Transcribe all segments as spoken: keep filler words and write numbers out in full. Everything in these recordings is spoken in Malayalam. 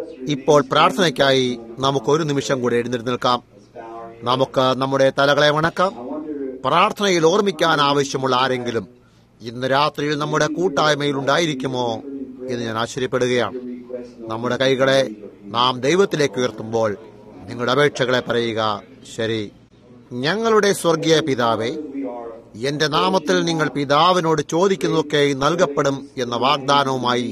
ഇപ്പോൾ പ്രാർത്ഥനയ്ക്കായി നമുക്കൊരു നിമിഷം കൂടെ എഴുന്നേറ്റ് നിൽക്കാം. നമുക്ക് നമ്മുടെ തലകളെ വണക്കാം. പ്രാർത്ഥനയിൽ ഓർമ്മിക്കാൻ ആവശ്യമുള്ള ആരെങ്കിലും ഇന്ന് രാത്രിയിൽ നമ്മുടെ കൂട്ടായ്മയിൽ ഉണ്ടായിരിക്കുമോ എന്ന് ഞാൻ ആശ്ചര്യപ്പെടുകയാണ്. നമ്മുടെ കൈകളെ നാം ദൈവത്തിലേക്ക് ഉയർത്തുമ്പോൾ നിങ്ങളുടെ അപേക്ഷകളെ പറയുക. ശരി. ഞങ്ങളുടെ സ്വർഗീയ പിതാവേ, എന്റെ നാമത്തിൽ നിങ്ങൾ പിതാവിനോട് ചോദിക്കുന്നതൊക്കെ നൽകപ്പെടും എന്ന വാഗ്ദാനവുമായി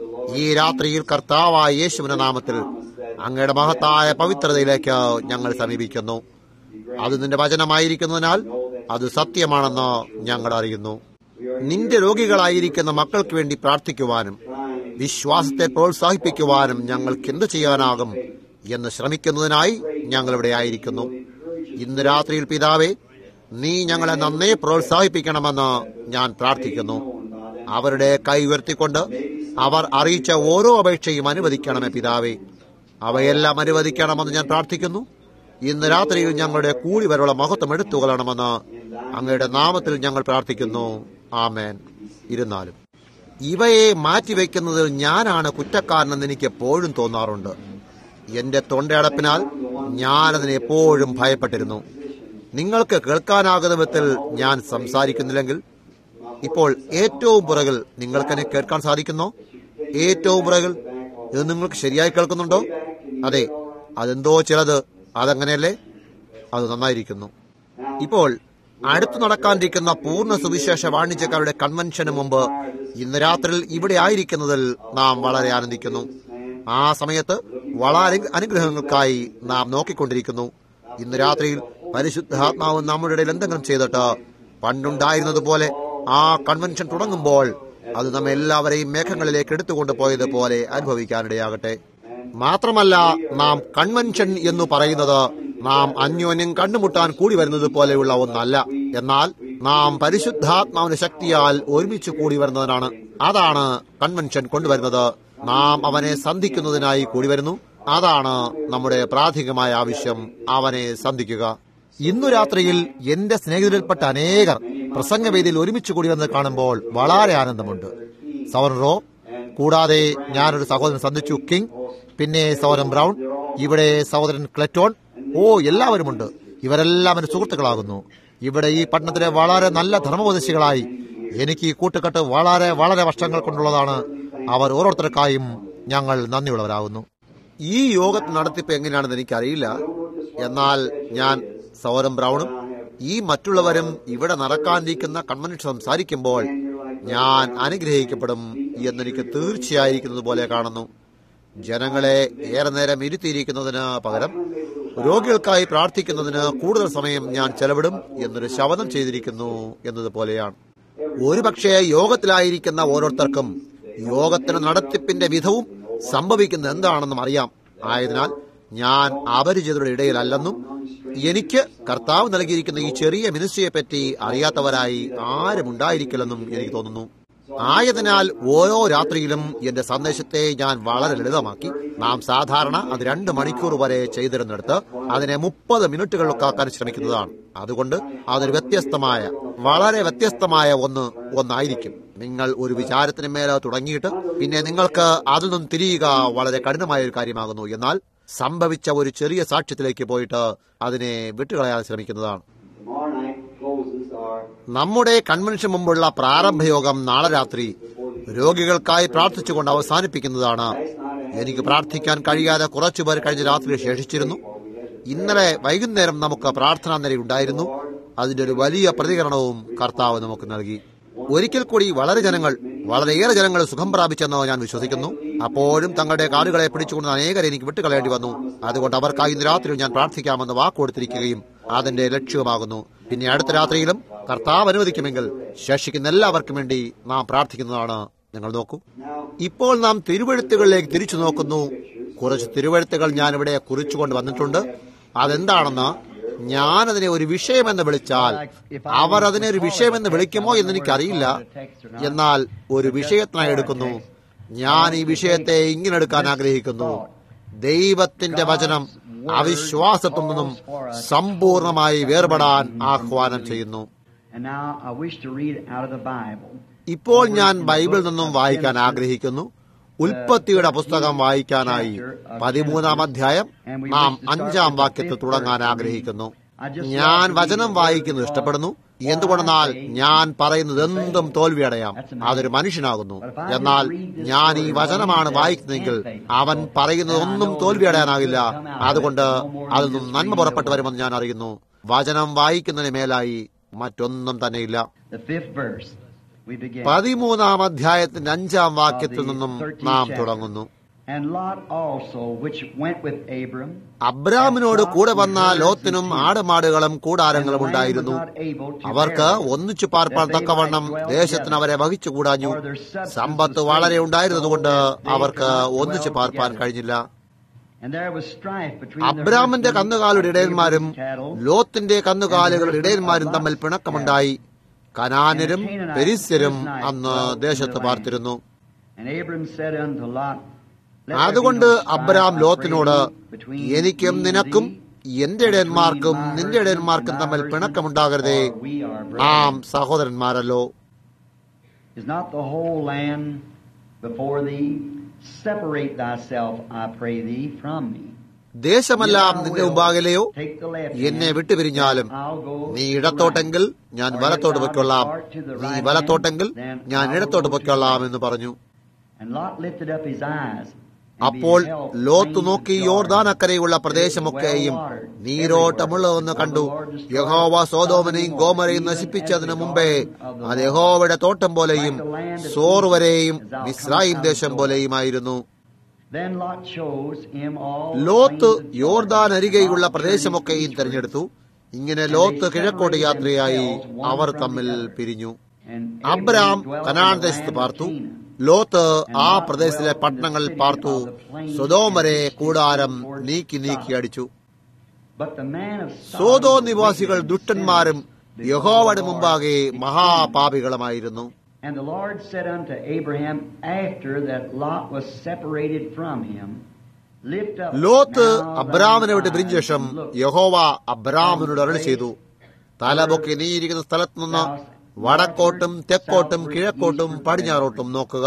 ഈ രാത്രിയിൽ കർത്താവായ യേശുവിന്റെ നാമത്തിൽ അങ്ങയുടെ മഹത്തായ പവിത്രതയിലേക്ക് ഞങ്ങൾ സമീപിക്കുന്നു. അത് നിന്റെ വചനമായിരിക്കുന്നതിനാൽ അത് സത്യമാണെന്ന് ഞങ്ങൾ അറിയുന്നു. നിന്റെ രോഗികളായിരിക്കുന്ന മക്കൾക്ക് വേണ്ടി പ്രാർത്ഥിക്കുവാനും വിശ്വാസത്തെ പ്രോത്സാഹിപ്പിക്കുവാനും ഞങ്ങൾക്ക് എന്തു ചെയ്യാനാകും എന്ന് ശ്രമിക്കുന്നതിനായി ഞങ്ങളിവിടെ ആയിരിക്കുന്നു. ഇന്ന് രാത്രിയിൽ പിതാവേ, നീ ഞങ്ങളെ നന്നേ പ്രോത്സാഹിപ്പിക്കണമെന്ന് ഞാൻ പ്രാർത്ഥിക്കുന്നു. അവരുടെ കൈ ഉയർത്തിക്കൊണ്ട് അവർ അറിയിച്ച ഓരോ അപേക്ഷയും അനുവദിക്കണമേ പിതാവേ. അവയെല്ലാം അനുവദിക്കണമെന്ന് ഞാൻ പ്രാർത്ഥിക്കുന്നു. ഇന്ന് രാത്രിയിൽ ഞങ്ങളുടെ കൂടി വരെയുള്ള മഹത്വം എടുത്തുകൊള്ളണമെന്ന് അങ്ങയുടെ നാമത്തിൽ ഞങ്ങൾ പ്രാർത്ഥിക്കുന്നു. ആമേൻ. ഇരുന്നാലും ഇവയെ മാറ്റിവെക്കുന്നതിൽ ഞാനാണ് കുറ്റക്കാരനെന്ന് എനിക്ക് എപ്പോഴും തോന്നാറുണ്ട്. എന്റെ തൊണ്ടയടപ്പിനാൽ ഞാനതിനെ എപ്പോഴും ഭയപ്പെട്ടിരുന്നു. നിങ്ങൾക്ക് കേൾക്കാനാകുന്ന വിധത്തിൽ ഞാൻ സംസാരിക്കുന്നില്ലെങ്കിൽ ഇപ്പോൾ ഏറ്റവും പുറകിൽ നിങ്ങൾക്കെന്നെ കേൾക്കാൻ സാധിക്കുന്നോ? ഏറ്റവും പുറകിൽ ഇത് നിങ്ങൾക്ക് ശരിയായി കേൾക്കുന്നുണ്ടോ? അതെ, അതെന്തോ ചിലത് അതങ്ങനെയല്ലേ? അത് നന്നായിരിക്കുന്നു. ഇപ്പോൾ അടുത്തു നടക്കാനിരിക്കുന്ന പൂർണ്ണ സുവിശേഷ വാണിജ്യക്കാരുടെ കൺവെൻഷന് മുമ്പ് ഇന്ന് രാത്രിയിൽ ഇവിടെ ആയിരിക്കുന്നതിൽ നാം വളരെ ആനന്ദിക്കുന്നു. ആ സമയത്ത് വളരെ അനുഗ്രഹങ്ങൾക്കായി നാം നോക്കിക്കൊണ്ടിരിക്കുന്നു. ഇന്ന് രാത്രിയിൽ പരിശുദ്ധാത്മാവ് നമ്മുടെ ഇടയിൽ എന്തെങ്കിലും ചെയ്തിട്ട് പണ്ടുണ്ടായിരുന്നതുപോലെ ആ കൺവെൻഷൻ തുടങ്ങുമ്പോൾ അത് നമ്മെ എല്ലാവരെയും മേഘങ്ങളിലേക്ക് എടുത്തുകൊണ്ട് പോയതുപോലെ അനുഭവിക്കാനിടയാകട്ടെ. മാത്രമല്ല, നാം കൺവെൻഷൻ എന്ന് പറയുന്നത് നാം അന്യോന്യം കണ്ടുമുട്ടാൻ കൂടി വരുന്നത് പോലെയുള്ള ഒന്നല്ല. എന്നാൽ നാം പരിശുദ്ധാത്മാവിന്റെ ശക്തിയാൽ ഒരുമിച്ച് കൂടി വരുന്നതിനാണ്. അതാണ് കൺവെൻഷൻ കൊണ്ടുവരുന്നത്. നാം അവനെ സന്ധിക്കുന്നതിനായി കൂടി വരുന്നു. അതാണ് നമ്മുടെ പ്രാഥമികമായ ആവശ്യം, അവനെ സന്ധിക്കുക. ഇന്നു രാത്രിയിൽ എന്റെ സ്നേഹിതരിൽപ്പെട്ട അനേകർ പ്രസംഗവേദിയിൽ ഒരുമിച്ച് കൂടി വന്ന് കാണുമ്പോൾ വളരെ ആനന്ദമുണ്ട്. സഹോദരൻ റോ, കൂടാതെ ഞാനൊരു സഹോദരൻ സന്ധിച്ചു, കിങ്, പിന്നെ സഹോദരൻ ബ്രൗൺ, ഇവിടെ സഹോദരൻ ക്ലെറ്റോൺ. ഓ, എല്ലാവരുമുണ്ട്. ഇവരെല്ലാം എന്റെ സുഹൃത്തുക്കളാകുന്നു. ഇവിടെ ഈ പട്ടണത്തിലെ വളരെ നല്ല ധർമ്മോപദേശികളായി എനിക്ക് ഈ കൂട്ടുകെട്ട് വളരെ വളരെ വർഷങ്ങൾ കൊണ്ടുള്ളതാണ്. അവർ ഓരോരുത്തർക്കായും ഞങ്ങൾ നന്ദിയുള്ളവരാകുന്നു. ഈ യോഗ നടത്തിപ്പ് എങ്ങനെയാണെന്ന് എനിക്കറിയില്ല. എന്നാൽ ഞാൻ സഹോദരൻ ബ്രൗണും ഈ മറ്റുള്ളവരും ഇവിടെ നടക്കാനിരിക്കുന്ന കൺവെൻഷൻ സംസാരിക്കുമ്പോൾ ഞാൻ അനുഗ്രഹിക്കപ്പെടും എന്നെനിക്ക് തീർച്ചയായിരിക്കുന്നത് പോലെ കാണുന്നു. ജനങ്ങളെ ഏറെ നേരം ഇരുത്തിയിരിക്കുന്നതിന് പകരം രോഗികൾക്കായി പ്രാർത്ഥിക്കുന്നതിന് കൂടുതൽ സമയം ഞാൻ ചെലവിടും എന്നൊരു ശപഥം ചെയ്തിരിക്കുന്നു എന്നതുപോലെയാണ്. ഒരുപക്ഷെ യോഗത്തിലായിരിക്കുന്ന ഓരോരുത്തർക്കും യോഗത്തിന് നടത്തിപ്പിന്റെ വിധവും സംഭവിക്കുന്നത് എന്താണെന്നും അറിയാം. ആയതിനാൽ ഞാൻ അപരിചിതരുടെ ഇടയിലല്ലെന്നും എനിക്ക് കർത്താവ് നൽകിയിരിക്കുന്ന ഈ ചെറിയ മിനിസ്ട്രിയെ പറ്റി അറിയാത്തവരായി ആരും ഉണ്ടായിരിക്കില്ലെന്നും എനിക്ക് തോന്നുന്നു. ആയതിനാൽ ഓരോ രാത്രിയിലും എന്റെ സന്ദേശത്തെ ഞാൻ വളരെ ലളിതമാക്കി. നാം സാധാരണ അത് രണ്ട് മണിക്കൂർ വരെ ചെയ്തിരുന്നിടത്ത് അതിനെ മുപ്പത് മിനിറ്റുകളിലൊക്കെ ആക്കാൻ ശ്രമിക്കുന്നതാണ്. അതുകൊണ്ട് അതൊരു വ്യത്യസ്തമായ വളരെ വ്യത്യസ്തമായ ഒന്ന് ഒന്നായിരിക്കും. നിങ്ങൾ ഒരു വിചാരത്തിന് മേലെ തുടങ്ങിയിട്ട് പിന്നെ നിങ്ങൾക്ക് അതിൽ നിന്നും തിരിയുക വളരെ കഠിനമായ ഒരു കാര്യമാകുന്നു. എന്നാൽ സംഭവിച്ച ഒരു ചെറിയ സാക്ഷ്യത്തിലേക്ക് പോയിട്ട് അതിനെ വിട്ടുകളയാൻ ശ്രമിക്കുന്നതാണ്. നമ്മുടെ കൺവെൻഷൻ മുമ്പുള്ള പ്രാരംഭയോഗം നാളെ രാത്രി രോഗികൾക്കായി പ്രാർത്ഥിച്ചുകൊണ്ട് അവസാനിപ്പിക്കുന്നതാണ്. എനിക്ക് പ്രാർത്ഥിക്കാൻ കഴിയാതെ കുറച്ചുപേർ കഴിഞ്ഞ രാത്രി ശേഷിച്ചിരുന്നു. ഇന്നലെ വൈകുന്നേരം നമുക്ക് പ്രാർത്ഥനാ നിരയുണ്ടായിരുന്നു. അതിന്റെ ഒരു വലിയ പ്രതികരണവും കർത്താവ് നമുക്ക് നൽകി. ഒരിക്കൽ കൂടി വളരെ ജനങ്ങൾ വളരെയേറെ ജനങ്ങൾ സുഖം പ്രാപിച്ചെന്ന് ഞാൻ വിശ്വസിക്കുന്നു. അപ്പോഴും തങ്ങളുടെ കാലുകളെ പിടിച്ചുകൊണ്ട് അനേകരെ എനിക്ക് വിട്ടുകളയേണ്ടി വന്നു. അതുകൊണ്ട് അവർക്കായി ഇന്ന് രാത്രിയിൽ ഞാൻ പ്രാർത്ഥിക്കാമെന്ന് വാക്കുകൊടുത്തിരിക്കുകയും അതിന്റെ ലക്ഷ്യമാകുന്നു. പിന്നെ അടുത്ത രാത്രിയിലും കർത്താവ് അനുവദിക്കുമെങ്കിൽ ശേഷിക്കുന്ന എല്ലാവർക്കും വേണ്ടി നാം പ്രാർത്ഥിക്കുന്നതാണ്. നിങ്ങൾ നോക്കൂ, ഇപ്പോൾ നാം തിരുവെഴുത്തുകളിലേക്ക് തിരിച്ചു നോക്കുന്നു. കുറച്ച് തിരുവെഴുത്തുകൾ ഞാനിവിടെ കുറിച്ചുകൊണ്ട് വന്നിട്ടുണ്ട്. അതെന്താണെന്ന് ഞാനതിനെ ഒരു വിഷയമെന്ന് വിളിച്ചാൽ അവർ അതിനെ ഒരു വിഷയമെന്ന് വിളിക്കുമോ എന്ന് എനിക്കറിയില്ല. എന്നാൽ ഒരു വിഷയത്തിനായി എടുക്കുന്നു. ഞാൻ ഈ വിഷയത്തെ ഇങ്ങനെ എടുക്കാൻ ആഗ്രഹിക്കുന്നു: ദൈവത്തിന്റെ വചനം അവിശ്വാസത്തിൽ നിന്നും സമ്പൂർണമായി വേർപെടാൻ ആഹ്വാനം ചെയ്യുന്നു. ഇപ്പോൾ ഞാൻ ബൈബിളിൽ നിന്നും വായിക്കാൻ ആഗ്രഹിക്കുന്നു. ഉൽപ്പത്തിയുടെ പുസ്തകം വായിക്കാനായി പതിമൂന്നാം അധ്യായം നാം അഞ്ചാം വാക്യത്തിൽ തുടങ്ങാൻ ആഗ്രഹിക്കുന്നു. ഞാൻ വചനം വായിക്കുന്നത് ഇഷ്ടപ്പെടുന്നു. എന്തുകൊണ്ടെന്നാൽ ഞാൻ പറയുന്നത് എന്തും തോൽവിയടയാം, അതൊരു മനുഷ്യനാകുന്നു. എന്നാൽ ഞാൻ ഈ വചനമാണ് വായിക്കുന്നതെങ്കിൽ അവൻ പറയുന്നത് ഒന്നും തോൽവിയടയാനാകില്ല. അതുകൊണ്ട് അതിൽ നിന്നും നന്മ പുറപ്പെട്ടു വരുമെന്ന് ഞാൻ അറിയുന്നു. വചനം വായിക്കുന്നതിന് മേലായി മറ്റൊന്നും തന്നെയില്ല. പതിമൂന്നാം അധ്യായത്തിന്റെ അഞ്ചാം വാക്യത്തിൽ നിന്നും നാം തുടങ്ങുന്നു. അബ്രാമിനോട് കൂടെ വന്ന ലോത്തിനും ആടുമാടുകളും കൂടാരങ്ങളും ഉണ്ടായിരുന്നു. അവർക്ക് ഒന്നിച്ചു പാർപ്പാൻ തക്കവണ്ണം ദേശത്തിന് അവരെ വഹിച്ചുകൂടാഞ്ഞു. സമ്പത്ത് വളരെ ഉണ്ടായിരുന്നതുകൊണ്ട് അവർക്ക് ഒന്നിച്ചു പാർപ്പാൻ കഴിഞ്ഞില്ല. അബ്രാമിന്റെ കന്നുകാലിയുടെ ഇടയന്മാരും ലോത്തിന്റെ കന്നുകാലികളുടെ ഇടയന്മാരും തമ്മിൽ പിണക്കമുണ്ടായി. കനാന്യരും പെരിസ്യരും അന്ന് ദേശത്ത് പാർത്തിരുന്നു. അതുകൊണ്ട് അബ്രാം ലോത്തിനോട്, എനിക്കും നിനക്കും എന്റെ ഇടയന്മാർക്കും നിന്റെ ഇടയന്മാർക്കും തമ്മിൽ പിണക്കമുണ്ടാകരുതേ, നാം സഹോദരന്മാരല്ലോ. ദേശമെല്ലാം നിന്റെ മുമ്പാകലെയോ? എന്നെ വിട്ടുപിരിഞ്ഞാലും നീ ഇടത്തോട്ടെങ്കിൽ ഞാൻ വലത്തോട്ട് പൊയ്ക്കൊള്ളാം, നീ വലത്തോട്ടെങ്കിൽ ഞാൻ ഇടത്തോട്ട് പൊയ്ക്കൊള്ളാം എന്ന് പറഞ്ഞു. അപ്പോൾ ലോത്ത് നോക്കി യോർദാനക്കരയുള്ള പ്രദേശമൊക്കെയും നീരോട്ടമുള്ളതെന്ന് കണ്ടു. യഹോവ സോദോമിനെയും ഗോമരയും നശിപ്പിച്ചതിനു മുമ്പേ അത് യഹോവയുടെ തോട്ടം പോലെയും സോർ വരെയും മിസ്രയീം ദേശം പോലെയുമായിരുന്നു. ലോത്ത് യോർദാൻ അരികെയുള്ള പ്രദേശമൊക്കെയും തെരഞ്ഞെടുത്തു. ഇങ്ങനെ ലോത്ത് കിഴക്കോട്ട് യാത്രയായി. അവർ തമ്മിൽ പിരിഞ്ഞു. അബ്രാം കനാൻ ദേശത്ത് പാർത്തു. ലോത്ത് ആ പ്രദേശത്തിലെ പട്ടണങ്ങളിൽ പാർത്തു. സൊദോം വരെ കൂടാരം നീക്കി നീക്കി അടിച്ചു. സോദോ നിവാസികൾ ദുഷ്ടന്മാരും യഹോവയുടെ മുമ്പാകെ മഹാപാപികളുമായിരുന്നു. And the Lord said unto Abraham, after that Lot was separated from him, lift up Lot അബ്രാമിനെ വിട്ട് പിരിഞ്ഞ ശേഷം യഹോവ അബ്രാമിനോട് അരുളി ചെയ്തു, തലപൊക്കി നീ ഇരിക്കുന്ന സ്ഥലത്ത് നിന്ന് വടക്കോട്ടും തെക്കോട്ടും കിഴക്കോട്ടും പടിഞ്ഞാറോട്ടും നോക്കുക.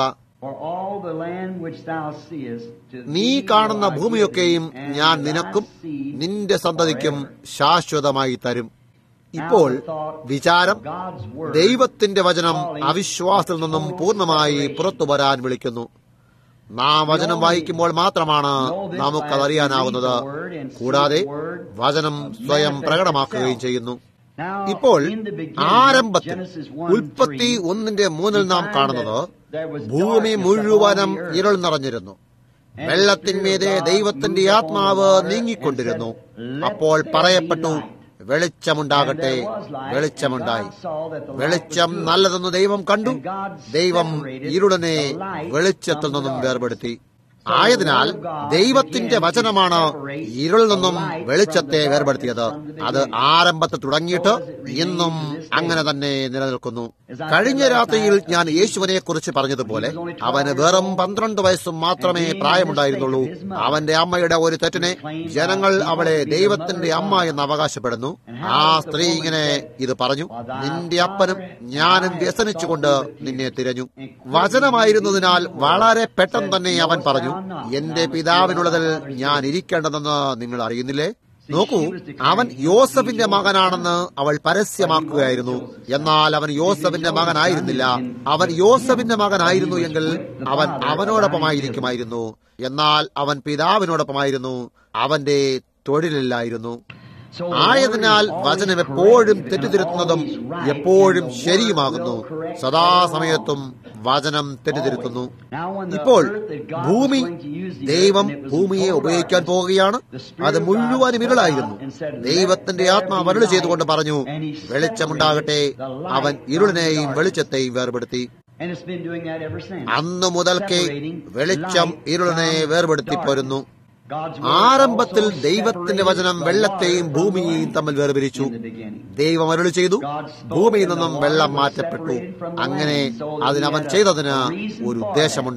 നീ കാണുന്ന ഭൂമിയൊക്കെയും ഞാൻ നിനക്കും നിന്റെ സന്തതിക്കും ശാശ്വതമായി തരും. ഇപ്പോൾ വിചാരം, ദൈവത്തിന്റെ വചനം അവിശ്വാസത്തിൽ നിന്നും പൂർണ്ണമായി പുറത്തു വരാൻ വിളിക്കുന്നു. നാം വചനം വായിക്കുമ്പോൾ മാത്രമാണ് നമുക്കതറിയാനാവുന്നത്. കൂടാതെ വചനം സ്വയം പ്രകടമാക്കുകയും ചെയ്യുന്നു. ഇപ്പോൾ ആരംഭത്തിൽ ഉൽപ്പത്തി ഒന്നിന്റെ മൂന്നിൽ നാം കാണുന്നത് ഭൂമി മുഴുവനും ഇരുൾ നിറഞ്ഞിരുന്നു. വെള്ളത്തിന്മീതെ ദൈവത്തിന്റെ ആത്മാവ് നീങ്ങിക്കൊണ്ടിരുന്നു. അപ്പോൾ പറയപ്പെട്ടു, വെളിച്ചമുണ്ടാകട്ടെ. വെളിച്ചമുണ്ടായി. വെളിച്ചം നല്ലതെന്ന് ദൈവം കണ്ടു. ദൈവം ഇരുളിനെ വെളിച്ചത്തിൽ നിന്നും വേർപെടുത്തി. ആയതിനാൽ ദൈവത്തിന്റെ വചനമാണ് ഇരുളിൽ നിന്നും വെളിച്ചത്തെ വേർപെടുത്തിയത്. അത് ആരംഭത്തിൽ തുടങ്ങിയിട്ട് ഇന്നും അങ്ങനെ തന്നെ നിലനിൽക്കുന്നു. കഴിഞ്ഞ രാത്രിയിൽ ഞാൻ യേശുവിനെ കുറിച്ച് പറഞ്ഞതുപോലെ അവന് വെറും പന്ത്രണ്ട് വയസ്സും മാത്രമേ പ്രായമുണ്ടായിരുന്നുള്ളൂ. അവന്റെ അമ്മയുടെ ഒരു തെറ്റിനെ ജനങ്ങൾ അവളെ ദൈവത്തിന്റെ അമ്മ എന്ന് അവകാശപ്പെടുന്നു. ആ സ്ത്രീ ഇങ്ങനെ ഇത് പറഞ്ഞു, നിന്റെ അപ്പനും ഞാനും വ്യസനിച്ചുകൊണ്ട് നിന്നെ തിരഞ്ഞു. വചനമായിരുന്നതിനാൽ വളരെ പെട്ടെന്ന് തന്നെ അവൻ പറഞ്ഞു, എന്റെ പിതാവിനുള്ളതിൽ ഞാൻ ഇരിക്കേണ്ടതെന്ന് നിങ്ങൾ അറിയുന്നില്ലേ? നോക്കൂ, അവൻ യോസഫിന്റെ മകനാണെന്ന് അവൾ പരസ്യമാക്കുകയായിരുന്നു. എന്നാൽ അവൻ യോസഫിന്റെ മകനായിരുന്നില്ല. അവൻ യോസഫിന്റെ മകനായിരുന്നു എങ്കിൽ അവൻ അവനോടൊപ്പമായിരിക്കുമായിരുന്നു. എന്നാൽ അവൻ പിതാവിനോടൊപ്പമായിരുന്നു. അവന്റെ തൊഴിലില്ലായിരുന്നു. ആയതിനാൽ വചനം എപ്പോഴും തെറ്റിതിരുത്തുന്നതും എപ്പോഴും ശരിയുമാകുന്നു. സദാസമയത്തും വചനം തെറ്റിതിരുത്തുന്നു. ഇപ്പോൾ ഭൂമി, ദൈവം ഭൂമിയെ ഉപയോഗിക്കാൻ പോവുകയാണ്. അത് മുഴുവനും ഇരുളായിരുന്നു. ദൈവത്തിന്റെ ആത്മാവ് അരുളി ചെയ്തുകൊണ്ട് പറഞ്ഞു, വെളിച്ചമുണ്ടാകട്ടെ. അവൻ ഇരുളിനെയും വെളിച്ചത്തെയും വേർപെടുത്തി. അന്നു മുതൽക്കേ വെളിച്ചം ഇരുളിനെ വേർപെടുത്തി പോരുന്നു. ആരംഭത്തിൽ ദൈവത്തിന്റെ വചനം വെള്ളത്തെയും ഭൂമിയെയും തമ്മിൽ വേർപിരിച്ചു. ദൈവം അരുളി ചെയ്തു, ഭൂമിയിൽ നിന്നും വെള്ളം മാറ്റപ്പെട്ടു. അങ്ങനെ അതിനവൻ ചെയ്തതിന് ഒരു ഉദ്ദേശമുണ്ട്.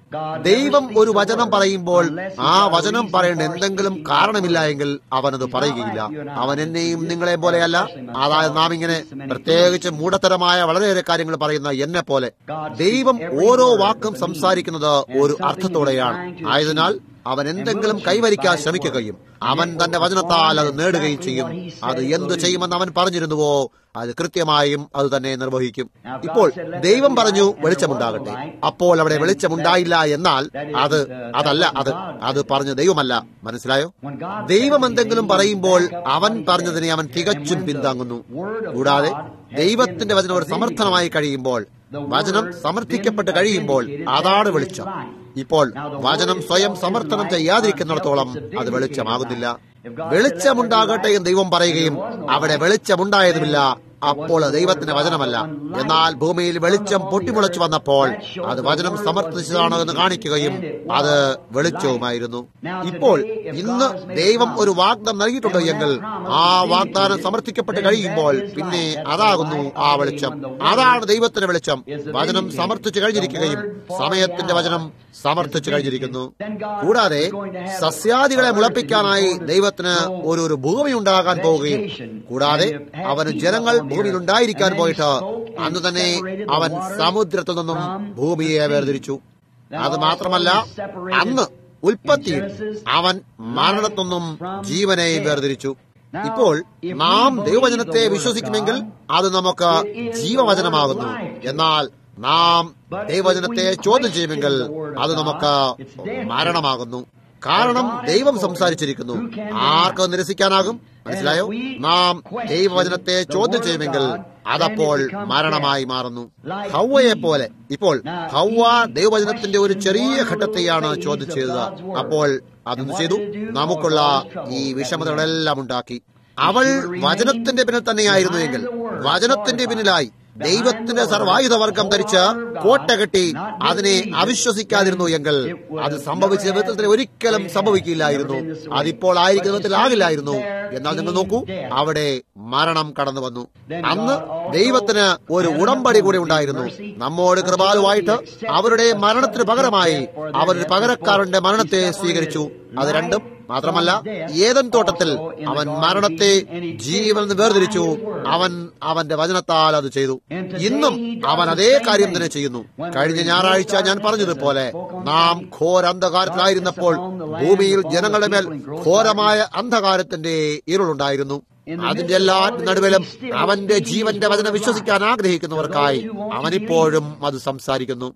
ദൈവം ഒരു വചനം പറയുമ്പോൾ ആ വചനം പറയേണ്ട എന്തെങ്കിലും കാരണമില്ല എങ്കിൽ അവനത് പറയുകയില്ല. അവൻ എന്നെയും നിങ്ങളെ പോലെയല്ല. അതായത് നാം ഇങ്ങനെ പ്രത്യേകിച്ച് മൂഢത്തരമായ വളരെയേറെ കാര്യങ്ങൾ പറയുന്ന എന്നെ പോലെ. ദൈവം ഓരോ വാക്കും സംസാരിക്കുന്നത് ഒരു അർത്ഥത്തോടെയാണ്. ആയതിനാൽ അവൻ എന്തെങ്കിലും കൈവരിക്കാൻ ശ്രമിക്കുകയും അവൻ തന്റെ വചനത്താൽ അത് നേടുകയും ചെയ്യും. അത് എന്തു ചെയ്യുമെന്ന് അവൻ പറഞ്ഞിരുന്നുവോ അത് കൃത്യമായും അത് തന്നെ നിർവഹിക്കും. ഇപ്പോൾ ദൈവം പറഞ്ഞു വെളിച്ചമുണ്ടാകട്ടെ, അപ്പോൾ അവിടെ വെളിച്ചമുണ്ടായില്ല എന്നാൽ അത് അതല്ല അത് അത് പറഞ്ഞ ദൈവമല്ല. മനസ്സിലായോ? ദൈവം എന്തെങ്കിലും പറയുമ്പോൾ അവൻ പറഞ്ഞതിനെ അവൻ തികച്ചും പിന്താങ്ങുന്നു. കൂടാതെ ദൈവത്തിന്റെ വചനം ഒരു സമർത്ഥനമായി കഴിയുമ്പോൾ, വചനം സമർത്ഥിക്കപ്പെട്ട് കഴിയുമ്പോൾ അതാണ് വെളിച്ചം. ഇപ്പോൾ വചനം സ്വയം സമർത്ഥനം ചെയ്യാതിരിക്കുന്നിടത്തോളം അത് വെളിച്ചമാകുന്നില്ല. വെളിച്ചമുണ്ടാകട്ടെ എന്ന് ദൈവം പറയുകയും അവിടെ വെളിച്ചമുണ്ടായതുമില്ല, അപ്പോൾ ദൈവത്തിന്റെ വചനമല്ല. എന്നാൽ ഭൂമിയിൽ വെളിച്ചം പൊട്ടിമുളച്ചു വന്നപ്പോൾ അത് വചനം സമർത്ഥിച്ചതാണ് എന്ന് കാണിക്കുകയും അത് വെളിച്ചവുമായിരുന്നു. ഇപ്പോൾ ഇന്ന് ദൈവം ഒരു വാഗ്ദാനം നൽകിയിട്ടുണ്ട് എങ്കിൽ ആ വാഗ്ദാനം സമർത്ഥിക്കപ്പെട്ട് കഴിയുമ്പോൾ പിന്നെ അതാകുന്നു ആ വെളിച്ചം. അതാണ് ദൈവത്തിന്റെ വെളിച്ചം. വചനം സമർത്ഥിച്ചു കഴിഞ്ഞിരിക്കുകയും സമയത്തിന്റെ വചനം സമർത്ഥിച്ചു കഴിഞ്ഞിരിക്കുന്നു. കൂടാതെ സസ്യാദികളെ മുളപ്പിക്കാനായി ദൈവത്തിന് ഒരു ഒരു ഭൂമി ഉണ്ടാകാൻ പോവുകയും കൂടാതെ അവന് ജനങ്ങൾ ഭൂമിയിൽ ഉണ്ടായിരിക്കാൻ പോയിട്ട് അന്ന് തന്നെ അവൻ സമുദ്രത്തിൽ നിന്നും ഭൂമിയെ വേർതിരിച്ചു. അത് മാത്രമല്ല, അന്ന് ഉൽപ്പത്തിയിൽ അവൻ മരണത്തിൽ നിന്നും ജീവനെയും വേർതിരിച്ചു. ഇപ്പോൾ നാം ദൈവവചനത്തെ വിശ്വസിക്കുമെങ്കിൽ അത് നമുക്ക് ജീവവചനമാകുന്നു. എന്നാൽ നാം ദൈവവചനത്തെ ചോദ്യം ചെയ്യുമെങ്കിൽ അത് നമുക്ക് മരണമാകുന്നു. കാരണം ദൈവം സംസാരിച്ചിരിക്കുന്നു. ആർക്ക് നിരസിക്കാനാകും? മനസ്സിലായോ? നാം ദൈവവചനത്തെ ചോദ്യം ചെയ്യുമെങ്കിൽ അതപ്പോൾ മരണമായി മാറുന്നു. ഹൗവയെ പോലെ. ഇപ്പോൾ ഹൗവ ദൈവവചനത്തിന്റെ ഒരു ചെറിയ ഘട്ടത്തെയാണ് ചോദ്യം ചെയ്തത്. അപ്പോൾ അതൊന്നും ചെയ്തു നമുക്കുള്ള ഈ വിഷമതകളെല്ലാം ഉണ്ടാക്കി. അവൾ വചനത്തിന്റെ പിന്നിൽ തന്നെയായിരുന്നു എങ്കിൽ, വചനത്തിന്റെ പിന്നിലായി ദൈവത്തിന്റെ സർവായുധവർഗം ധരിച്ച് കോട്ട കെട്ടി അതിനെ അവിശ്വസിക്കാതിരുന്നു എങ്കിൽ അത് സംഭവിച്ച വിധത്തിൽ ഒരിക്കലും സംഭവിക്കില്ലായിരുന്നു. അതിപ്പോൾ ആയിരിക്കുന്ന വിധത്തിലാകില്ലായിരുന്നു. എന്നാൽ നിങ്ങൾ നോക്കൂ, അവിടെ മരണം കടന്നു വന്നു. അന്ന് ദൈവത്തിന് ഒരു ഉടമ്പടി കൂടി ഉണ്ടായിരുന്നു നമ്മോട് കൃപാലുവായിട്ട്. അവരുടെ മരണത്തിന് പകരമായി അവരൊരു പകരക്കാരന്റെ മരണത്തെ സ്വീകരിച്ചു. അത് രണ്ടും മാത്രമല്ല, ഏദൻ തോട്ടത്തിൽ അവൻ മരണത്തെ ജീവനിൽ നിന്ന് വേർതിരിച്ചു. അവൻ അവന്റെ വചനത്താൽ അത് ചെയ്തു. ഇന്നും അവൻ അതേ കാര്യം തന്നെ ചെയ്യുന്നു. കഴിഞ്ഞ ഞായറാഴ്ച ഞാൻ പറഞ്ഞതുപോലെ നാം ഘോര അന്ധകാരത്തിലായിരുന്നപ്പോൾ ഭൂമിയിൽ ജനങ്ങളുടെ മേൽ ഘോരമായ അന്ധകാരത്തിന്റെ ഇരുളുണ്ടായിരുന്നു. അതിന്റെ എല്ലാ നടുവിലും അവന്റെ ജീവന്റെ വചനം വിശ്വസിക്കാൻ ആഗ്രഹിക്കുന്നവർക്കായി അവനിപ്പോഴും അത് സംസാരിക്കുന്നു.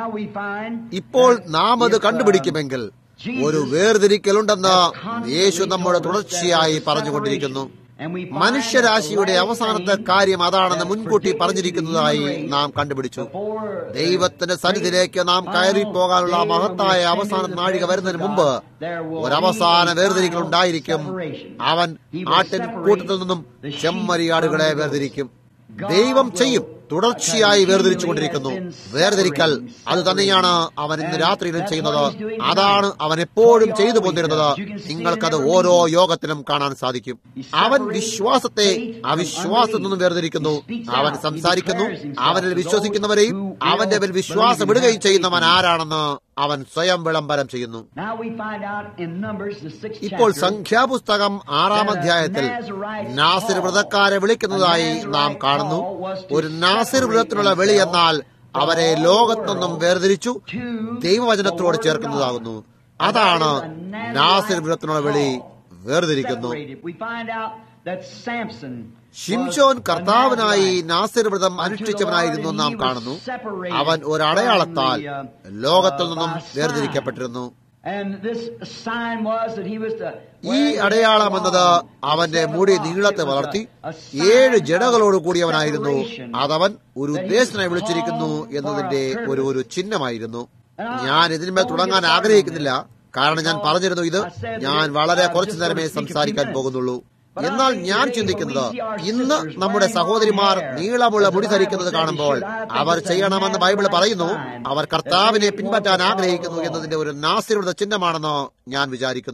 ഇപ്പോൾ നാം അത് കണ്ടുപിടിക്കുമെങ്കിൽ ഒരു വേർതിരിക്കലുണ്ടെന്ന് യേശു നമ്മുടെ തുടർച്ചയായി പറഞ്ഞുകൊണ്ടിരിക്കുന്നു. മനുഷ്യരാശിയുടെ അവസാനത്തെ കാര്യം അതാണെന്ന് മുൻകൂട്ടി പറഞ്ഞിരിക്കുന്നതായി നാം കണ്ടുപിടിച്ചു. ദൈവത്തിന്റെ സന്നിധിയിലേക്ക് നാം കയറി പോകാനുള്ള മഹത്തായ അവസാന നാഴിക വരുന്നതിന് മുമ്പ് ഒരവസാന വേർതിരിക്കൽ ഉണ്ടായിരിക്കും. അവൻ ആട്ടിൻ കൂട്ടത്തിൽ നിന്നും ചെമ്മരിയാടുകളെ വേർതിരിക്കും. ദൈവം ചെയ്യും. തുടർച്ചയായി വേർതിരിച്ചുകൊണ്ടിരിക്കുന്നു. വേർതിരിക്കൽ അത് തന്നെയാണ് അവൻ ഇന്ന് രാത്രിയിലും ചെയ്യുന്നത്. അതാണ് അവൻ എപ്പോഴും ചെയ്തു പോന്നിരുന്നത്. നിങ്ങൾക്കത് ഓരോ യോഗത്തിലും കാണാൻ സാധിക്കും. അവൻ വിശ്വാസത്തെ അവിശ്വാസത്തിൽ നിന്നും വേർതിരിക്കുന്നു. അവൻ സംസാരിക്കുന്നു. അവനിൽ വിശ്വസിക്കുന്നവരെയും അവന്റെ മേൽ വിശ്വാസം വിടുകയും ചെയ്യുന്നവൻ ആരാണെന്ന് അവൻ സ്വയം വിളംബരം ചെയ്യുന്നു. ഇപ്പോൾ സംഖ്യാപുസ്തകം ആറാം അധ്യായത്തിൽ നാസിർ വ്രതക്കാരെ വിളിക്കുന്നതായി നാം കാണുന്നു. ഒരു നാസിർ വ്രതത്തിനുള്ള വിളി എന്നാൽ അവരെ ലോകത്തൊന്നും വേർതിരിച്ചു ദൈവവചനത്തോട് ചേർക്കുന്നതാകുന്നു. അതാണ് നാസിർ വ്രതത്തിനുള്ള വിളി. വേർതിരിക്കുന്നു. ശിംശോൻ കർത്താവിനായി നാസിർ വ്രതം അനുഷ്ഠിച്ചവനായിരുന്നു നാം കാണുന്നു. അവൻ ഒരടയാളത്താൽ ലോകത്തിൽ നിന്നും വേർതിരിക്കപ്പെട്ടിരുന്നു. ഈ അടയാളം എന്നത് അവന്റെ മുടി നീളത്തെ വളർത്തി ഏഴ് ജടകളോട് കൂടിയവനായിരുന്നു. അതവൻ ഒരു ഉദ്ദേശത്തിനായി വിളിച്ചിരിക്കുന്നു എന്നതിന്റെ ഒരു ഒരു ചിഹ്നമായിരുന്നു. ഞാൻ ഇതിന്മേൽ തുടങ്ങാൻ ആഗ്രഹിക്കുന്നില്ല, കാരണം ഞാൻ പറഞ്ഞിരുന്നു ഇത് ഞാൻ വളരെ കുറച്ചു നേരമേ സംസാരിക്കാൻ പോകുന്നുള്ളൂ. എന്നാൽ ഞാൻ ചിന്തിക്കുന്നത്, ഇന്ന് നമ്മുടെ സഹോദരിമാർ നീളമുള്ള മുടി ധരിക്കുന്നത് കാണുമ്പോൾ അവർ ചെയ്യണമെന്ന് ബൈബിൾ പറയുന്നു. അവർ കർത്താവിനെ പിൻപറ്റാൻ ആഗ്രഹിക്കുന്നു എന്നതിന്റെ ഒരു നാസിറുടെ ചിഹ്നമാണെന്ന് ഞാൻ വിചാരിക്കുന്നു.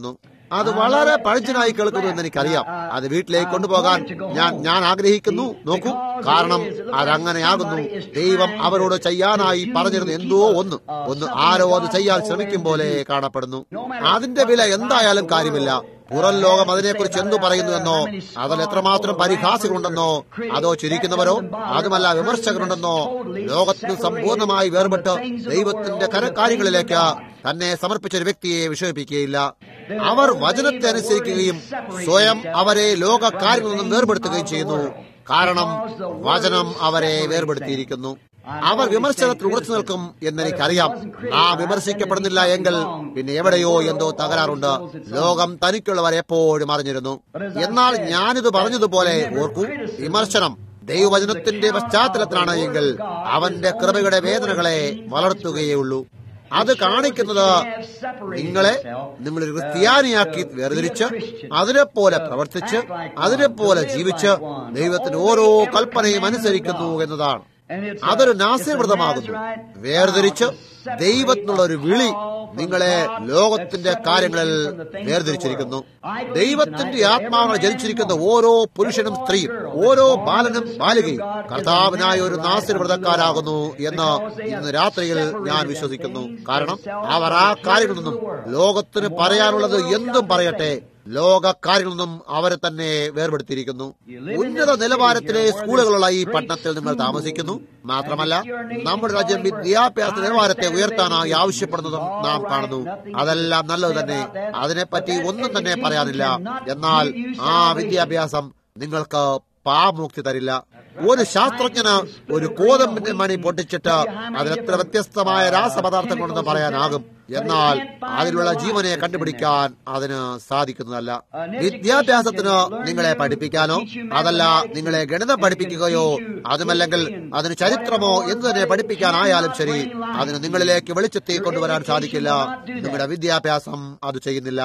അത് വളരെ പഴഞ്ചനായി കേൾക്കുന്നു എന്ന് എനിക്കറിയാം. അത് വീട്ടിലേക്ക് കൊണ്ടുപോകാൻ ഞാൻ ഞാൻ ആഗ്രഹിക്കുന്നു. നോക്കൂ, കാരണം അതങ്ങനെയാകുന്നു. ദൈവം അവരോട് ചെയ്യാനായി പറഞ്ഞിരുന്ന എന്തോ ഒന്ന് ഒന്ന് ആരോ അത് ചെയ്യാൻ ശ്രമിക്കും പോലെ കാണപ്പെടുന്നു. അതിന്റെ വില എന്തായാലും കാര്യമില്ല. പുറം ലോകം അതിനെക്കുറിച്ച് എന്തു പറയുന്നുവെന്നോ, അതിൽ എത്രമാത്രം പരിഹാസികളുണ്ടെന്നോ, അതോ ചിരിക്കുന്നവരോ അതുമല്ല വിമർശകരുണ്ടെന്നോ, ലോകത്തിന് സമ്പൂർണ്ണമായി വേർപെട്ട് ദൈവത്തിന്റെ കരകാര്യങ്ങളിലേക്ക് തന്നെ സമർപ്പിച്ച ഒരു വ്യക്തിയെ വിഷമിപ്പിക്കുകയില്ല. അവർ വചനത്തെ അനുസരിക്കുകയും സ്വയം അവരെ ലോക കാര്യങ്ങളിൽ നിന്നും വേർപെടുത്തുകയും ചെയ്യുന്നു. കാരണം വചനം അവരെ വേർപെടുത്തിയിരിക്കുന്നു. അവർ വിമർശനത്തിൽ ഉറച്ചു നിൽക്കും എന്നെനിക്കറിയാം. നാം വിമർശിക്കപ്പെടുന്നില്ല എങ്കിൽ പിന്നെ എവിടെയോ എന്തോ തകരാറുണ്ട്. ലോകം തനിക്കുള്ളവർ എപ്പോഴും അറിഞ്ഞിരുന്നു. എന്നാൽ ഞാനിത് പറഞ്ഞതുപോലെ ഓർക്കൂ, വിമർശനം ദൈവവചനത്തിന്റെ പശ്ചാത്തലത്തിലാണ് എങ്കിൽ അവന്റെ കൃപയുടെ വേദനകളെ വളർത്തുകയുള്ളൂ. അത് കാണിക്കുന്നത് നിങ്ങളെ നിങ്ങളൊരു ക്രിസ്ത്യാനിയാക്കി വേർതിരിച്ച് അതിനെപ്പോലെ പ്രവർത്തിച്ച് അതിനെപ്പോലെ ജീവിച്ച് ദൈവത്തിന്റെ ഓരോ കൽപ്പനയും അനുസരിക്കുന്നു എന്നതാണ്. അതൊരു നാസീർ വ്രതമാകുന്നു. വേർതിരിച്ച് ദൈവത്തിനുള്ള ഒരു വിളി നിങ്ങളെ ലോകത്തിന്റെ കാര്യങ്ങളിൽ വേർതിരിച്ചിരിക്കുന്നു. ദൈവത്തിന്റെ ആത്മാവിനെ ജനിച്ചിരിക്കുന്ന ഓരോ പുരുഷനും സ്ത്രീയും ഓരോ ബാലനും ബാലികയും കർത്താവിനായ ഒരു നാസീർ വ്രതക്കാരാകുന്നു എന്ന് ഇന്ന് രാത്രിയിൽ ഞാൻ വിശ്വസിക്കുന്നു. കാരണം അവർ ആ കാര്യങ്ങളിൽ നിന്നും ലോകത്തിന് പറയാനുള്ളത് എന്തും പറയട്ടെ, ലോക കാര്യങ്ങളിൽ നിന്നും അവരെ തന്നെ വേർപെടുത്തിയിരിക്കുന്നു. ഉന്നത നിലവാരത്തിലെ സ്കൂളുകളുള്ള ഈ പട്ടണത്തിൽ നിങ്ങൾ താമസിക്കുന്നു. മാത്രമല്ല നമ്മുടെ രാജ്യം വിദ്യാഭ്യാസ നിലവാരത്തെ ഉയർത്താനായി ആവശ്യപ്പെടുന്നതും നാം കാണുന്നു. അതെല്ലാം നല്ലത് തന്നെ, അതിനെപ്പറ്റി ഒന്നും തന്നെ പറയാനില്ല. എന്നാൽ ആ വിദ്യാഭ്യാസം നിങ്ങൾക്ക് പാമുക്തി തരില്ല. ഒരു ശാസ്ത്രജ്ഞന് ഒരു കോതമ്പിന്റെ മണി പൊട്ടിച്ചിട്ട് അതിലെത്ര വ്യത്യസ്തമായ രാസപദാർത്ഥങ്ങളുണ്ടെന്ന് പറയാനാകും. എന്നാൽ അതിലുള്ള ജീവനെ കണ്ടുപിടിക്കാൻ അതിന് സാധിക്കുന്നതല്ല. വിദ്യാഭ്യാസത്തിന് നിങ്ങളെ പഠിപ്പിക്കാനോ അതല്ല നിങ്ങളെ ഗണിതം പഠിപ്പിക്കുകയോ അതുമല്ലെങ്കിൽ അതിന് ചരിത്രമോ എന്തു തന്നെ പഠിപ്പിക്കാനായാലും ശരി, അതിന് നിങ്ങളിലേക്ക് വെളിച്ചത്തെ കൊണ്ടുവരാൻ സാധിക്കില്ല. നിങ്ങളുടെ വിദ്യാഭ്യാസം അത് ചെയ്യുന്നില്ല.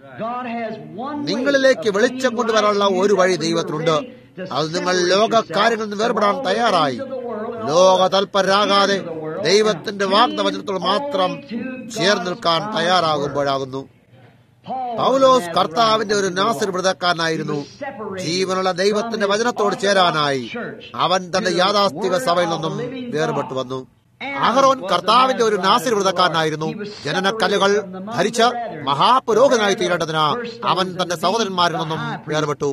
നിങ്ങളിലേക്ക് വെളിച്ചം കൊണ്ടുവരാനുള്ള ഒരു വഴി ദൈവത്തിനുണ്ട്. അത് നിങ്ങൾ ലോക കാര്യങ്ങളിൽ നിന്ന് വേർപെടാൻ തയ്യാറായി ലോക തൽപരരാകാതെ ദൈവത്തിന്റെ വാഗ്ദവചനത്തോട് മാത്രം ചേർന്ന് നിൽക്കാൻ തയ്യാറാകുമ്പോഴാകുന്നു. പൗലോസ് കർത്താവിന്റെ ഒരു നാസീർ വ്രതക്കാരനായിരുന്നു. ജീവനുള്ള ദൈവത്തിന്റെ വചനത്തോട് ചേരാനായി അവൻ തന്റെ യാഥാസ്ഥിക സഭയിൽ നിന്നും വേർപെട്ടു വന്നു. അഹറോൻ കർത്താവിന്റെ ഒരു നാസീർ വ്രതക്കാരനായിരുന്നു. ജനനക്കല്ലുകൾ ധരിച്ച് മഹാപുരോഹിതനായി തീരേണ്ടതിന് അവൻ തന്റെ സഹോദരന്മാരിൽ നിന്നും വേർപെട്ടു.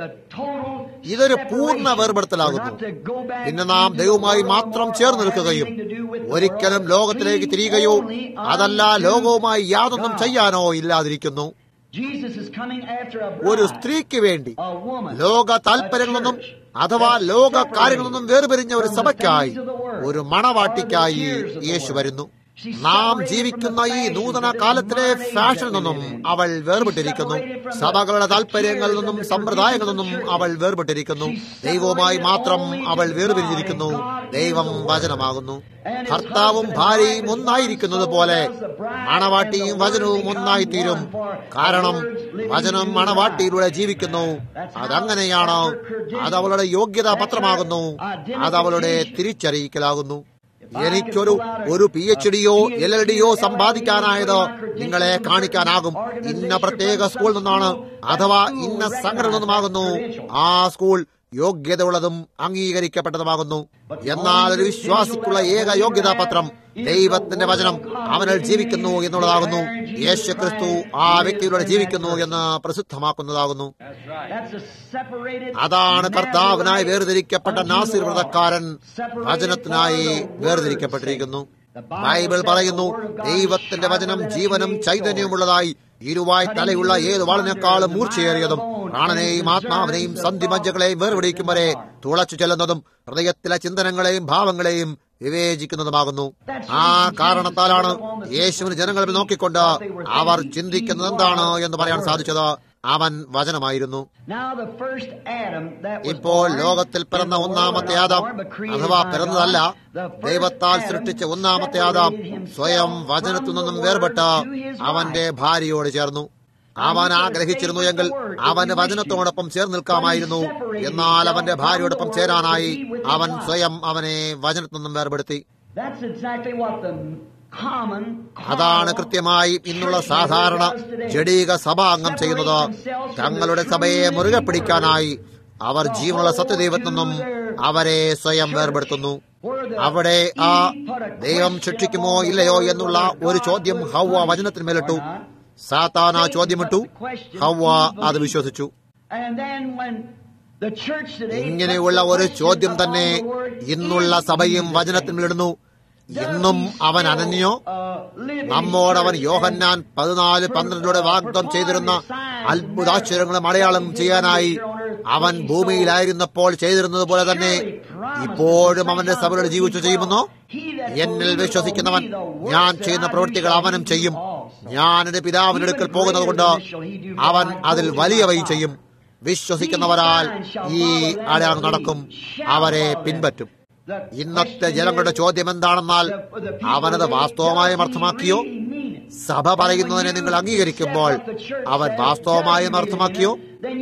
ഇതൊരു പൂർണ്ണ വേർപെടുത്തലാകുന്നു. പിന്നെ നാം ദൈവവുമായി മാത്രം ചേർന്ന് നിൽക്കുകയും ഒരിക്കലും ലോകത്തിലേക്ക് തിരിയുകയോ അതല്ല ലോകവുമായി യാതൊന്നും ചെയ്യാനോ ഇല്ലാതിരിക്കുന്നു. ഒരു സ്ത്രീക്ക് വേണ്ടി ലോക താൽപര്യങ്ങളൊന്നും അഥവാ ലോക കാര്യങ്ങളൊന്നും വേർപിരിഞ്ഞ ഒരു സഭയ്ക്കായി, ഒരു മണവാട്ടിക്കായി യേശു വരുന്നു. നാം ജീവിക്കുന്ന ഈ നൂതന കാലത്തിലെ ഫാഷനിൽ നിന്നും അവൾ വേർപെട്ടിരിക്കുന്നു. സഭകളുടെ താൽപര്യങ്ങളിൽ നിന്നും സമ്പ്രദായങ്ങളിൽ നിന്നും അവൾ വേർപെട്ടിരിക്കുന്നു. ദൈവവുമായി മാത്രം അവൾ വേർപിരിഞ്ഞിരിക്കുന്നു. ദൈവം വചനമാകുന്നു. ഭർത്താവും ഭാര്യയും ഒന്നായിരിക്കുന്നത് പോലെ മണവാട്ടിയും വചനവും ഒന്നായിത്തീരും. കാരണം വചനം മണവാട്ടിയിലൂടെ ജീവിക്കുന്നു. അതങ്ങനെയാണ്. അത് അവളുടെ യോഗ്യതാ പത്രമാകുന്നു. അത് അവളുടെ തിരിച്ചറിയിക്കലാകുന്നു. എനിക്കൊരു ഒരു പി എച്ച് ഡിയോ എൽ എൽ ഡിയോ സമ്പാദിക്കാനായത് നിങ്ങളെ കാണിക്കാനാകും. ഇന്ന പ്രത്യേക സ്കൂളിൽ നിന്നാണ് അഥവാ ഇന്ന സംഘടന നിന്നുമാകുന്നു. ആ സ്കൂൾ യോഗ്യതയുള്ളതും അംഗീകരിക്കപ്പെട്ടതുമാകുന്നു. എന്നാൽ ഒരു വിശ്വാസിക്കുള്ള ഏക യോഗ്യതാ പത്രം ദൈവത്തിന്റെ വചനം അവനിൽ ജീവിക്കുന്നു എന്നുള്ളതാകുന്നു. യേശു ക്രിസ്തു ആ വ്യക്തിയിലൂടെ ജീവിക്കുന്നു എന്ന് പ്രസിദ്ധമാക്കുന്നതാകുന്നു. അതാണ് കർത്താവിനായി വേർതിരിക്കപ്പെട്ട നാസീർ വ്രതക്കാരൻ വചനത്തിനായി വേർതിരിക്കപ്പെട്ടിരിക്കുന്നു. ബൈബിൾ പറയുന്നു, ദൈവത്തിന്റെ വചനം ജീവനും ചൈതന്യമുള്ളതായി ഇരുവായി തലയുള്ള ഏത് വാളിനേക്കാളും മൂർച്ചയേറിയതും പ്രാണനെയും ആത്മാവിനെയും സന്ധിമജ്ജകളെയും വേർപിടിക്കും വരെ തുളച്ചു ചെല്ലുന്നതും ഹൃദയത്തിലെ ചിന്തനങ്ങളെയും ഭാവങ്ങളെയും വിവേചിക്കുന്നതുമാകുന്നു. ആ കാരണത്താലാണ് യേശുവിന് ജനങ്ങളിൽ നോക്കിക്കൊണ്ട് അവർ ചിന്തിക്കുന്നത് എന്താണ് എന്ന് പറയാൻ സാധിച്ചത്. അവൻ വചനമായിരുന്നു. ഇപ്പോൾ ലോകത്തിൽ പിറന്ന ഒന്നാമത്തെ ആദാം അഥവാ പിറന്നതല്ല, ദൈവത്താൽ സൃഷ്ടിച്ച ഒന്നാമത്തെ ആദാം സ്വയം വചനത്തിൽ നിന്നും വേർപെട്ട് അവന്റെ ഭാര്യയോട് ചേർന്നു. അവൻ ആഗ്രഹിച്ചിരുന്നു എങ്കിൽ അവന് വചനത്തോടൊപ്പം ചേർന്ന് നിൽക്കാമായിരുന്നു. എന്നാൽ അവന്റെ ഭാര്യയോടൊപ്പം ചേരാനായി അവൻ സ്വയം അവനെ വചനത്തിൽ നിന്നും വേർപെടുത്തി. അതാണ് കൃത്യമായി ഇന്നുള്ള സാധാരണ ജഡീക സഭാംഗം ചെയ്യുന്നത്. തങ്ങളുടെ സഭയെ മുറുകെ പിടിക്കാനായി അവർ ജീവനുള്ള സത്യദൈവത്തിൽ നിന്നും അവരെ സ്വയം വേർപെടുത്തുന്നു. അവിടെ ആ ദൈവം ശിക്ഷിക്കുമോ ഇല്ലയോ എന്നുള്ള ഒരു ചോദ്യം ഹവ്വ വചനത്തിന്മേലിട്ടു. സാത്താൻ ആ ചോദ്യമിട്ടു, ഹവ്വ അത് വിശ്വസിച്ചു. ഇങ്ങനെയുള്ള ഒരു ചോദ്യം തന്നെ ഇന്നുള്ള സഭയും വചനത്തിന്മേലിടുന്നു. ഇന്നും അവൻ അനന്യോ? നമ്മോടവൻ യോഹന്നാൻ പതിനാല് പന്ത്രണ്ടിലൂടെ വാഗ്ദത്തം ചെയ്തിരുന്ന അത്ഭുതാശ്ചര്യങ്ങളും അടയാളം ചെയ്യാനായി അവൻ ഭൂമിയിലായിരുന്നപ്പോൾ ചെയ്തിരുന്നത് പോലെ തന്നെ ഇപ്പോഴും അവന്റെ സഭയോട് ജീവിച്ചു ചെയ്യുമെന്നോ? എന്നിൽ വിശ്വസിക്കുന്നവൻ ഞാൻ ചെയ്യുന്ന പ്രവൃത്തികൾ അവനും ചെയ്യും. ഞാൻ എന്റെ പിതാവിന്റെ അടുക്കൽ പോകുന്നത് കൊണ്ട് അവൻ അതിൽ വലിയവയും ചെയ്യും. വിശ്വസിക്കുന്നവരാൽ ഈ അടയാളം നടക്കും, അവരെ പിൻപറ്റും. ഇന്നത്തെ ജനങ്ങളുടെ ചോദ്യം എന്താണെന്നാൽ, അവനത് വാസ്തവമായും അർത്ഥമാക്കിയോ? സഭ പറയുന്നതിനെ നിങ്ങൾ അംഗീകരിക്കുമ്പോൾ അവൻ വാസ്തവമായും അർത്ഥമാക്കിയോ?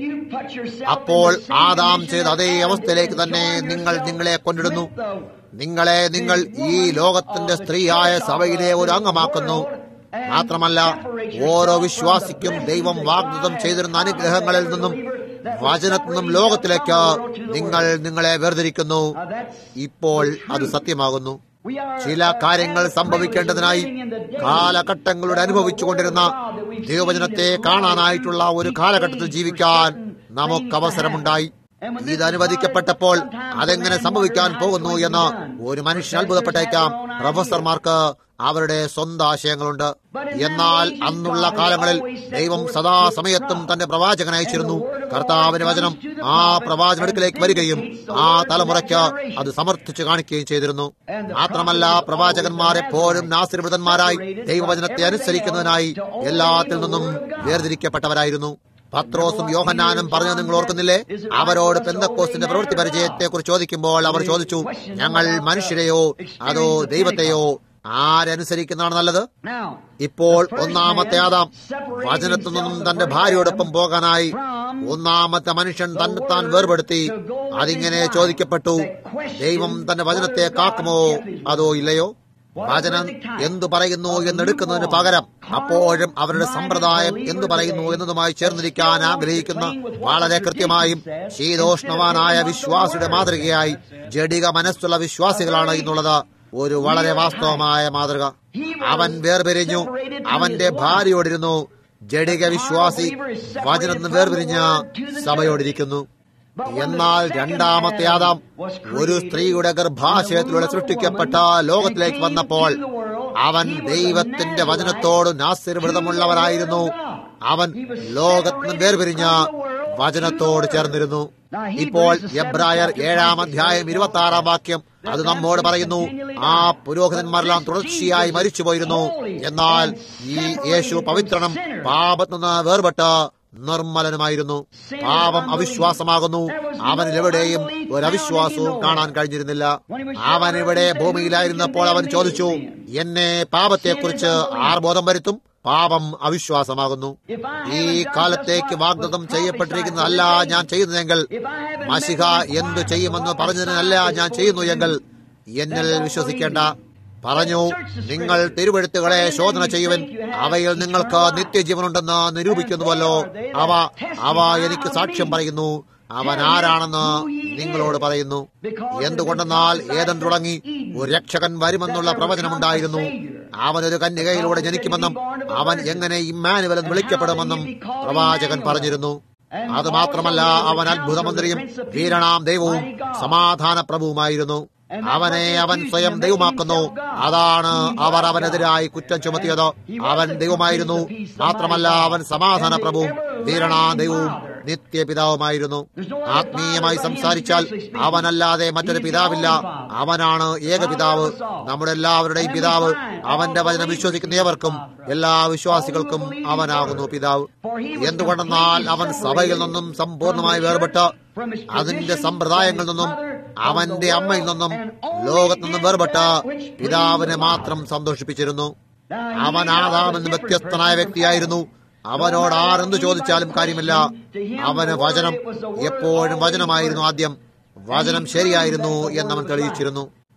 അപ്പോൾ ആദാം ചെയ്ത അതേ അവസ്ഥയിലേക്ക് തന്നെ നിങ്ങൾ നിങ്ങളെ കൊണ്ടിടുന്നു. നിങ്ങളെ നിങ്ങൾ ഈ ലോകത്തിന്റെ സ്ത്രീയായ സഭയിലെ ഒരു അംഗമാക്കുന്നു. മാത്രമല്ല, ഓരോ വിശ്വാസിക്കും ദൈവം വാഗ്ദത്തം ചെയ്തിരുന്ന അനുഗ്രഹങ്ങളിൽ നിന്നും വചനത്തിൽ നിന്നും ലോകത്തിലേക്ക് നിങ്ങൾ നിങ്ങളെ വേർതിരിക്കുന്നു. ഇപ്പോൾ അത് സത്യമാകുന്നു. ചില കാര്യങ്ങൾ സംഭവിക്കേണ്ടതിനായി കാലഘട്ടങ്ങളുടെ അനുഭവിച്ചുകൊണ്ടിരുന്ന ദൈവവചനത്തെ കാണാനായിട്ടുള്ള ഒരു കാലഘട്ടത്തിൽ ജീവിക്കാൻ നമുക്ക് അവസരമുണ്ടായി. ഇത് അനുവദിക്കപ്പെട്ടപ്പോൾ അതെങ്ങനെ സംഭവിക്കാൻ പോകുന്നു എന്ന് ഒരു മനുഷ്യൻ അത്ഭുതപ്പെട്ടേക്കാം. പ്രൊഫസർമാർക്ക് അവരുടെ സ്വന്തം ആശയങ്ങളുണ്ട്. എന്നാൽ അന്നുള്ള കാലങ്ങളിൽ ദൈവം സദാസമയത്തും തന്റെ പ്രവാചകൻ അയച്ചിരുന്നു. കർത്താവിന്റെ വചനം ആ പ്രവാചകടുക്കിലേക്ക് വരികയും ആ തലമുറയ്ക്ക് അത് സമർത്ഥിച്ചു കാണിക്കുകയും ചെയ്തിരുന്നു. മാത്രമല്ല, പ്രവാചകന്മാർ എപ്പോഴും നാസരിവൃതന്മാരായി ദൈവവചനത്തെ അനുസരിക്കുന്നതിനായി എല്ലാത്തിൽ നിന്നും വേർതിരിക്കപ്പെട്ടവരായിരുന്നു. പത്രോസും യോഹന്നാനും പറഞ്ഞത് നിങ്ങൾ ഓർക്കുന്നില്ലേ? അവരോട് പെന്തക്കോസ്തിന്റെ പ്രവൃത്തി പരിചയത്തെ കുറിച്ച് ചോദിക്കുമ്പോൾ അവർ ചോദിച്ചു, ഞങ്ങൾ മനുഷ്യരെയോ അതോ ദൈവത്തെയോ ആരനുസരിക്കുന്നതാണ് നല്ലത്? ഇപ്പോൾ ഒന്നാമത്തെ ആദാം വചനത്തിൽ നിന്നും തന്റെ ഭാര്യയോടൊപ്പം പോകാനായി ഒന്നാമത്തെ മനുഷ്യൻ തന്നെ താൻ വേർപെടുത്തി. അതിങ്ങനെ ചോദിക്കപ്പെട്ടു, ദൈവം തന്റെ വചനത്തെ കാക്കുമോ അതോ ഇല്ലയോ? വചനം എന്തു പറയുന്നു എന്നെടുക്കുന്നതിന് പകരം അപ്പോഴും അവരുടെ സമ്പ്രദായം എന്തു പറയുന്നു എന്നതുമായി ചേർന്നിരിക്കാൻ ആഗ്രഹിക്കുന്ന വളരെ കൃത്യമായും ശീതോഷ്ണവാനായ വിശ്വാസിയുടെ മാതൃകയായി ജഡിക മനസ്സുള്ള വിശ്വാസികളാണ് എന്നുള്ളത് ഒരു വളരെ വാസ്തവമായ മാതൃക. അവൻ വേർപിരിഞ്ഞു, അവന്റെ ഭാര്യയോടിരുന്നു. ജഡിക വിശ്വാസി വചനത്തിന് വേർപിരിഞ്ഞ സഭയോടിരിക്കുന്നു. എന്നാൽ രണ്ടാമത്തെ ആദാം ഒരു സ്ത്രീയുടെ ഗർഭാശയത്തിലൂടെ സൃഷ്ടിക്കപ്പെട്ട ലോകത്തിലേക്ക് വന്നപ്പോൾ അവൻ ദൈവത്തിന്റെ വചനത്തോട് നാസ്തികവ്രതമുള്ളവനായിരുന്നു. അവൻ ലോകത്തിന് വേർപിരിഞ്ഞ വചനത്തോട് ചേർന്നിരുന്നു. ഇപ്പോൾ എബ്രായർ ഏഴാം അധ്യായം ഇരുപത്തി ആറാം വാക്യം അത് നമ്മോട് പറയുന്നു, ആ പുരോഹിതന്മാരെല്ലാം തുടർച്ചയായി മരിച്ചുപോയിരുന്നു. എന്നാൽ ഈ യേശു പവിത്രനും പാപത്തിൽ നിന്ന് വേർപെട്ട് നിർമ്മലനുമായിരുന്നു. പാപം അവിശ്വാസമാകുന്നു. അവനിലെവിടെയും ഒരു അവിശ്വാസവും കാണാൻ കഴിഞ്ഞിരുന്നില്ല. അവൻ ഇവിടെ ഭൂമിയിലായിരുന്നപ്പോൾ അവൻ ചോദിച്ചു, എന്നെ പാപത്തെക്കുറിച്ച് ആർ ബോധം വരുത്തും? പാപം അവിശ്വാസമാകുന്നു. ഈ കാലത്തേക്ക് വാഗ്ദത്തം ചെയ്യപ്പെട്ടിരിക്കുന്നതല്ല ഞാൻ ചെയ്യുന്നതെങ്കിൽ, മശിഹ എന്തു ചെയ്യുമെന്ന് പറഞ്ഞതിനല്ല ഞാൻ ചെയ്യുന്നു എങ്കിൽ എന്നിൽ വിശ്വസിക്കേണ്ട. പറഞ്ഞു, നിങ്ങൾ തിരുവെഴുത്തുകളെ ശോധന ചെയ്യുവൻ, അവയിൽ നിങ്ങൾക്ക് നിത്യജീവനുണ്ടെന്ന് നിരൂപിക്കുന്നുവല്ലോ. അവ അവ എനിക്ക് സാക്ഷ്യം പറയുന്നു. അവൻ ആരാണെന്ന് നിങ്ങളോട് പറയുന്നു. എന്തുകൊണ്ടെന്നാൽ ഏതൻ തുടങ്ങി ഒരു രക്ഷകൻ വരുമെന്നുള്ള പ്രവചനമുണ്ടായിരുന്നു. അവനൊരു കന്യകയിലൂടെ ജനിക്കുമെന്നും അവൻ എങ്ങനെ ഇമ്മാനുവൽ എന്ന് വിളിക്കപ്പെടുമെന്നും പ്രവാചകൻ പറഞ്ഞിരുന്നു. അത് മാത്രമല്ല, അവൻ അത്ഭുതമന്ത്രിയും വീരണാം ദൈവവും സമാധാന പ്രഭുവുമായിരുന്നു. അവനെ അവൻ സ്വയം ദൈവമാക്കുന്നു. അതാണ് അവർ അവനെതിരായി കുറ്റം ചുമത്തിയത്. അവൻ ദൈവമായിരുന്നു. മാത്രമല്ല, അവൻ സമാധാന പ്രഭുവും വീരണാ ദൈവവും നിത്യപിതാവുമായിരുന്നു. ആത്മീയമായി സംസാരിച്ചാൽ അവനല്ലാതെ മറ്റൊരു പിതാവില്ല. അവനാണ് ഏകപിതാവ്, നമ്മുടെ എല്ലാവരുടെയും പിതാവ്. അവന്റെ വചനം വിശ്വസിക്കുന്ന ഏവർക്കും, എല്ലാ വിശ്വാസികൾക്കും അവനാകുന്നു പിതാവ്. എന്തുകൊണ്ടെന്നാൽ അവൻ സഭയിൽ നിന്നും സമ്പൂർണമായി വേർപെട്ട് അതിന്റെ സമ്പ്രദായങ്ങളിൽ നിന്നും അവന്റെ അമ്മയിൽ നിന്നും ലോകത്തു നിന്നും വേർപെട്ട് പിതാവിനെ മാത്രം സന്തോഷിപ്പിച്ചിരുന്നു. അവൻ ആദാമെന്ന് വ്യത്യസ്തനായ വ്യക്തിയായിരുന്നു. അവനോട് ആരെന്തു ചോദിച്ചാലും കാര്യമില്ല. അവന് വചനം എപ്പോഴും വചനമായിരുന്നു ആദ്യം. വചനം ശരിയായിരുന്നു എന്നവൻ തെളിയിച്ചിരുന്നു.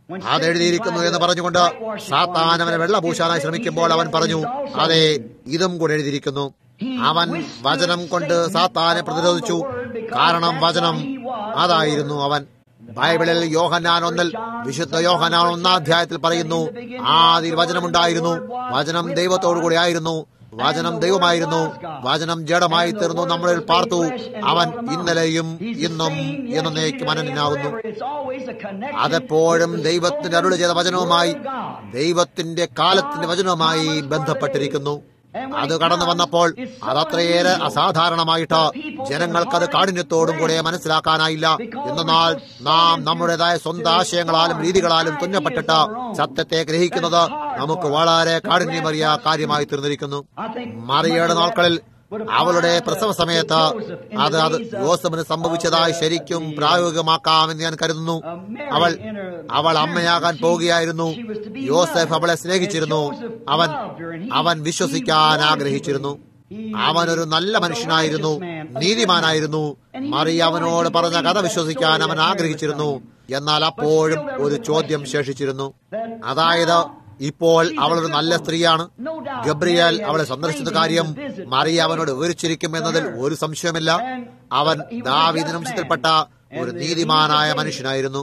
അത് എഴുതിയിരിക്കുന്നു എന്ന് പറഞ്ഞുകൊണ്ട് സാത്താൻ അവനെ വെള്ളപൂശാനായി ശ്രമിക്കുമ്പോൾ അവൻ പറഞ്ഞു, അതെ, ഇതും കൂടെ എഴുതിയിരിക്കുന്നു. അവൻ വചനം കൊണ്ട് സാത്താനെ പ്രതിരോധിച്ചു. കാരണം വചനം അതായിരുന്നു അവൻ. ബൈബിളിൽ യോഹന്നാൻ ഒന്നിൽ, വിശുദ്ധ യോഹന്നാൻ ഒന്നാം അധ്യായത്തിൽ പറയുന്നു, ആദിയിൽ വചനമുണ്ടായിരുന്നു, വചനം ദൈവത്തോടുകൂടി ആയിരുന്നു, വചനം ദൈവമായിരുന്നു, വചനം ജഡമായി തീർന്നു, നമ്മളിൽ പാർത്തു, അവൻ ഇന്നലെയും ഇന്നും എന്നേക്കും അനന്യനാകുന്നു. അതെപ്പോഴും ദൈവത്തിന്റെ അരുളി ചെയ്ത വചനവുമായി, ദൈവത്തിന്റെ കാലത്തിന്റെ വചനവുമായി ബന്ധപ്പെട്ടിരിക്കുന്നു. അത് കടന്നു വന്നപ്പോൾ അതത്രയേറെ അസാധാരണമായിട്ട് ജനങ്ങൾക്കത് കാഠിന്യത്തോടും കൂടെ മനസ്സിലാക്കാനായില്ല. എന്നാൽ നാം നമ്മുടേതായ സ്വന്തം ആശയങ്ങളാലും രീതികളാലും തുന്നപ്പെട്ടിട്ട് സത്യത്തെ ഗ്രഹിക്കുന്നത് നമുക്ക് വളരെ കാഠിന്യമേറിയ കാര്യമായി തീർന്നിരിക്കുന്നു. മറിയയുടെ നാൾക്കളിൽ അവളുടെ പ്രസവ സമയത്ത് അത് അത് യോസഫിന് സംഭവിച്ചതായി ശരിക്കും പ്രായോഗികമാക്കാമെന്ന് ഞാൻ കരുതുന്നു. അവൾ അവൾ അമ്മയാകാൻ പോവുകയായിരുന്നു. യോസഫ് അവളെ സ്നേഹിച്ചിരുന്നു. അവൻ അവൻ വിശ്വസിക്കാൻ ആഗ്രഹിച്ചിരുന്നു. അവനൊരു നല്ല മനുഷ്യനായിരുന്നു, നീതിമാനായിരുന്നു. മറിയ അവനോട് പറഞ്ഞ കഥ വിശ്വസിക്കാൻ അവൻ ആഗ്രഹിച്ചിരുന്നു. എന്നാൽ അപ്പോഴും ഒരു ചോദ്യം ശേഷിച്ചിരുന്നു. അതായത്, ഇപ്പോൾ അവളൊരു നല്ല സ്ത്രീയാണ്. ഗബ്രിയേൽ അവളെ സന്ദർശിച്ച കാര്യം മറിയ അവനോട് വിവരിച്ചിരിക്കും എന്നതിൽ ഒരു സംശയമില്ല. അവൻ ദാവീദ് വംശത്തിൽപ്പെട്ട ഒരു നീതിമാനായ മനുഷ്യനായിരുന്നു.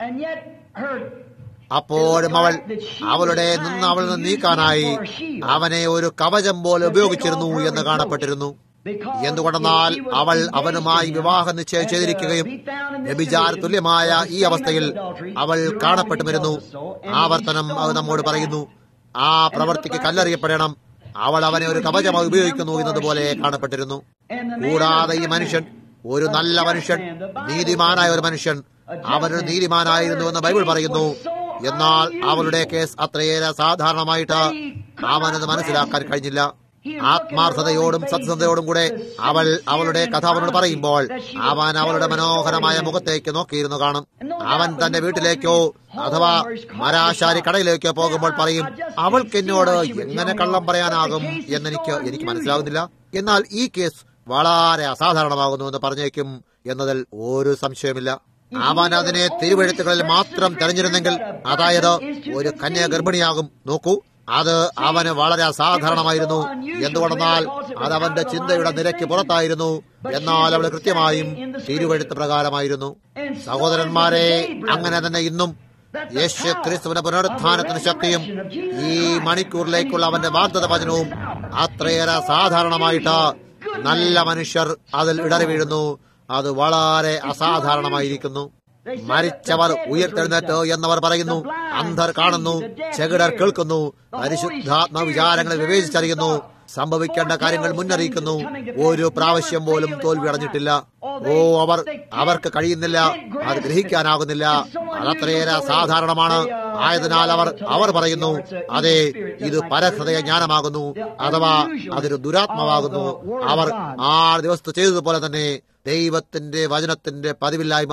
അപ്പോഴും അവൾ അവളുടെ നിന്ന് അവളിൽ നിന്ന് നീക്കാനായി അവനെ ഒരു കവചം പോലെ ഉപയോഗിച്ചിരുന്നു എന്ന് കാണപ്പെട്ടിരുന്നു. എന്തുകൊണ്ടെന്നാൽ അവൾ അവനുമായി വിവാഹ നിശ്ചയം ചെയ്തിരിക്കുകയും വ്യഭിചാര തുല്യമായ ഈ അവസ്ഥയിൽ അവൾ കാണപ്പെട്ടുവരുന്നു. ആവർത്തനം അത് നമ്മോട് പറയുന്നു, ആ പ്രവൃത്തിക്ക് കല്ലെറിയപ്പെടണം. അവൾ അവനെ ഒരു കവചമായി ഉപയോഗിക്കുന്നു എന്നതുപോലെ കാണപ്പെട്ടിരുന്നു. കൂടാതെ ഈ മനുഷ്യൻ ഒരു നല്ല മനുഷ്യൻ, നീതിമാനായ ഒരു മനുഷ്യൻ, അവനൊരു നീതിമാനായിരുന്നു എന്ന് ബൈബിൾ പറയുന്നു. എന്നാൽ അവളുടെ കേസ് അത്രയേറെ സാധാരണമായിട്ട് അവനത് മനസ്സിലാക്കാൻ കഴിഞ്ഞില്ല. ആത്മാർത്ഥതയോടും സത്യസന്ധതയോടും കൂടെ അവൾ അവളുടെ കഥ അവനോട് പറയുമ്പോൾ അവൻ അവളുടെ മനോഹരമായ മുഖത്തേക്ക് നോക്കിയിരുന്നു കാണും. അവൻ തന്റെ വീട്ടിലേക്കോ അഥവാ മരാശാരി കടയിലേക്കോ പോകുമ്പോൾ പറയും, അവൾക്ക് എന്നോട് എങ്ങനെ കള്ളം പറയാനാകും എന്നെനിക്ക് എനിക്ക് മനസ്സിലാകുന്നില്ല. എന്നാൽ ഈ കേസ് വളരെ അസാധാരണമാകുന്നു എന്ന് പറഞ്ഞേക്കും എന്നതിൽ ഒരു സംശയമില്ല. അവൻ അതിനെ തിരുവെഴുത്തുകളിൽ മാത്രം തെരഞ്ഞിരുന്നെങ്കിൽ, അതായത് ഒരു കന്യ ഗർഭിണിയാകും. നോക്കൂ, അത് അവന് വളരെ അസാധാരണമായിരുന്നു. എന്തുകൊണ്ടെന്നാൽ അത് അവന്റെ ചിന്തയുടെ നിരക്ക് പുറത്തായിരുന്നു. എന്നാൽ അവൾ കൃത്യമായും തിരുവെഴുത്ത് പ്രകാരമായിരുന്നു. സഹോദരന്മാരെ, അങ്ങനെ തന്നെ ഇന്നും യേശു ക്രിസ്തുവിന്റെ പുനരുത്ഥാനത്തിന് ശക്തിയും ഈ മണിക്കൂറിലേക്കുള്ള അവന്റെ വാഗ്ദത്ത വചനവും അത്രയേറെ സാധാരണമായിട്ട് നല്ല മനുഷ്യർ അതിൽ ഇടറി വീഴുന്നു. അത് വളരെ അസാധാരണമായിരിക്കുന്നു. മരിച്ചവർ ഉയർത്തെഴുന്നേറ്റ് എന്നവർ പറയുന്നു. അന്ധർ കാണുന്നു, ചെകിടർ കേൾക്കുന്നു, പരിശുദ്ധാത്മ വിചാരങ്ങളെ വിവേചിച്ചറിയുന്നു, സംഭവിക്കേണ്ട കാര്യങ്ങൾ മുന്നറിയിക്കുന്നു. ഒരു പ്രാവശ്യം പോലും തോൽവി അടഞ്ഞിട്ടില്ല. ഓ, അവർ അവർക്ക് കഴിയുന്നില്ല, അത് ഗ്രഹിക്കാനാകുന്നില്ല. അതത്രയേറെ സാധാരണമാണ്. ആയതിനാൽ അവർ അവർ പറയുന്നു, അതെ, ഇത് പരഹൃദയ ജ്ഞാനമാകുന്നു, അഥവാ അതൊരു ദുരാത്മാവാകുന്നു. അവർ ആ ദിവസത്തെ ചെയ്തതുപോലെ തന്നെ ദൈവത്തിന്റെ വചനത്തിന്റെ പതിവില്ലായ്മ.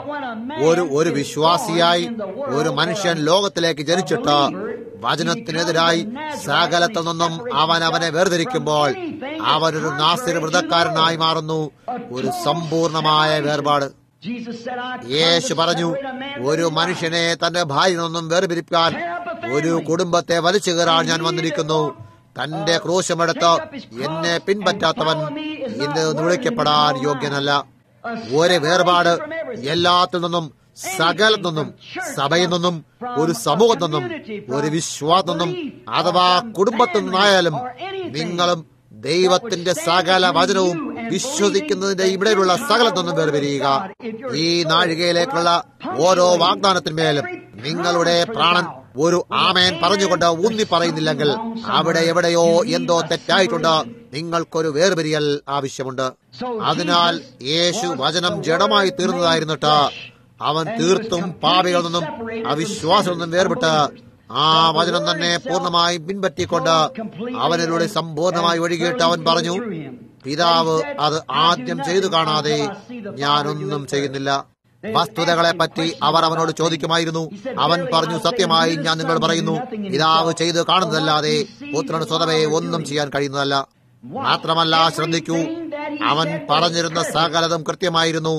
ഒരു ഒരു വിശ്വാസിയായി ഒരു മനുഷ്യൻ ലോകത്തിലേക്ക് ജനിച്ചിട്ട് വചനത്തിനെതിരായി സകലത്തിൽ നിന്നും അവൻ അവനെ വേർതിരിക്കുമ്പോൾ അവനൊരു നാസിർ വ്രതക്കാരനായി മാറുന്നു. ഒരു സമ്പൂർണമായ വേർപാട്. യേശു പറഞ്ഞു, ഒരു മനുഷ്യനെ തന്റെ ഭാര്യയിൽ നിന്നും വേർപിരിക്കാൻ ഒരു കുടുംബത്തെ വലിച്ചു കയറാൻ ഞാൻ വന്നിരിക്കുന്നു. തന്റെ ക്രൂശമെടുത്ത് എന്നെ പിൻപറ്റാത്തവൻ ഇന്ന് വിളിക്കപ്പെടാൻ യോഗ്യനല്ല. ഒരു വേർപാട് എല്ലാത്തിൽ നിന്നും, സകലത്തിൽ നിന്നും, സഭയിൽ നിന്നും, ഒരു സമൂഹത്തിൽ നിന്നും, ഒരു വിശ്വാസത്തിൽ നിന്നും, അഥവാ കുടുംബത്തിൽ നിന്നായാലും നിങ്ങളും ദൈവത്തിന്റെ സകല വചനവും വിശ്വസിക്കുന്നതിന്റെ ഇവിടെയുള്ള സകലത്തിൽ നിന്നും വേർപിരിയുക. ഈ നാഴികയിലേക്കുള്ള ഓരോ വാഗ്ദാനത്തിന്മേലും നിങ്ങളുടെ പ്രാണൻ ഒരു ആമേൻ പറഞ്ഞുകൊണ്ട് ഊന്നി പറയുന്നില്ലെങ്കിൽ അവിടെ എവിടെയോ എന്തോ തെറ്റായിട്ടുണ്ട്. നിങ്ങൾക്കൊരു വേർപിരിയൽ ആവശ്യമുണ്ട്. അതിനാൽ യേശു വചനം ജഡമായി തീർന്നതായിരുന്നിട്ട് അവൻ തീർത്തും പാപികളിൽ നിന്നും അവിശ്വാസത്തിൽ നിന്നും വേർപെട്ട് ആ വചനം തന്നെ പൂർണ്ണമായി പിൻപറ്റിക്കൊണ്ട് അവനിലൂടെ സമ്പൂർണമായി ഒഴുകിയിട്ട് അവൻ പറഞ്ഞു, പിതാവ് അത് ആദ്യം ചെയ്തു കാണാതെ ഞാനൊന്നും ചെയ്യുന്നില്ല. വസ്തുതകളെ പറ്റി അവർ അവനോട് ചോദിക്കുമായിരുന്നു. അവൻ പറഞ്ഞു, സത്യമായി ഞാൻ നിങ്ങൾ പറയുന്നു, പിതാവ് ചെയ്ത് കാണുന്നതല്ലാതെ പുത്രന് സ്വതവേ ഒന്നും ചെയ്യാൻ കഴിയുന്നതല്ല. മാത്രമല്ല, ശ്രദ്ധിക്കൂ, അവൻ പറഞ്ഞിരുന്ന സകലതും കൃത്യമായിരുന്നു.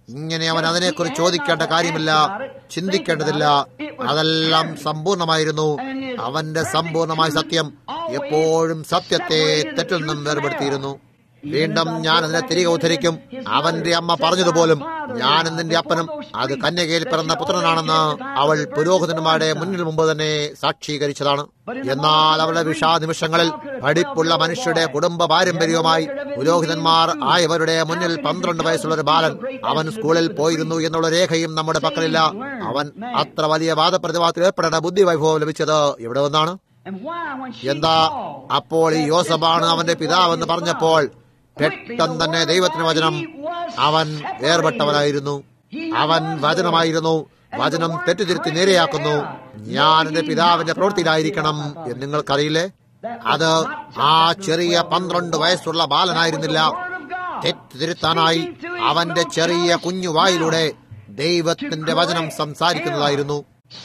ഇങ്ങനെ അവൻ അതിനെക്കുറിച്ച് ചോദിക്കേണ്ട കാര്യമില്ല, ചിന്തിക്കേണ്ടതില്ല. അതെല്ലാം സമ്പൂർണമായിരുന്നു. അവന്റെ സമ്പൂർണമായ സത്യം എപ്പോഴും സത്യത്തെ തെറ്റിൽ നിന്നും വേർപെടുത്തിയിരുന്നു. വീണ്ടും ഞാൻ അതിനെ തിരികെ ഉദ്ധരിക്കും. അവന്റെ അമ്മ പറഞ്ഞതുപോലും, ഞാൻ നിന്റെ അപ്പനും അത് കന്യകയിൽ പിറന്ന പുത്രനാണെന്ന് അവൾ പുരോഹിതന്മാരുടെ മുന്നിൽ മുമ്പ് തന്നെ സാക്ഷീകരിച്ചതാണ്. എന്നാൽ അവളുടെ വിഷാ നിമിഷങ്ങളിൽ പഠിപ്പുള്ള മനുഷ്യരുടെ കുടുംബ പാരമ്പര്യവുമായി പുരോഹിതന്മാർ ആയവരുടെ മുന്നിൽ പന്ത്രണ്ട് വയസ്സുള്ള ഒരു ബാലൻ അവൻ സ്കൂളിൽ പോയിരുന്നു എന്നുള്ള രേഖയും നമ്മുടെ പക്കലില്ല. അവൻ അത്ര വലിയ വാദപ്രതിവാദത്തിൽ ഏർപ്പെടേണ്ട ബുദ്ധി വൈഭവം ലഭിച്ചത് എവിടെ നിന്നാണ്? എന്താ? അപ്പോൾ ഈ യോസഫാണ് അവന്റെ പിതാവെന്ന് പറഞ്ഞപ്പോൾ പെട്ടെന്ന് തന്നെ ദൈവത്തിന് വചനം, അവൻ വേർപെട്ടവനായിരുന്നു. അവൻ വചനമായിരുന്നു. വചനം തെറ്റിതിരുത്തി നേരെയാക്കുന്നു. ഞാൻ എന്റെ പിതാവിന്റെ പ്രവൃത്തിയിലായിരിക്കണം എന്ന് നിങ്ങൾക്കറിയില്ലേ? അത് ആ ചെറിയ പന്ത്രണ്ട് വയസ്സുള്ള ബാലനായിരുന്നില്ല. തെറ്റിതിരുത്താനായി അവന്റെ ചെറിയ കുഞ്ഞു വായിലൂടെ ദൈവത്തിന്റെ വചനം സംസാരിക്കുന്നതായിരുന്നു.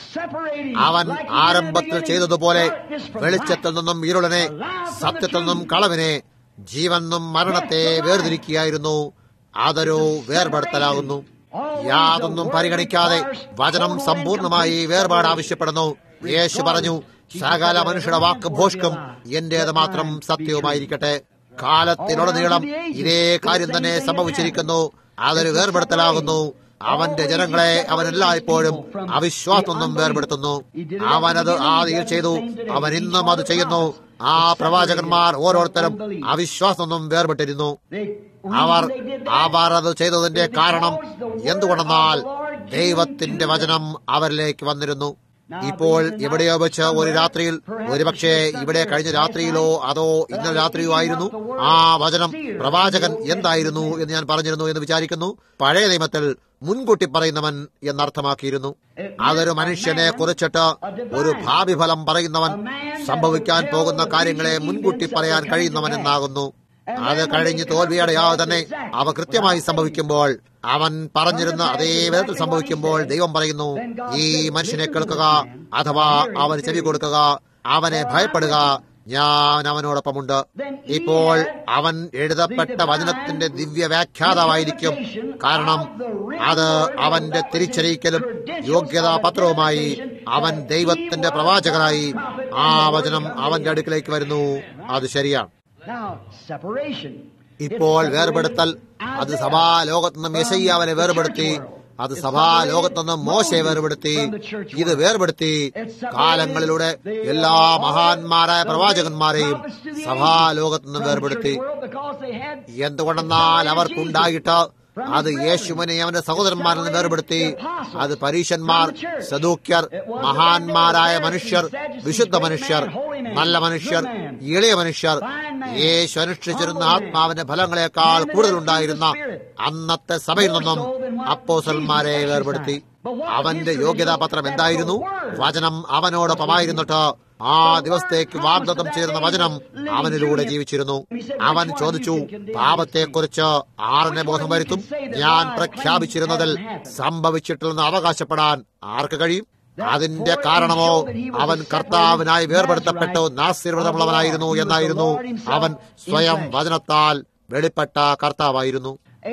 അവൻ ആരംഭത്തിൽ ചെയ്തതുപോലെ വെളിച്ചത്തിൽ നിന്നും ഇരുളനെ, സത്യത്തിൽ നിന്നും കളവിനെ, ജീവൻ നിന്നും മരണത്തെ വേർതിരിക്കുകയായിരുന്നു. അതൊരു വേർപെടുത്തലാകുന്നു. യാതൊന്നും പരിഗണിക്കാതെ വചനം സമ്പൂർണമായി വേർപാട് ആവശ്യപ്പെടുന്നു. യേശു പറഞ്ഞു, സകല മനുഷ്യരുടെ വാക്ക് ഭോഷ്കും, എന്റേത് മാത്രം സത്യവുമായിരിക്കട്ടെ. കാലത്തിലുടനീളം ഇതേ കാര്യം തന്നെ സംഭവിച്ചിരിക്കുന്നു. അതൊരു വേർപെടുത്തലാകുന്നു. അവന്റെ ജനങ്ങളെ അവൻ എല്ലായ്പ്പോഴും അവിശ്വാസം നിന്നും വേർപെടുത്തുന്നു. അവനത് ആദിയിൽ ചെയ്തു, അവൻ ഇന്നും അത് ചെയ്യുന്നു. ആ പ്രവാചകന്മാർ ഓരോരുത്തരും അവിശ്വാസം നിന്നും വേർപെട്ടിരുന്നു. അവർ അവർ അത് ചെയ്തതിന്റെ കാരണം എന്തുകൊണ്ടെന്നാൽ ദൈവത്തിന്റെ വചനം അവരിലേക്ക് വന്നിരുന്നു. ഇപ്പോൾ എവിടെയോ വെച്ച് ഒരു രാത്രിയിൽ, ഒരുപക്ഷെ ഇവിടെ കഴിഞ്ഞ രാത്രിയിലോ അതോ ഇന്നലെ രാത്രിയോ ആയിരുന്നു, ആ വചനം പ്രവാചകൻ എന്തായിരുന്നു എന്ന് ഞാൻ പറഞ്ഞിരുന്നു എന്ന് വിചാരിക്കുന്നു. പഴയ നിയമത്തിൽ മുൻകൂട്ടി പറയുന്നവൻ എന്നർത്ഥമാക്കിയിരുന്നു. അതൊരു മനുഷ്യനെ കുറിച്ചിട്ട് ഒരു ഭാവി ഫലം പറയുന്നവൻ, സംഭവിക്കാൻ പോകുന്ന കാര്യങ്ങളെ മുൻകൂട്ടി പറയാൻ കഴിയുന്നവൻ എന്നാകുന്നു. അത് കഴിഞ്ഞ് തോൽവിയടയാതെ തന്നെ അവ കൃത്യമായി സംഭവിക്കുമ്പോൾ, അവൻ പറഞ്ഞിരുന്ന അതേ വിധത്തിൽ സംഭവിക്കുമ്പോൾ ദൈവം പറയുന്നു, ഈ മനുഷ്യനെ കേൾക്കുക, അഥവാ അവന് ചെവി കൊടുക്കുക, അവനെ ഭയപ്പെടുക, ഞാൻ അവനോടൊപ്പമുണ്ട്. ഇപ്പോൾ അവൻ എഴുതപ്പെട്ട വചനത്തിന്റെ ദിവ്യ വ്യാഖ്യാതാവായിരിക്കും. കാരണം അത് അവന്റെ തിരിച്ചറിയിക്കലും യോഗ്യതാ പത്രവുമായി അവൻ ദൈവത്തിന്റെ പ്രവാചകനായി ആ വചനം അവന്റെ അടുക്കിലേക്ക് വരുന്നു. അത് ശരിയാണ്. ഇപ്പോൾ വേർപെടുത്തൽ, അത് സഭാ ലോകത്തുനിന്നും യെശയ്യാവിനെ വേർപെടുത്തി, അത് സഭാ ലോകത്തുനിന്നും മോശയെ വേർപെടുത്തി, ഇത് വേർപെടുത്തി കാലങ്ങളിലൂടെ എല്ലാ മഹാന്മാരായ പ്രവാചകന്മാരെയും സഭാ ലോകത്തുനിന്നും വേർപെടുത്തി. എന്തുകൊണ്ടെന്നാൽ അവർക്കുണ്ടായിട്ട് അത് യേശുവിനെ അവന്റെ സഹോദരന്മാരിൽ നിന്ന് വേർപെടുത്തി. അത് പരീശന്മാർ, സദൂക്യർ, മഹാന്മാരായ മനുഷ്യർ, വിശുദ്ധ മനുഷ്യർ, നല്ല മനുഷ്യർ, എളിയ മനുഷ്യർ, യേശു അനുഷ്ഠിച്ചിരുന്ന ആത്മാവിന്റെ ഫലങ്ങളെക്കാൾ കൂടുതലുണ്ടായിരുന്ന അന്നത്തെ സഭയിൽ നിന്നും അപ്പോസ്തലന്മാരെ വേർപെടുത്തി. അവന്റെ യോഗ്യതാപത്രം എന്തായിരുന്നു? വചനം അവനോടൊപ്പമായിരുന്നിട്ട് ആ ദിവസത്തേക്ക് വാഗ്ദത്തം ചെയ്യുന്ന വചനം അവനിലൂടെ ജീവിച്ചിരുന്നു. അവൻ ചോദിച്ചു, പാപത്തെക്കുറിച്ച് ആറിനെ ബോധം വരുത്തും? ഞാൻ പ്രഖ്യാപിച്ചിരുന്നതിൽ സംഭവിച്ചിട്ടില്ലെന്ന് അവകാശപ്പെടാൻ ആർക്ക് കഴിയും? അതിന്റെ കാരണമോ അവൻ കർത്താവിനായി വേർപെടുത്തപ്പെട്ടു നാസ്തികൃതമുള്ളവനായിരുന്നു എന്നായിരുന്നു. അവൻ സ്വയം വചനത്താൽ വെളിപ്പെട്ട കർത്താവായിരുന്നു.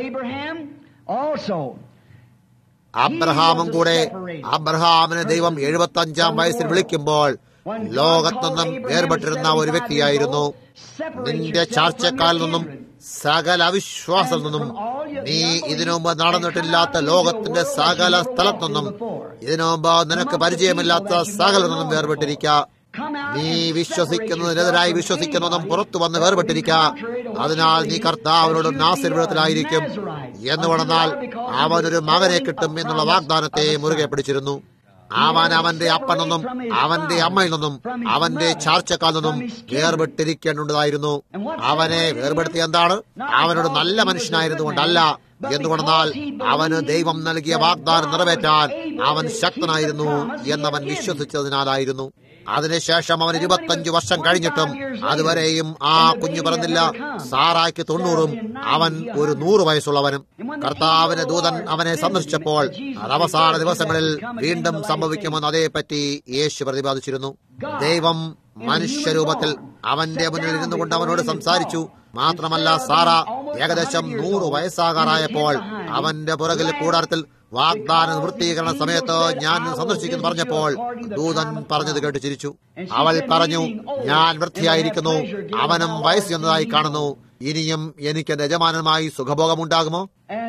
അബ്രഹാമും കൂടെ. അബ്രഹാമിനെ ദൈവം എഴുപത്തി അഞ്ചാം വയസ്സിൽ വിളിക്കുമ്പോൾ ലോകത്തുനിന്നും വേർപെട്ടിരുന്ന ഒരു വ്യക്തിയായിരുന്നു. നിന്റെ ചാർച്ചക്കാരിൽ നിന്നും സകല അവിശ്വാസത്തിൽ നിന്നും, നീ ഇതിനു മുമ്പ് നടന്നിട്ടില്ലാത്ത ലോകത്തിന്റെ സകല സ്ഥലത്തു നിന്നും, ഇതിനു മുമ്പ് നിനക്ക് പരിചയമില്ലാത്ത സകല നിന്നും വേർപെട്ടിരിക്കുക. നീ വിശ്വസിക്കുന്നതിനെതിരായി വിശ്വസിക്കുന്നതും പുറത്തു വന്ന് വേർപെട്ടിരിക്കുക. അതിനാൽ നീ കർത്താവിനോടും നാസിർവ്രതത്തിലായിരിക്കും എന്ന് പറഞ്ഞാൽ അവനൊരു മകനെ കിട്ടും എന്നുള്ള വാഗ്ദാനത്തെ മുറുകെ പിടിച്ചിരുന്നു. അവൻ അവന്റെ അപ്പൻ നിന്നും അവന്റെ അമ്മയിൽ നിന്നും അവന്റെ ചാർച്ചക്കാൽ നിന്നും വേർപെട്ടിരിക്കേണ്ടതായിരുന്നു. അവനെ വേർപെടുത്തിയ എന്താണ്? അവനോട് നല്ല മനുഷ്യനായിരുന്നു കൊണ്ടല്ല, എന്തുകൊണ്ടെന്നാൽ അവന് ദൈവം നൽകിയ വാഗ്ദാനം നിറവേറ്റാൻ അവൻ ശക്തനായിരുന്നു എന്നവൻ വിശ്വസിച്ചതിനാലായിരുന്നു. അതിനുശേഷം അവൻ ഇരുപത്തഞ്ചു വർഷം കഴിഞ്ഞിട്ടും അതുവരെയും ആ കുഞ്ഞു പറഞ്ഞില്ല. സാറായ്ക്ക് തൊണ്ണൂറും അവൻ ഒരു നൂറ് വയസ്സുള്ളവനും. കർത്താവിന്റെ ദൂതൻ അവനെ സന്ദർശിച്ചപ്പോൾ അത് അവസാന ദിവസങ്ങളിൽ വീണ്ടും സംഭവിക്കുമെന്ന് അതേപ്പറ്റി യേശു പ്രതിപാദിച്ചിരുന്നു. ദൈവം മനുഷ്യരൂപത്തിൽ അവന്റെ മുന്നിൽ ഇരുന്നു കൊണ്ട് അവനോട് സംസാരിച്ചു. മാത്രമല്ല, സാറ ഏകദേശം നൂറ് വയസ്സാകാറായപ്പോൾ അവന്റെ പുറകിൽ കൂടാരത്തിൽ വാഗ്ദാന നിവൃത്തീകരണ സമയത്ത് ഞാൻ സന്ദർശിക്കുന്നു പറഞ്ഞപ്പോൾ ദൂതൻ പറഞ്ഞത് കേട്ട് ചിരിച്ചു. അവൾ പറഞ്ഞു, ഞാൻ വൃത്തിയായിരിക്കുന്നു, അവനും വയസ്സ് എന്നതായി കാണുന്നു, ഇനിയും എനിക്ക് എന്റെ യജമാനനുമായി സുഖഭോഗമുണ്ടാകുമോ?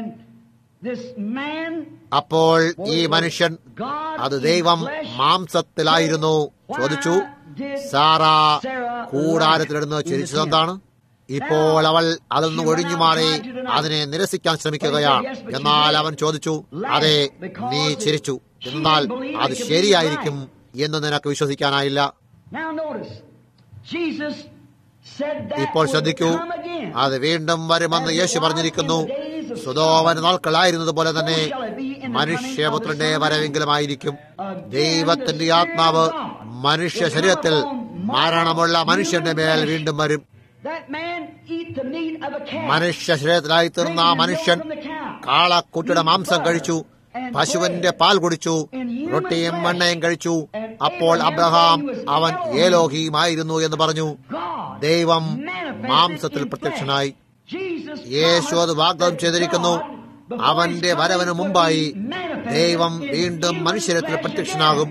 അപ്പോൾ ഈ മനുഷ്യൻ, അത് ദൈവം മാംസത്തിലായിരുന്നു, ചോദിച്ചു, സാറ കൂടാരത്തിലിടുന്ന് ചിരിച്ചതെന്താണ്? ഇപ്പോൾ അവൾ അതിൽ നിന്ന് ഒഴിഞ്ഞു മാറി അതിനെ നിരസിക്കാൻ ശ്രമിക്കുകയാണ്. എന്നാൽ അവൻ ചോദിച്ചു, അതെ, നീ ചിരിച്ചു, എന്നാൽ അത് ശരിയായിരിക്കും എന്ന് നിനക്ക് വിശ്വസിക്കാനായില്ല. ഇപ്പോൾ ശ്രദ്ധിക്കൂ, അത് വീണ്ടും വരുമെന്ന് യേശു പറഞ്ഞിരിക്കുന്നു. സുദോമൻ നാൾക്കളായിരുന്നത് പോലെ തന്നെ മനുഷ്യപുത്രന്റെ വരവെങ്കിലുമായിരിക്കും. ദൈവത്തിന്റെ ആത്മാവ് മനുഷ്യ ശരീരത്തിൽ മരണമുള്ള മനുഷ്യന്റെ മേൽ വീണ്ടും വരും. മനുഷ്യ ശരീരത്തിലായി തീർന്ന ആ മനുഷ്യൻ കാളക്കുട്ടിയുടെ മാംസം കഴിച്ചു, പശുവിന്റെ പാൽ കുടിച്ചു, റൊട്ടിയും മണ്ണയും കഴിച്ചു. അപ്പോൾ അബ്രഹാം അവൻ ഏലോഹിയുമായിരുന്നു എന്ന് പറഞ്ഞു. ദൈവം മാംസത്തിൽ പ്രത്യക്ഷനായി. യേശു അത് വാഗ്ദാനം ചെയ്തിരിക്കുന്നു. അവന്റെ വരവിന് മുമ്പായി ദൈവം വീണ്ടും മനുഷ്യരത്തിൽ പ്രത്യക്ഷനാകും.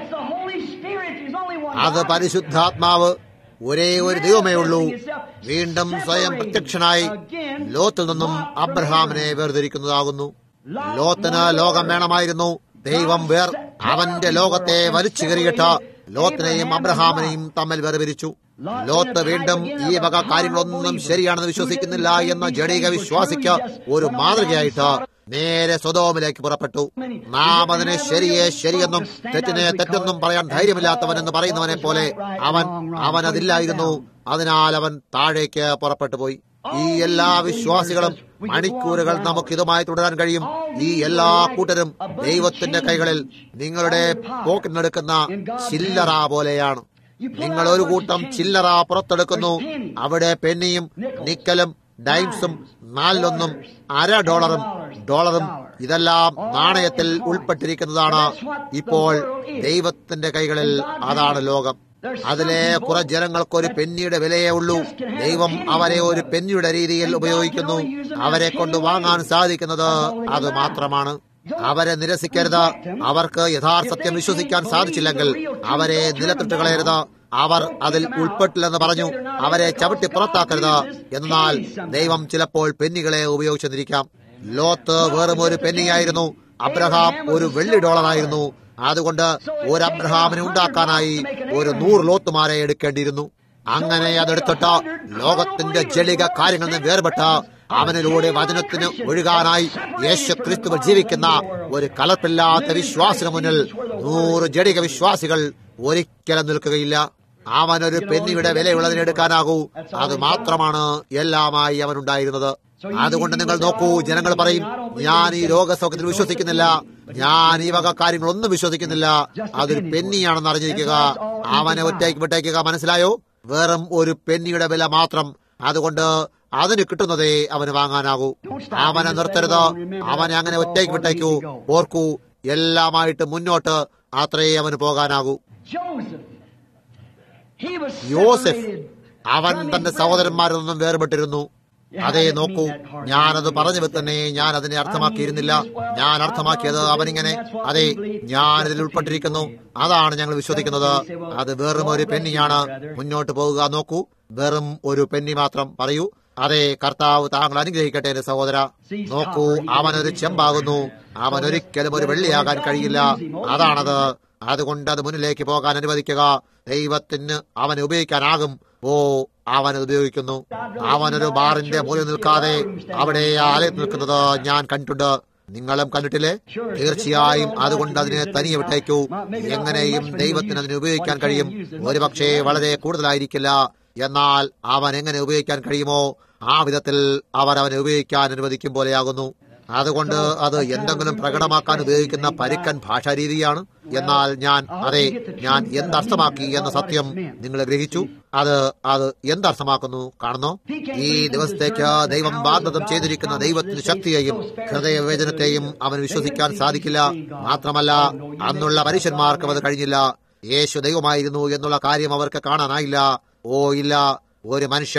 അത് പരിശുദ്ധാത്മാവ്, ഒരേ ഒരു ദൈവമേ ഉള്ളൂ, വീണ്ടും സ്വയം പ്രത്യക്ഷനായി ലോത്തിൽ നിന്നും അബ്രഹാമിനെ വേർതിരിക്കുന്നതാകുന്നു. ലോത്തിന് ലോകം വേണമായിരുന്നു. ദൈവം വേർ അവന്റെ ലോകത്തെ വലിച്ചു കയറിയിട്ട് ലോത്തിനെയും അബ്രഹാമിനെയും തമ്മിൽ വേർതിരിച്ചു. ലോത്ത് വീണ്ടും ഈ വക കാര്യങ്ങളൊന്നും ശരിയാണെന്ന് വിശ്വസിക്കുന്നില്ല എന്ന ജഡിക വിശ്വാസിക്ക് ഒരു മാതൃകയായിട്ട് നേരെ സ്വദോമിലേക്ക് പുറപ്പെട്ടു. നാം അതിനെ ശരിയെ ശരിയെന്നും തെറ്റിനെ തെറ്റെന്നും പറയാൻ ധൈര്യമില്ലാത്തവൻ എന്ന് പറയുന്നവനെ പോലെ അവൻ അവൻ അതില്ലായിരുന്നു. അതിനാൽ അവൻ താഴേക്ക് പുറപ്പെട്ടു പോയി. ഈ എല്ലാ വിശ്വാസികളും മണിക്കൂറുകൾ നമുക്ക് ഇതുമായി തുടരാൻ കഴിയും. ഈ എല്ലാ കൂട്ടരും ദൈവത്തിന്റെ കൈകളിൽ നിങ്ങളുടെ പോക്കറ്റിനെടുക്കുന്ന ചില്ലറ പോലെയാണ്. നിങ്ങൾ ഒരു കൂട്ടം ചില്ലറ പുറത്തെടുക്കുന്നു. അവിടെ പെന്നിയും നിക്കലും ഡൈംസും നാലിലൊന്നും അര ഡോളറും ഡോളറും ഇതെല്ലാം നാണയത്തിൽ ഉൾപ്പെട്ടിരിക്കുന്നതാണ്. ഇപ്പോൾ ദൈവത്തിന്റെ കൈകളിൽ അതാണ് ലോകം. അതിലെ കുറെ ജനങ്ങൾക്ക് ഒരു പെന്നിയുടെ വിലയേ ഉള്ളൂ. ദൈവം അവരെ ഒരു പെന്നിയുടെ രീതിയിൽ ഉപയോഗിക്കുന്നു. അവരെ കൊണ്ട് വാങ്ങാൻ സാധിക്കുന്നത് അത് മാത്രമാണ്. അവരെ നിരസിക്കരുത്. അവർക്ക് യഥാർത്ഥത്യം വിശ്വസിക്കാൻ സാധിച്ചില്ലെങ്കിൽ അവരെ നിലത്തിട്ട് കളയരുത്. അവർ അതിൽ ഉൾപ്പെട്ടില്ലെന്ന് പറഞ്ഞു അവരെ ചവിട്ടി പുറത്താക്കരുത്. എന്നാൽ ദൈവം ചിലപ്പോൾ പെന്നികളെ ഉപയോഗിച്ചെന്നിരിക്കാം. ലോത്ത് വെറും ഒരു പെന്നിയായിരുന്നു. അബ്രഹാം ഒരു വെള്ളി ഡോളറായിരുന്നു. അതുകൊണ്ട് ഒരു അബ്രഹാമിനെ ഉണ്ടാക്കാനായി ഒരു നൂറ് ലോത്തുമാരെ എടുക്കേണ്ടിയിരുന്നു. അങ്ങനെ അതെടുത്തിട്ട് ലോകത്തിന്റെ ജലിക കാര്യങ്ങളിൽ നിന്ന് വേർപെട്ട് അവനിലൂടെ വചനത്തിന് ഒഴുകാനായി യേശു ക്രിസ്തുവിൽ ജീവിക്കുന്ന ഒരു കലർപ്പില്ലാത്ത വിശ്വാസിന് മുന്നിൽ നൂറ് ജഡിക വിശ്വാസികൾ ഒരിക്കലും നിൽക്കുകയില്ല. അവനൊരു പെന്നിയുടെ വിലയുള്ളതിനെടുക്കാനാകൂ. അത് മാത്രമാണ് എല്ലാമായി അവനുണ്ടായിരുന്നത്. അതുകൊണ്ട് നിങ്ങൾ നോക്കൂ, ജനങ്ങൾ പറയും, ഞാൻ ഈ രോഗസൗഖ്യത്തിൽ വിശ്വസിക്കുന്നില്ല, ഞാൻ ഈ വക കാര്യങ്ങളൊന്നും വിശ്വസിക്കുന്നില്ല, അതൊരു പെന്നിയാണെന്ന് അറിഞ്ഞിരിക്കുക. അവനെ ഒറ്റയ്ക്ക് വിട്ടേക്കുക. മനസ്സിലായോ? വെറും ഒരു പെന്നിയുടെ വില മാത്രം. അതുകൊണ്ട് അതിന് കിട്ടുന്നതേ അവന് വാങ്ങാനാകൂ. അവനെ നിർത്തരുത്. അവനെ അങ്ങനെ ഒറ്റയ്ക്ക് വിട്ടേക്കൂ. ഓർക്കൂ, എല്ലാമായിട്ട് മുന്നോട്ട് അത്രേ അവന് പോകാനാകൂ. യോസെഫ്, അവൻ തന്റെ സഹോദരന്മാരിൽ നിന്നും വേർപെട്ടിരുന്നു. അതേ, നോക്കൂ, ഞാനത് പറഞ്ഞു തന്നെ ഞാൻ അതിനെ അർത്ഥമാക്കിയിരുന്നില്ല. ഞാൻ അർത്ഥമാക്കിയത് അവനിങ്ങനെ, അതെ, ഞാനിതിൽ ഉൾപ്പെട്ടിരിക്കുന്നു, അതാണ് ഞങ്ങൾ വിശ്വസിക്കുന്നത്. അത് വെറും ഒരു പെന്നിയാണ്. മുന്നോട്ട് പോകുക. നോക്കൂ, വെറും ഒരു പെന്നി മാത്രം. പറയൂ, അതെ, കർത്താവ് താങ്കൾ അനുഗ്രഹിക്കട്ടെ എന്റെ സഹോദര. നോക്കൂ, അവനൊരു ചെമ്പാകുന്നു. അവനൊരിക്കലും ഒരു വെള്ളിയാകാൻ കഴിയില്ല. അതാണത്. അതുകൊണ്ട് അത് മുന്നിലേക്ക് പോകാൻ അനുവദിക്കുക. ദൈവത്തിന് അവനെ ഉപയോഗിക്കാനാകും. ഓ, അവനത് ഉപയോഗിക്കുന്നു. അവനൊരു ബാറിന്റെ മൂലം നിൽക്കാതെ അവിടെ ആലയത്തിൽ നിൽക്കുന്നത് ഞാൻ കണ്ടിട്ടുണ്ട്. നിങ്ങളും കണ്ടിട്ടില്ലേ? തീർച്ചയായും. അതുകൊണ്ട് അതിനെ തനിയെ വിട്ടേക്കൂ. എങ്ങനെയും ദൈവത്തിന് അതിനെ ഉപയോഗിക്കാൻ കഴിയും. ഒരുപക്ഷെ വളരെ കൂടുതലായിരിക്കില്ല. എന്നാൽ അവൻ എങ്ങനെ ഉപയോഗിക്കാൻ കഴിയുമോ ആ വിധത്തിൽ അവർ അവനെ ഉപയോഗിക്കാൻ അനുവദിക്കും പോലെയാകുന്നു. അതുകൊണ്ട് അത് എന്തെങ്കിലും പ്രകടമാക്കാൻ ഉപയോഗിക്കുന്ന പരുക്കൻ ഭാഷാരീതിയാണ്. എന്നാൽ ഞാൻ അതെ ഞാൻ എന്തർത്ഥമാക്കി എന്ന സത്യം നിങ്ങൾ ഗ്രഹിച്ചു. അത് അത് എന്തർത്ഥമാക്കുന്നു കാണുന്നു. ഈ ദിവസത്തേക്ക് ദൈവം വാഗ്ദത്തം ചെയ്തിരിക്കുന്ന ദൈവത്തിന്റെ ശക്തിയെയും ഹൃദയവേദനത്തെയും അവന് വിശ്വസിക്കാൻ സാധിക്കില്ല. മാത്രമല്ല, അന്നുള്ള മനുഷ്യന്മാർക്കും അത് കഴിഞ്ഞില്ല. യേശു ദൈവമായിരുന്നു എന്നുള്ള കാര്യം അവർക്ക് കാണാനായില്ല. ഓ ഇല്ല, ഒരു മനുഷ്യൻ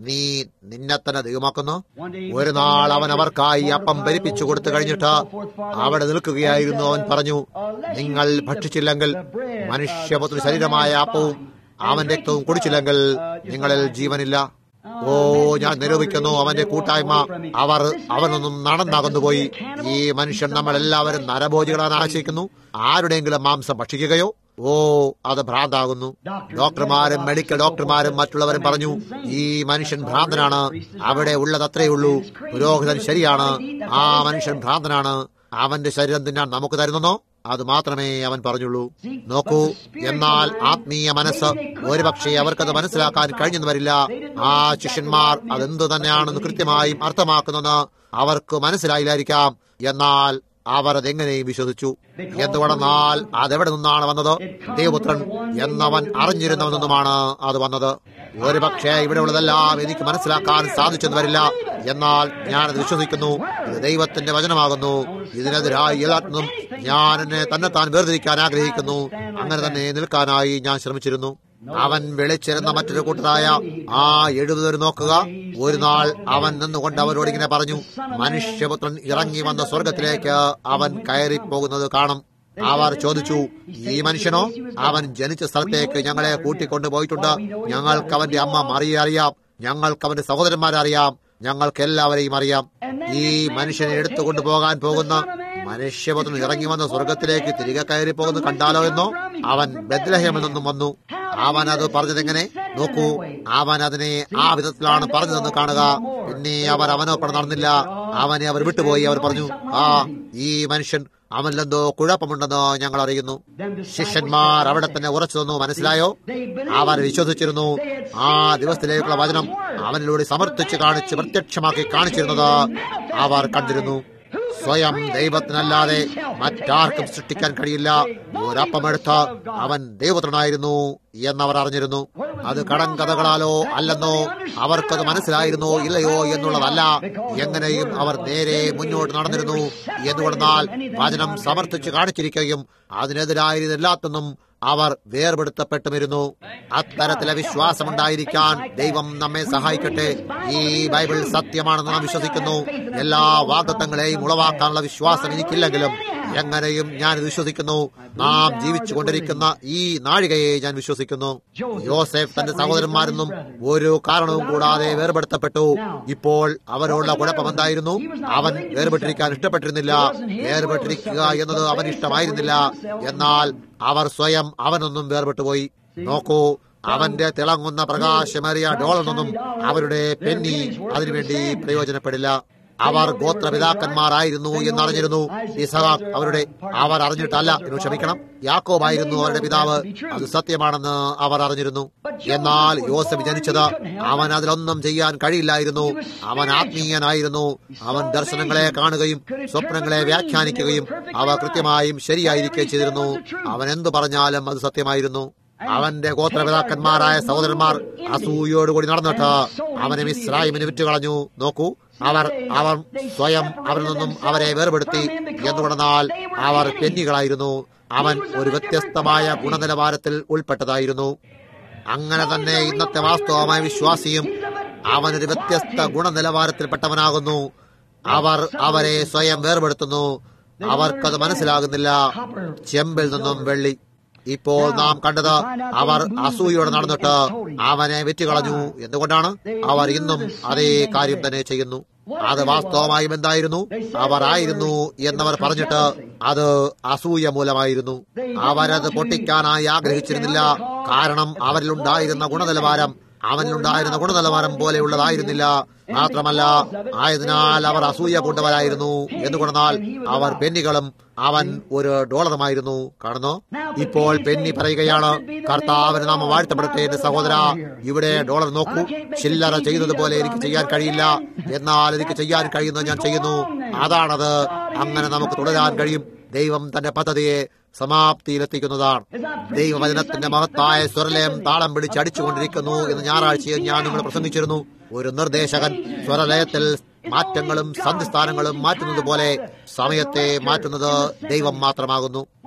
നീ നിന്നെ തന്നെ ദൈവമാക്കുന്നു. ഒരു നാൾ അവൻ അവർക്കായി അപ്പം ഭരിപ്പിച്ചു കൊടുത്തു കഴിഞ്ഞിട്ട് അവിടെ നിൽക്കുകയായിരുന്നു. അവൻ പറഞ്ഞു, നിങ്ങൾ ഭക്ഷിച്ചില്ലെങ്കിൽ മനുഷ്യപുത്ര ശരീരമായ അപ്പവും അവൻ രക്തവും കുടിച്ചില്ലെങ്കിൽ നിങ്ങളിൽ ജീവനില്ല. ഓ, ഞാൻ നിരൂപിക്കുന്നു, അവന്റെ കൂട്ടായ്മ അവർ അവനൊന്നും നടന്നകന്നുപോയി. ഈ മനുഷ്യൻ നമ്മളെല്ലാവരും നരഭോജികളാണ് ആശയിക്കുന്നു. ആരുടെയെങ്കിലും മാംസം ഭക്ഷിക്കുകയോ? ഓ, അത് ഭ്രാന്താകുന്നു. ഡോക്ടർമാരും മെഡിക്കൽ ഡോക്ടർമാരും മറ്റുള്ളവരും പറഞ്ഞു, ഈ മനുഷ്യൻ ഭ്രാന്തനാണ്. അവിടെ ഉള്ളത് അത്രയേ ഉള്ളൂ. പുരോഹിതൻ ശരിയാണ്, ആ മനുഷ്യൻ ഭ്രാന്തനാണ്. അവന്റെ ശരീരം തിന്നാൻ നമുക്ക് തരുന്നോ? അത് മാത്രമേ അവൻ പറഞ്ഞുള്ളൂ. നോക്കൂ, എന്നാൽ ആത്മീയ മനസ്സ് ഒരുപക്ഷെ അവർക്കത് മനസ്സിലാക്കാൻ കഴിഞ്ഞെന്ന് വരില്ല. ആ ശിഷ്യന്മാർ അതെന്തു തന്നെയാണെന്ന് കൃത്യമായും അർത്ഥമാക്കുന്നെന്ന് അവർക്ക് മനസ്സിലായില്ലായിരിക്കാം. എന്നാൽ അവർ അതെങ്ങനെയും വിശ്വസിച്ചു. എന്തുകൊണ്ടെന്നാൽ അതെവിടെ നിന്നാണ് വന്നത്? ദൈവപുത്രൻ എന്നവൻ അറിഞ്ഞിരുന്നവൻ നിന്നുമാണ് അത് വന്നത്. ഒരുപക്ഷെ ഇവിടെ ഉള്ളതെല്ലാം എനിക്ക് മനസ്സിലാക്കാൻ സാധിച്ചെന്ന് വരില്ല. എന്നാൽ ഞാനത് വിശ്വസിക്കുന്നു. ഇത് ദൈവത്തിന്റെ വചനമാകുന്നു. ഇതിനെതിരായി എല്ലാത്തിനും ഞാൻ എന്നെ തന്നെത്താൻ വേർതിരിക്കാൻ ആഗ്രഹിക്കുന്നു. അങ്ങനെ തന്നെ നിൽക്കാനായി ഞാൻ ശ്രമിച്ചിരുന്നു. അവൻ വിളിച്ചിരുന്ന മറ്റൊരു കൂട്ടരായ ആ എഴുപത് നോക്കുക. ഒരു നാൾ അവൻ നിന്നുകൊണ്ട് അവരോട് ഇങ്ങനെ പറഞ്ഞു, മനുഷ്യപുത്രൻ ഇറങ്ങി വന്ന സ്വർഗത്തിലേക്ക് അവൻ കയറിപ്പോകുന്നത് കാണും. അവർ ചോദിച്ചു, ഈ മനുഷ്യനോ? അവൻ ജനിച്ച സ്ഥലത്തേക്ക് ഞങ്ങളെ കൂട്ടിക്കൊണ്ടുപോയിട്ടുണ്ട്. ഞങ്ങൾക്ക് അവന്റെ അമ്മ മറിയെ അറിയാം, ഞങ്ങൾക്ക് അവന്റെ സഹോദരന്മാരെ അറിയാം, ഞങ്ങൾക്ക് എല്ലാവരെയും അറിയാം. ഈ മനുഷ്യനെ എടുത്തുകൊണ്ടു പോകാൻ പോകുന്ന മനുഷ്യപുത്രൻ ഇറങ്ങി വന്ന സ്വർഗത്തിലേക്ക് തിരികെ കയറി പോകുന്നത് കണ്ടാലോ എന്നോ? അവൻ ബെത്ലഹേമിൽ നിന്നും വന്നു. അവൻ അത് പറഞ്ഞതെങ്ങനെ? നോക്കൂ, അവൻ അതിനെ ആ വിധത്തിലാണ് പറഞ്ഞതെന്ന് കാണുക. പിന്നെ അവർ അവനൊപ്പം നടന്നില്ല. അവനെ അവർ വിട്ടുപോയി. അവർ പറഞ്ഞു, ആ ഈ മനുഷ്യൻ അവനിലെന്തോ കുഴപ്പമുണ്ടെന്ന് ഞങ്ങൾ അറിയുന്നു. ശിഷ്യന്മാർ അവിടെ തന്നെ ഉറച്ചു നിന്നു. മനസ്സിലായോ? അവർ വിശ്വസിച്ചിരുന്നു. ആ ദിവസത്തിലേക്കുള്ള വചനം അവനിലൂടെ സമർത്ഥിച്ച് കാണിച്ച് പ്രത്യക്ഷമാക്കി കാണിച്ചിരുന്നത് അവർ കണ്ടിരുന്നു. സ്വയം ദൈവത്തിനല്ലാതെ മറ്റാർക്കും സൃഷ്ടിക്കാൻ കഴിയില്ല. ഒരപ്പമെടുത്ത് അവൻ ദൈവപുത്രനായിരുന്നു എന്നവർ അറിഞ്ഞിരുന്നു. അത് കടങ്കഥകളാലോ അല്ലെന്നോ അവർക്കത് മനസ്സിലായിരുന്നോ ഇല്ലയോ എന്നുള്ളതല്ല. എങ്ങനെയും അവർ നേരെ മുന്നോട്ട് നടന്നിരുന്നു. എന്തുകൊണ്ടെന്നാൽ വചനം സമർത്ഥിച്ച് കാണിച്ചിരിക്കുകയും അതിനെതിരായിരുന്ന എല്ലാത്തിനും അവർ വേർപെടുത്തപ്പെട്ടുമിരുന്നു. അത്തരത്തിലെ വിശ്വാസമുണ്ടായിരിക്കാൻ ദൈവം നമ്മെ സഹായിക്കട്ടെ. ഈ ബൈബിൾ സത്യമാണെന്ന് നാം വിശ്വസിക്കുന്നു. എല്ലാ വാഗ്ദത്തങ്ങളെയും ഉളവാക്കാനുള്ള വിശ്വാസം എനിക്കില്ലെങ്കിലും എങ്ങനെയും ഞാൻ വിശ്വസിക്കുന്നു. നാം ജീവിച്ചു കൊണ്ടിരിക്കുന്ന ഈ നാഴികയെ ഞാൻ വിശ്വസിക്കുന്നു. യോസേഫ് തന്റെ സഹോദരന്മാരെന്നും ഒരു കാരണവും കൂടാതെ വേർപെടുത്തപ്പെട്ടു. ഇപ്പോൾ അവരോടുള്ള കുഴപ്പമെന്തായിരുന്നു? അവൻ വേർപെട്ടിരിക്കാൻ ഇഷ്ടപ്പെട്ടിരുന്നില്ല. വേർപെട്ടിരിക്കുക എന്നത് അവൻ ഇഷ്ടമായിരുന്നില്ല. എന്നാൽ അവർ സ്വയം അവനൊന്നും വേർപെട്ടുപോയി. നോക്കൂ, അവന്റെ തിളങ്ങുന്ന പ്രകാശമേറിയ ഡോളറൊന്നും അവരുടെ പെന്നി അതിനുവേണ്ടി പ്രയോജനപ്പെടില്ല. അവർ ഗോത്രപിതാക്കന്മാരായിരുന്നു എന്നറിഞ്ഞിരുന്നു. ഇസഹാക്ക് അവരുടെ അവർ അറിഞ്ഞിട്ടല്ല എന്ന് ക്ഷമിക്കണം, യാക്കോബായിരുന്നു അവരുടെ പിതാവ്. അത് സത്യമാണെന്ന് അവർ അറിഞ്ഞിരുന്നു. എന്നാൽ യോസഫ് ജനിച്ചത് അവൻ അതിലൊന്നും ചെയ്യാൻ കഴിയില്ലായിരുന്നു. അവൻ ആത്മീയനായിരുന്നു. അവൻ ദർശനങ്ങളെ കാണുകയും സ്വപ്നങ്ങളെ വ്യാഖ്യാനിക്കുകയും അവ കൃത്യമായും ശരിയായിരിക്കുകയും ചെയ്തിരുന്നു. അവൻ എന്തു പറഞ്ഞാലും അത് സത്യമായിരുന്നു. അവന്റെ ഗോത്രപിതാക്കന്മാരായ സഹോദരന്മാർ അസൂയോടുകൂടി നടന്നിട്ട് അവനെ മിസ്രയീമിന് വിറ്റുകളഞ്ഞു. നോക്കൂ, അവർ അവർ സ്വയം അവരിൽ നിന്നും അവരെ വേർപെടുത്തി. എന്തുകൊണ്ടെന്നാൽ അവർ പെന്നികളായിരുന്നു. അവൻ ഒരു വ്യത്യസ്തമായ ഗുണനിലവാരത്തിൽ ഉൾപ്പെട്ടതായിരുന്നു. അങ്ങനെ തന്നെ ഇന്നത്തെ വാസ്തവമായ വിശ്വാസിയും അവനൊരു വ്യത്യസ്ത ഗുണനിലവാരത്തിൽപ്പെട്ടവനാകുന്നു. അവർ അവരെ സ്വയം വേർപെടുത്തുന്നു. അവർക്കത് മനസ്സിലാകുന്നില്ല. ചെമ്പിൽ നിന്നും വെള്ളി. ഇപ്പോൾ നാം കണ്ടത് അവർ അസൂയോടെ നടന്നിട്ട് അവനെ വിറ്റുകളഞ്ഞു. എന്തുകൊണ്ടാണ്? അവർ ഇന്നും അതേ കാര്യം തന്നെ ചെയ്യുന്നു. അത് വാസ്തവമായും എന്തായിരുന്നു? അവർ ആയിരുന്നു എന്നവർ പറഞ്ഞിട്ട് അത് അസൂയ മൂലമായിരുന്നു. അവരത് പൊട്ടിക്കാനായി ആഗ്രഹിച്ചിരുന്നില്ല. കാരണം അവരിലുണ്ടായിരുന്ന ഗുണനിലവാരം അവനിലുണ്ടായിരുന്ന ഗുണനിലവാരം പോലെയുള്ളതായിരുന്നില്ല. മാത്രമല്ല, ആയതിനാൽ അവർ അസൂയ കൊണ്ടവരായിരുന്നു. എന്തുകൊണ്ടെന്നാൽ അവർ പെന്നികളും അവൻ ഒരു ഡോളറുമായിരുന്നു. കാണുന്നു, ഇപ്പോൾ പെന്നി പറയുകയാണ്, കർത്താവിന് നാമം വാഴ്ത്തപ്പെടട്ടെ എന്റെ സഹോദര. ഇവിടെ ഡോളർ നോക്കൂ, ചില്ലറ ചെയ്യുന്നതുപോലെ എനിക്ക് ചെയ്യാൻ കഴിയില്ല. എന്നാൽ എനിക്ക് ചെയ്യാൻ കഴിയുന്നത് ഞാൻ ചെയ്യുന്നു. അതാണത്. അങ്ങനെ നമുക്ക് തുടരാൻ കഴിയും. ദൈവം തന്റെ പദ്ധതിയെ സമാപ്തിയിലെത്തിക്കുന്നതാണ്. ദൈവവചനത്തിന്റെ മഹത്തായ സ്വരലയം താളം പിടിച്ച് അടിച്ചുകൊണ്ടിരിക്കുന്നു എന്ന് ഞായറാഴ്ചയിൽ ഞാൻ നിങ്ങൾ പ്രസംഗിച്ചിരുന്നു. ഒരു നിർദ്ദേശകൻ സ്വരലയത്തിൽ മാറ്റങ്ങളും സന്ധിസ്ഥാനങ്ങളും മാറ്റുന്നത് പോലെ സമയത്തെ മാറ്റുന്നത് ദൈവം മാത്രമാകുന്നു.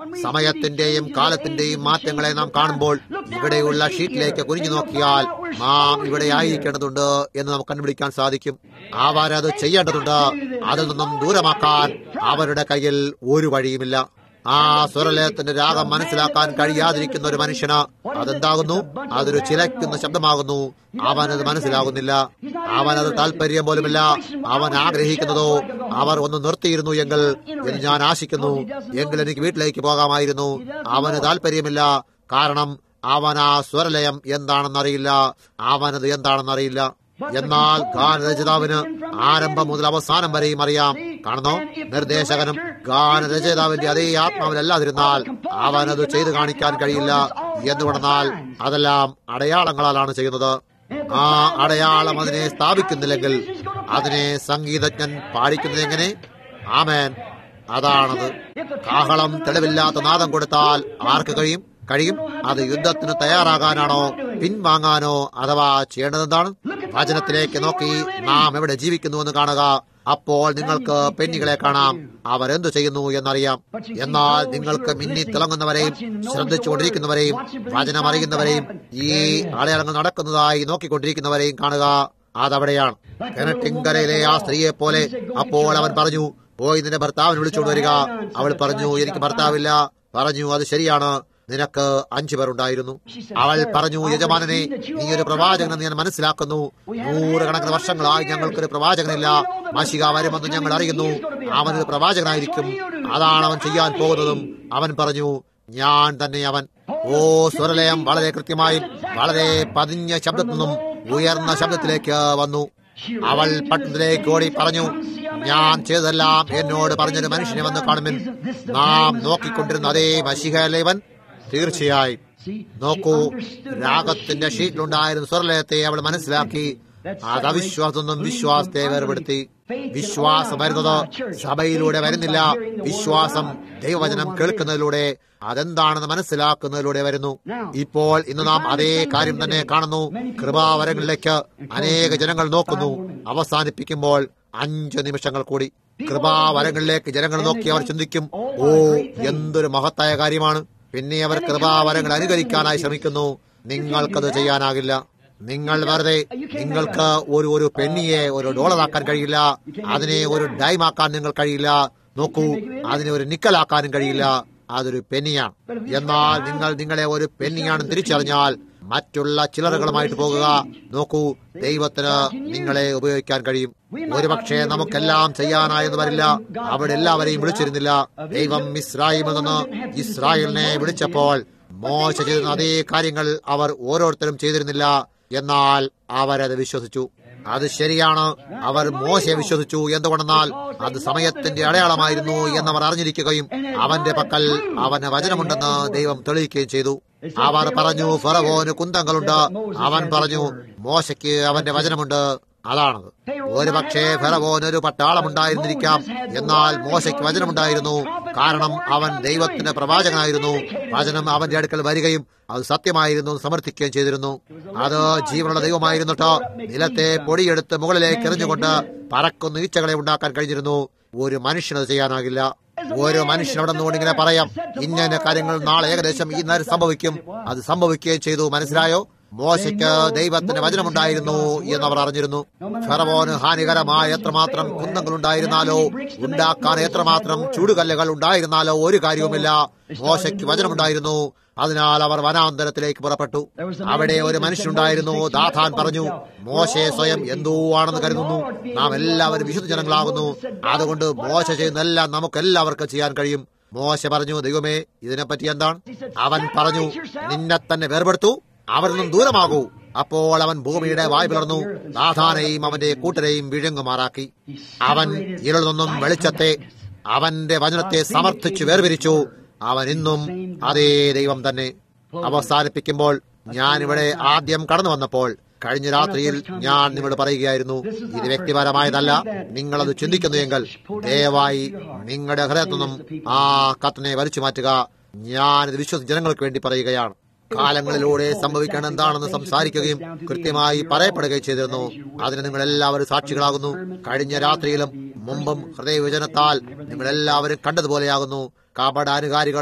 സമയത്തിന്റെയും കാലത്തിന്റെയും മാറ്റങ്ങളെ നാം കാണുമ്പോൾ ഇവിടെയുള്ള ഷീറ്റിലേക്ക് കുനിഞ്ഞു നോക്കിയാൽ നാം ഇവിടെ ആയിരിക്കേണ്ടതുണ്ട് എന്ന് നമുക്ക് കണ്ടുപിടിക്കാൻ സാധിക്കും. അവരത് ചെയ്യേണ്ടതുണ്ട്. അതിൽ നിന്നും ദൂരമാക്കാൻ അവരുടെ കയ്യിൽ ഒരു വഴിയുമില്ല. ആ സ്വരലയത്തിന്റെ രാഗം മനസ്സിലാക്കാൻ കഴിയാതിരിക്കുന്ന ഒരു മനുഷ്യന് അതെന്താകുന്നു? അതൊരു ചിലയ്ക്കുന്ന ശബ്ദമാകുന്നു. അവനത് മനസ്സിലാകുന്നില്ല. അവനത് താല്പര്യം പോലുമില്ല. അവൻ ആഗ്രഹിക്കുന്നതോ അവർ ഒന്ന് നിർത്തിയിരുന്നു എങ്കിൽ എന്ന് ഞാൻ ആശിക്കുന്നു, എങ്കിൽ എനിക്ക് വീട്ടിലേക്ക് പോകാമായിരുന്നു. അവന് താല്പര്യമില്ല. കാരണം അവൻ ആ സ്വരലയം എന്താണെന്നറിയില്ല. അവനത് എന്താണെന്നറിയില്ല. എന്നാൽ ഗാനരചയിതാവിന് ആരംഭം മുതൽ അവസാനം വരെയും അറിയാം. കാണുന്നോ? നിർദ്ദേശകനും ഗാനരചയിതാവിന്റെ അതേ ആത്മാവിലല്ലാതിരുന്നാൽ അവനത് ചെയ്തു കാണിക്കാൻ കഴിയില്ല. എന്തുകൊണ്ടെന്നാൽ അതെല്ലാം അടയാളങ്ങളാലാണ് ചെയ്യുന്നത്. ആ അടയാളം അതിനെ സ്ഥാപിക്കുന്നില്ലെങ്കിൽ അതിനെ സംഗീതജ്ഞൻ പാടിക്കുന്നത് എങ്ങനെ? ആമേൻ, അതാണത്. കാഹളം തെളിവില്ലാത്ത നാദം കൊടുത്താൽ ആർക്ക് കഴിയും? കഴിയും അത് യുദ്ധത്തിന് തയ്യാറാകാനാണോ പിൻവാങ്ങാനോ അഥവാ ചെയ്യേണ്ടതെന്താണ്? വചനത്തിലേക്ക് നോക്കി നാം എവിടെ ജീവിക്കുന്നുവെന്ന് കാണുക. അപ്പോൾ നിങ്ങൾക്ക് പെണ്ണികളെ കാണാം. അവരെന്തു ചെയ്യുന്നു എന്നറിയാം. എന്നാൽ നിങ്ങൾക്ക് മിന്നി തിളങ്ങുന്നവരെയും ശ്രദ്ധിച്ചുകൊണ്ടിരിക്കുന്നവരെയും വചനമറിയുന്നവരെയും ഈ അടയാളങ്ങൾ നടക്കുന്നതായി നോക്കിക്കൊണ്ടിരിക്കുന്നവരെയും കാണുക. അതവിടെയാണ്. കിണറ്റിങ്കരയിലെ ആ സ്ത്രീയെ പോലെ. അപ്പോൾ അവൻ പറഞ്ഞു, പോയി നിന്റെ ഭർത്താവിനെ വിളിച്ചുകൊണ്ട് വരിക. അവൾ പറഞ്ഞു, എനിക്ക് ഭർത്താവില്ല. പറഞ്ഞു, അത് ശരിയാണ്, നിനക്ക് അഞ്ചു പേരുണ്ടായിരുന്നു. അവൾ പറഞ്ഞു, യജമാനനെ, നീ ഒരു പ്രവാചകനെന്ന് ഞാൻ മനസ്സിലാക്കുന്നു. നൂറുകണക്കിന് വർഷങ്ങളായി ഞങ്ങൾക്കൊരു പ്രവാചകനില്ല. മശിഹ വരുമെന്ന് ഞങ്ങൾ അറിയുന്നു. അവനൊരു പ്രവാചകനായിരിക്കും. അതാണ് അവൻ ചെയ്യാൻ പോകുന്നതും. അവൻ പറഞ്ഞു, ഞാൻ തന്നെ അവൻ. ഓ, സ്വരലയം വളരെ കൃത്യമായും വളരെ പതിഞ്ഞ ശബ്ദത്തിൽ നിന്നും ഉയർന്ന ശബ്ദത്തിലേക്ക് വന്നു. അവൾ പട്ടണത്തിലേക്ക് ഓടി പറഞ്ഞു, ഞാൻ ചെയ്തതെല്ലാം എന്നോട് പറഞ്ഞൊരു മനുഷ്യനെ വന്ന് കാണുമെൻ. നാം നോക്കിക്കൊണ്ടിരുന്ന അതേ മശിഹയല്ലേ ഇവൻ? തീർച്ചയായും. നോക്കൂ, രാഗത്തിന്റെ ഷീറ്റിലുണ്ടായിരുന്ന സ്വരലയത്തെ അവൾ മനസ്സിലാക്കി. അത് അവിശ്വാസമൊന്നും വിശ്വാസത്തെ വേർപെടുത്തി. വിശ്വാസം വരുന്നത് സഭയിലൂടെ വരുന്നില്ല. വിശ്വാസം ദൈവവചനം കേൾക്കുന്നതിലൂടെ, അതെന്താണെന്ന് മനസ്സിലാക്കുന്നതിലൂടെ വരുന്നു. ഇപ്പോൾ ഇന്ന് നാം അതേ കാര്യം തന്നെ കാണുന്നു. കൃപാവരങ്ങളിലേക്ക് അനേക ജനങ്ങൾ നോക്കുന്നു. അവസാനിപ്പിക്കുമ്പോൾ അഞ്ച് നിമിഷങ്ങൾ കൂടി കൃപാവരങ്ങളിലേക്ക് ജനങ്ങൾ നോക്കി അവർ ചിന്തിക്കും, ഓ, എന്തൊരു മഹത്തായ കാര്യമാണ്. പിന്നെ അവർ കൃപാവരങ്ങൾ അനുകരിക്കാനായി ശ്രമിക്കുന്നു. നിങ്ങൾക്കത് ചെയ്യാനാകില്ല. നിങ്ങൾ വെറുതെ നിങ്ങൾക്ക് ഒരു ഒരു പെണ്ണിയെ ഒരു ഡോളറാക്കാൻ കഴിയില്ല. അതിനെ ഒരു ഡൈമാക്കാൻ നിങ്ങൾ കഴിയില്ല. നോക്കൂ, അതിനെ ഒരു നിക്കലാക്കാനും കഴിയില്ല. അതൊരു പെന്നിയാണ്. എന്നാൽ നിങ്ങൾ നിങ്ങളെ ഒരു പെന്നിയാണെന്ന് തിരിച്ചറിഞ്ഞാൽ മറ്റുള്ള ചിലറുകളുമായിട്ട് പോകുക. നോക്കൂ, ദൈവത്തിന് നിങ്ങളെ ഉപയോഗിക്കാൻ കഴിയും. ഒരുപക്ഷെ നമുക്കെല്ലാം ചെയ്യാനായെന്ന് വരില്ല. അവിടെ എല്ലാവരെയും വിളിച്ചിരുന്നില്ല. ദൈവം ഇസ്രായേലിൽ നിന്ന് ഇസ്രായേലിനെ വിളിച്ചപ്പോൾ മോശ ചെയ്ത അതേ കാര്യങ്ങൾ അവർ ഓരോരുത്തരും ചെയ്തിരുന്നില്ല. എന്നാൽ അവരത് വിശ്വസിച്ചു. അത് ശരിയാണ്, അവർ മോശയെ വിശ്വസിച്ചു. എന്തുകൊണ്ടെന്നാൽ അത് സമയത്തിന്റെ അടയാളമായിരുന്നു എന്നവർ അറിഞ്ഞിരിക്കുകയും അവന്റെ പക്കൽ അവന് വചനമുണ്ടെന്ന് ദൈവം തെളിയിക്കുകയും ചെയ്തു. അവർ പറഞ്ഞു, ഫറവോന് കുന്തങ്ങളുണ്ട്. അവൻ പറഞ്ഞു, മോശയ്ക്ക് അവന്റെ വചനമുണ്ട്. അതാണത്. ഒരുപക്ഷെ ഫറവോന് ഒരു പട്ടാളമുണ്ടായിരുന്നിരിക്കാം. എന്നാൽ മോശയ്ക്ക് വചനമുണ്ടായിരുന്നു. കാരണം അവൻ ദൈവത്തിന്റെ പ്രവാചകനായിരുന്നു. വചനം അവന്റെ അടുക്കൽ വരികയും അത് സത്യമായിരുന്നു സമർത്ഥിക്കുകയും ചെയ്തിരുന്നു. അത് ജീവനുള്ള ദൈവമായിരുന്നിട്ട് നിലത്തെ പൊടിയെടുത്ത് മുകളിലേക്ക് എറിഞ്ഞുകൊണ്ട് പറക്കുന്ന ഈച്ചകളെ ഉണ്ടാക്കാൻ കഴിഞ്ഞിരുന്നു. ഒരു മനുഷ്യനത് ചെയ്യാനാകില്ല. ഓരോ മനുഷ്യൻ അവിടെ നിന്നുകൊണ്ട് ഇങ്ങനെ പറയാം, ഇന്ന കാര്യങ്ങൾ നാളെ ഏകദേശം ഈ നേരം സംഭവിക്കും. അത് സംഭവിക്കുകയും ചെയ്തു. മനസ്സിലായോ? മോശയ്ക്ക് ദൈവത്തിന്റെ വചനമുണ്ടായിരുന്നു എന്നവർ അറിഞ്ഞിരുന്നു. ഫറവോന് ഹാനികരമായ എത്രമാത്രം കുന്നങ്ങൾ ഉണ്ടായിരുന്നാലോ, ഉണ്ടാക്കാൻ എത്രമാത്രം ചൂടുകല്ലുകൾ ഉണ്ടായിരുന്നാലോ ഒരു കാര്യവുമില്ല. മോശയ്ക്ക് വചനമുണ്ടായിരുന്നു. അതിനാൽ അവർ വനാന്തരത്തിലേക്ക് പുറപ്പെട്ടു. അവിടെ ഒരു മനുഷ്യനുണ്ടായിരുന്നു. ദാഥാൻ പറഞ്ഞു, മോശയെ സ്വയം എന്തോ ആണെന്ന് കരുതുന്നു. നാം എല്ലാവരും വിശുദ്ധ ജനങ്ങളാകുന്നു. അതുകൊണ്ട് മോശ ചെയ്യുന്നതെല്ലാം നമുക്ക് എല്ലാവർക്കും ചെയ്യാൻ കഴിയും. മോശ പറഞ്ഞു, ദൈവമേ, ഇതിനെപ്പറ്റി എന്താണ്? അവൻ പറഞ്ഞു, നിന്നെ തന്നെ വേർപെടുത്തു, അവരിൽ നിന്നും ദൂരമാകൂ. അപ്പോൾ അവൻ ഭൂമിയുടെ വായ് പിളർന്നു, ദാഥാനെയും അവന്റെ കൂട്ടരെയും വിഴുങ്ങുമാറാക്കി. അവൻ ഇരുളിൽ നിന്നും വെളിച്ചത്തെ, അവന്റെ വചനത്തെ സമർത്ഥിച്ചു വേർപിരിച്ചു. അവൻ ഇന്നും അതേ ദൈവം തന്നെ. അവസാനിപ്പിക്കുമ്പോൾ, ഞാനിവിടെ ആദ്യം കടന്നു വന്നപ്പോൾ കഴിഞ്ഞ രാത്രിയിൽ ഞാൻ നിങ്ങളോട് പറയുകയായിരുന്നു, ഇത് വ്യക്തിപരമായതല്ല. നിങ്ങളത് ചിന്തിക്കുന്നുവെങ്കിൽ ദയവായി നിങ്ങളുടെ ഹൃദയത്തിൽ നിന്നും ആ കത്തിനെ വലിച്ചു മാറ്റുക. ഞാനിത് വിശ്വസിച്ച ജനങ്ങൾക്ക് വേണ്ടി പറയുകയാണ്. കാലങ്ങളിലൂടെ സംഭവിക്കണം എന്താണെന്ന് സംസാരിക്കുകയും കൃത്യമായി പറയപ്പെടുകയും ചെയ്തിരുന്നു. അതിന് നിങ്ങൾ എല്ലാവരും സാക്ഷികളാകുന്നു. കഴിഞ്ഞ രാത്രിയിലും മുമ്പും ഹൃദയവിചനത്താൽ നിങ്ങൾ എല്ലാവരും കണ്ടതുപോലെയാകുന്നു. കപടാനുകാരികളും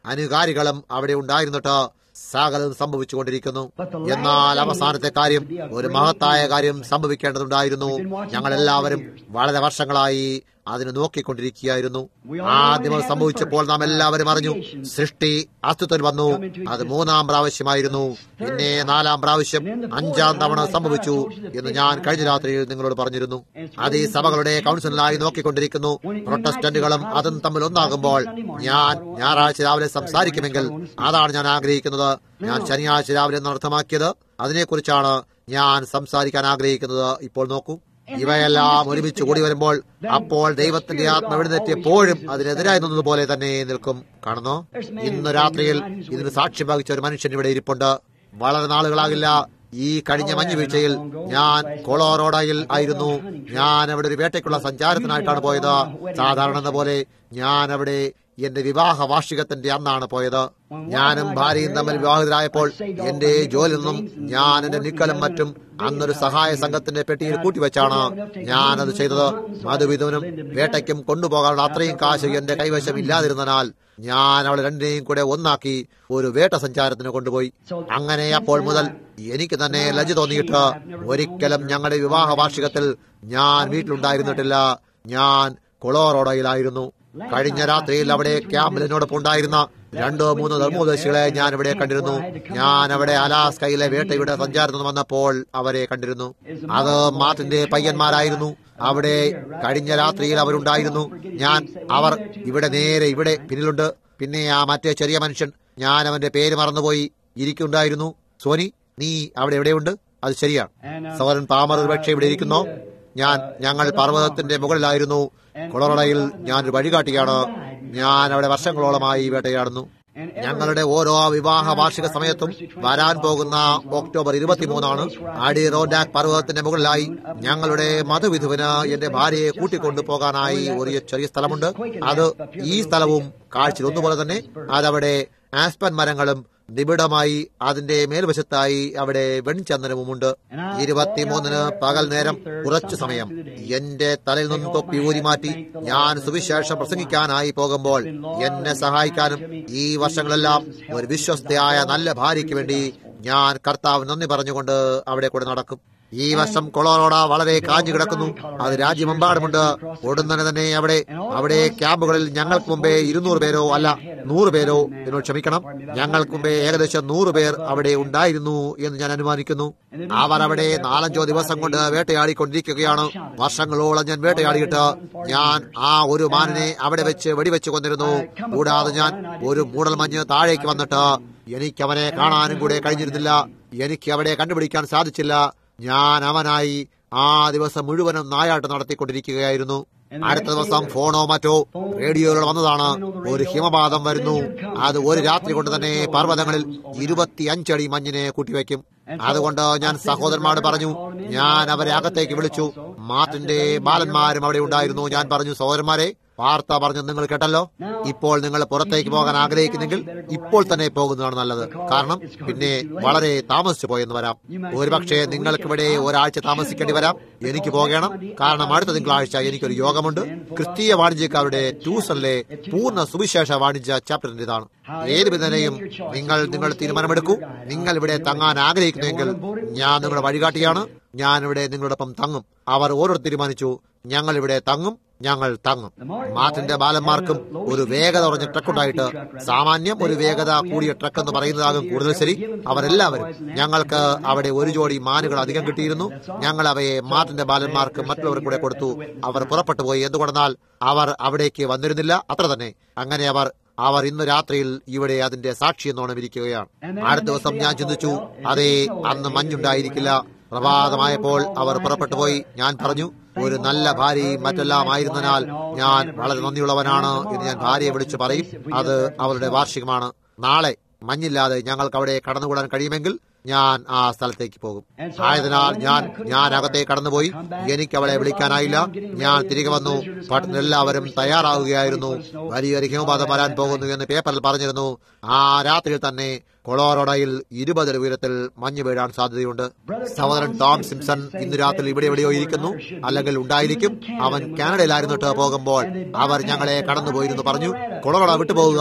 അനുകാരികളും അവിടെ ഉണ്ടായിരുന്നിട്ട് സകലം സംഭവിച്ചുകൊണ്ടിരിക്കുന്നു. എന്നാൽ അവസാനത്തെ കാര്യം, ഒരു മഹത്തായ കാര്യം സംഭവിക്കേണ്ടതുണ്ടായിരുന്നു. ഞങ്ങളെല്ലാവരും വളരെ വർഷങ്ങളായി അതിന് നോക്കിക്കൊണ്ടിരിക്കുകയായിരുന്നു. ആദ്യം സംഭവിച്ചപ്പോൾ നാം എല്ലാവരും അറിഞ്ഞു, സൃഷ്ടി അസ്തിത്വത്തിൽ വന്നു. അത് മൂന്നാം പ്രാവശ്യമായിരുന്നു. പിന്നെ നാലാം പ്രാവശ്യം, അഞ്ചാം തവണ സംഭവിച്ചു എന്ന് ഞാൻ കഴിഞ്ഞ രാത്രിയിൽ നിങ്ങളോട് പറഞ്ഞിരുന്നു. അത് ഈ സഭകളുടെ കൗൺസിലായി നോക്കിക്കൊണ്ടിരിക്കുന്നു. പ്രൊട്ടസ്റ്റന്റുകളും അതും തമ്മിൽ ഒന്നാകുമ്പോൾ ഞാൻ ഞായറാഴ്ച രാവിലെ സംസാരിക്കുമെങ്കിൽ അതാണ് ഞാൻ ആഗ്രഹിക്കുന്നത്. ഞാൻ ശനിയാഴ്ച രാവിലെ അർത്ഥമാക്കിയത് അതിനെക്കുറിച്ചാണ് ഞാൻ സംസാരിക്കാൻ ആഗ്രഹിക്കുന്നത്. ഇപ്പോൾ നോക്കൂ, ഇവയെല്ലാം ഒരുമിച്ച് കൂടി വരുമ്പോൾ അപ്പോൾ ദൈവത്തിന്റെ ആത്മ എഴുന്നേറ്റപ്പോഴും അതിനെതിരായി നിന്നതുപോലെ തന്നെ നിൽക്കും. കാണുന്നു, ഇന്ന് രാത്രിയിൽ ഇതിന് സാക്ഷ്യം വഹിച്ച ഒരു മനുഷ്യൻ ഇവിടെ ഇരിപ്പുണ്ട്. വളരെ നാളുകളാകില്ല, ഈ കഴിഞ്ഞ മഞ്ഞുവീഴ്ചയിൽ ഞാൻ കൊളോറോഡയിൽ ആയിരുന്നു. ഞാൻ അവിടെ ഒരു വേട്ടയ്ക്കുള്ള സഞ്ചാരത്തിനായിട്ടാണ് പോയത്. സാധാരണ എന്ന പോലെ ഞാൻ അവിടെ എന്റെ വിവാഹ വാർഷികത്തിന്റെ അന്നാണ് പോയത്. ഞാനും ഭാര്യയും തമ്മിൽ വിവാഹിതരായപ്പോൾ എന്റെ ജോലിയിൽ നിന്നും ഞാൻ എന്റെ നിക്കലും മറ്റും അന്നൊരു സഹായ സംഘത്തിന്റെ പെട്ടിയിൽ കൂട്ടിവെച്ചാണ് ഞാനത് ചെയ്തത്. മധുവിധുവിനും വേട്ടയ്ക്കും കൊണ്ടുപോകാനുള്ള അത്രയും കാശ് എന്റെ കൈവശം ഇല്ലാതിരുന്നതിനാൽ ഞാൻ അവളെ രണ്ടിനെയും കൂടെ ഒന്നാക്കി ഒരു വേട്ട സഞ്ചാരത്തിന് കൊണ്ടുപോയി. അങ്ങനെ അപ്പോൾ മുതൽ എനിക്ക് തന്നെ ലജ്ജ തോന്നിയിട്ട് ഒരിക്കലും ഞങ്ങളുടെ വിവാഹ വാർഷികത്തിൽ ഞാൻ വീട്ടിലുണ്ടായിരുന്നിട്ടില്ല. ഞാൻ കൊളോറോഡയിലായിരുന്നു. കഴിഞ്ഞ രാത്രിയിൽ അവിടെ ക്യാമ്പിൽ എന്നോടൊപ്പം ഉണ്ടായിരുന്ന രണ്ടോ മൂന്നോ ധർമ്മോദശികളെ ഞാൻ ഇവിടെ കണ്ടിരുന്നു. ഞാൻ അവിടെ അലാസ്കയിലെ വേട്ടയുടെ സഞ്ചാരത്തിൽ വന്നപ്പോൾ അവരെ കണ്ടിരുന്നു. അത് മാർട്ടിന്റെ പയ്യന്മാരായിരുന്നു. അവിടെ കഴിഞ്ഞ രാത്രിയിൽ അവരുണ്ടായിരുന്നു. ഞാൻ അവർ ഇവിടെ നേരെ ഇവിടെ പിന്നിലുണ്ട്. പിന്നെ ആ മറ്റേ ചെറിയ മനുഷ്യൻ, ഞാൻ അവന്റെ പേര് മറന്നുപോയി, ഇരിക്കുണ്ടായിരുന്നു. സോനി, നീ അവിടെ എവിടെയുണ്ട്? അത് ശരിയാണ്. സഹോദരൻ പാമർ ഒരുപക്ഷെ ഇവിടെ ഇരിക്കുന്നു. ഞാൻ ഞങ്ങൾ പർവ്വതത്തിന്റെ മുകളിലായിരുന്നു. കൊളറോഡയിൽ ഞാനൊരു വഴികാട്ടിയാണ്. ഞാൻ അവിടെ വർഷങ്ങളോളമായി വേട്ടയാടുന്നു. ഞങ്ങളുടെ ഓരോ വിവാഹ വാർഷിക സമയത്തും വരാൻ പോകുന്ന ഒക്ടോബർ ഇരുപത്തിമൂന്നാണ് അടി റോഡാക് പർവ്വതത്തിന്റെ മുകളിലായി ഞങ്ങളുടെ മധുവിധുവിന് എന്റെ ഭാര്യയെ കൂട്ടിക്കൊണ്ടു പോകാനായി ഒരു ചെറിയ സ്ഥലമുണ്ട്. അത് ഈ സ്ഥലവും കാഴ്ചയിൽ ഒന്നുപോലെ തന്നെ. അതവിടെ ആസ്പൻ മരങ്ങളും നിബിഡമായി അതിന്റെ മേൽവശത്തായി അവിടെ വെൺചന്ദനവുമുണ്ട്. ഇരുപത്തിമൂന്നിന് പകൽ നേരം കുറച്ചു സമയം എന്റെ തലയിൽ നിന്നും തൊപ്പി ഊരി മാറ്റി ഞാൻ സുവിശേഷം പ്രസംഗിക്കാനായി പോകുമ്പോൾ എന്നെ സഹായിക്കാനും ഈ വർഷങ്ങളെല്ലാം ഒരു വിശ്വസ്തയായ നല്ല ഭാര്യയ്ക്ക് വേണ്ടി ഞാൻ കർത്താവ് നന്ദി പറഞ്ഞുകൊണ്ട് അവിടെ കൂടെ നടക്കും. ഈ വർഷം കൊളോറോഡ വളരെ കാഞ്ഞു കിടക്കുന്നു. അത് രാജ്യമെമ്പാടുമുണ്ട്. ഉടനെ തന്നെ അവിടെ അവിടെ ക്യാമ്പുകളിൽ ഞങ്ങൾക്ക് മുമ്പേ ഇരുന്നൂറ് പേരോ അല്ല നൂറ് പേരോ എന്നോട് ക്ഷമിക്കണം, ഞങ്ങൾക്ക് മുമ്പേ ഏകദേശം നൂറ് പേർ അവിടെ ഉണ്ടായിരുന്നു എന്ന് ഞാൻ അനുമാനിക്കുന്നു. അവർ അവിടെ നാലഞ്ചോ ദിവസം കൊണ്ട് വേട്ടയാടിക്കൊണ്ടിരിക്കുകയാണ്. വർഷങ്ങളോളം ഞാൻ വേട്ടയാടിയിട്ട് ഞാൻ ആ ഒരു മാനിനെ അവിടെ വെച്ച് വെടിവെച്ച് കൊന്നിരുന്നു. കൂടാതെ ഞാൻ ഒരു മൂടൽമഞ്ഞ് താഴേക്ക് വന്നിട്ട് എനിക്ക് അവനെ കാണാനും കൂടെ കഴിഞ്ഞിരുന്നില്ല. എനിക്ക് അവിടെ കണ്ടുപിടിക്കാൻ സാധിച്ചില്ല. ഞാൻ അവനായി ആ ദിവസം മുഴുവനും നായാട്ട് നടത്തിക്കൊണ്ടിരിക്കുകയായിരുന്നു. അടുത്ത ദിവസം ഫോണോ മറ്റോ റേഡിയോയിൽ വന്നതാണ്, ഒരു ഹിമപാതം വരുന്നു. അത് ഒരു രാത്രി കൊണ്ട് തന്നെ പർവ്വതങ്ങളിൽ ഇരുപത്തി അഞ്ചടി മഞ്ഞിനെ കൂട്ടിവെക്കും. അതുകൊണ്ട് ഞാൻ സഹോദരന്മാരോട് പറഞ്ഞു, ഞാൻ അവരെ അകത്തേക്ക് വിളിച്ചു. മാർട്ടിന്റെ ബാലന്മാരും അവിടെ ഉണ്ടായിരുന്നു. ഞാൻ പറഞ്ഞു, സഹോദരന്മാരെ, വാർത്ത പറഞ്ഞു നിങ്ങൾ കേട്ടല്ലോ. ഇപ്പോൾ നിങ്ങൾ പുറത്തേക്ക് പോകാൻ ആഗ്രഹിക്കുന്നെങ്കിൽ ഇപ്പോൾ തന്നെ പോകുന്നതാണ് നല്ലത്. കാരണം പിന്നെ വളരെ താമസിച്ചു പോയെന്ന് വരാം. ഒരുപക്ഷെ നിങ്ങൾക്കിവിടെ ഒരാഴ്ച താമസിക്കേണ്ടി വരാം. എനിക്ക് പോകണം. കാരണം അടുത്ത തിങ്കളാഴ്ച എനിക്കൊരു യോഗമുണ്ട്. ക്രിസ്തീയ വാണിജ്യക്കാരുടെ ട്യൂഷനിലെ പൂർണ്ണ സുവിശേഷ വാണിജ്യ ചാപ്റ്ററിന്റെ ഇതാണ്. ഏത് വിധേനയും നിങ്ങൾ നിങ്ങളുടെ തീരുമാനമെടുക്കൂ. നിങ്ങൾ ഇവിടെ തങ്ങാൻ ആഗ്രഹിക്കുന്നെങ്കിൽ ഞാൻ നിങ്ങളുടെ വഴികാട്ടിയാണ്. ഞാൻ ഇവിടെ നിങ്ങളോടൊപ്പം തങ്ങും. അവർ ഓരോരുത്തർ തീരുമാനിച്ചു, ഞങ്ങൾ ഇവിടെ തങ്ങും, ഞങ്ങൾ തങ്ങും. മാർട്ടിന്റെ ബാലന്മാർക്കും ഒരു വേഗത കുറഞ്ഞ ട്രക്കുണ്ടായിട്ട് സാമാന്യം ഒരു വേഗത കൂടിയ ട്രക്ക് എന്ന് പറയുന്നതാകും കൂടുതൽ ശരി. അവരെല്ലാവരും ഞങ്ങൾക്ക് അവിടെ ഒരു ജോഡി മാനുകൾ അധികം കിട്ടിയിരുന്നു. ഞങ്ങൾ അവയെ മാർട്ടിന്റെ ബാലന്മാർക്ക് മറ്റുള്ളവർ കൂടെ കൊടുത്തു. അവർ പുറപ്പെട്ടു പോയി. എന്തുകൊണ്ടെന്നാൽ അവർ അവിടേക്ക് വന്നിരുന്നില്ല, അത്ര തന്നെ. അങ്ങനെ അവർ അവർ ഇന്ന് രാത്രിയിൽ ഇവിടെ അതിന്റെ സാക്ഷി എന്നോണം ഇരിക്കുകയാണ്. അടുത്ത ദിവസം ഞാൻ ചിന്തിച്ചു, അതേ, അന്ന് മഞ്ഞുണ്ടായിരിക്കില്ല. പ്രഭാതമായപ്പോൾ അവർ പുറപ്പെട്ടു പോയി. ഞാൻ പറഞ്ഞു, ഒരു നല്ല ഭാര്യയും മറ്റെല്ലാം ആയിരുന്നതിനാൽ ഞാൻ വളരെ നന്ദിയുള്ളവനാണ് എന്ന് ഞാൻ ഭാര്യയെ വിളിച്ചു പറയും. അത് അവളുടെ വാർഷികമാണ്. നാളെ മഞ്ഞില്ലാതെ ഞങ്ങൾക്ക് അവിടെ കടന്നുകൂടാൻ കഴിയുമെങ്കിൽ ഞാൻ ആ സ്ഥലത്തേക്ക് പോകും. ആയതിനാൽ ഞാൻ ഞാൻ അകത്തേക്ക് കടന്നുപോയി. എനിക്ക് അവളെ വിളിക്കാനായില്ല. ഞാൻ തിരികെ വന്നു. പട്ടണം എല്ലാവരും തയ്യാറാവുകയായിരുന്നു. വലിയൊരു ഹിമപാതം വരാൻ പോകുന്നു എന്ന് പേപ്പറിൽ പറഞ്ഞിരുന്നു. ആ രാത്രിയിൽ തന്നെ കൊളോറോഡയിൽ ഇരുപത് ഉയരത്തിൽ മഞ്ഞ് വീഴാൻ സാധ്യതയുണ്ട്. സഹോദരൻ ടോം സിംസൺ ഇന്ന് രാത്രി ഇവിടെ എവിടെയോ ഇരിക്കുന്നു, അല്ലെങ്കിൽ ഉണ്ടായിരിക്കും. അവൻ കാനഡയിലായിരുന്നിട്ട് പോകുമ്പോൾ അവർ ഞങ്ങളെ കടന്നുപോയിരുന്നു പറഞ്ഞു, കൊളോറോഡ വിട്ടുപോകുക,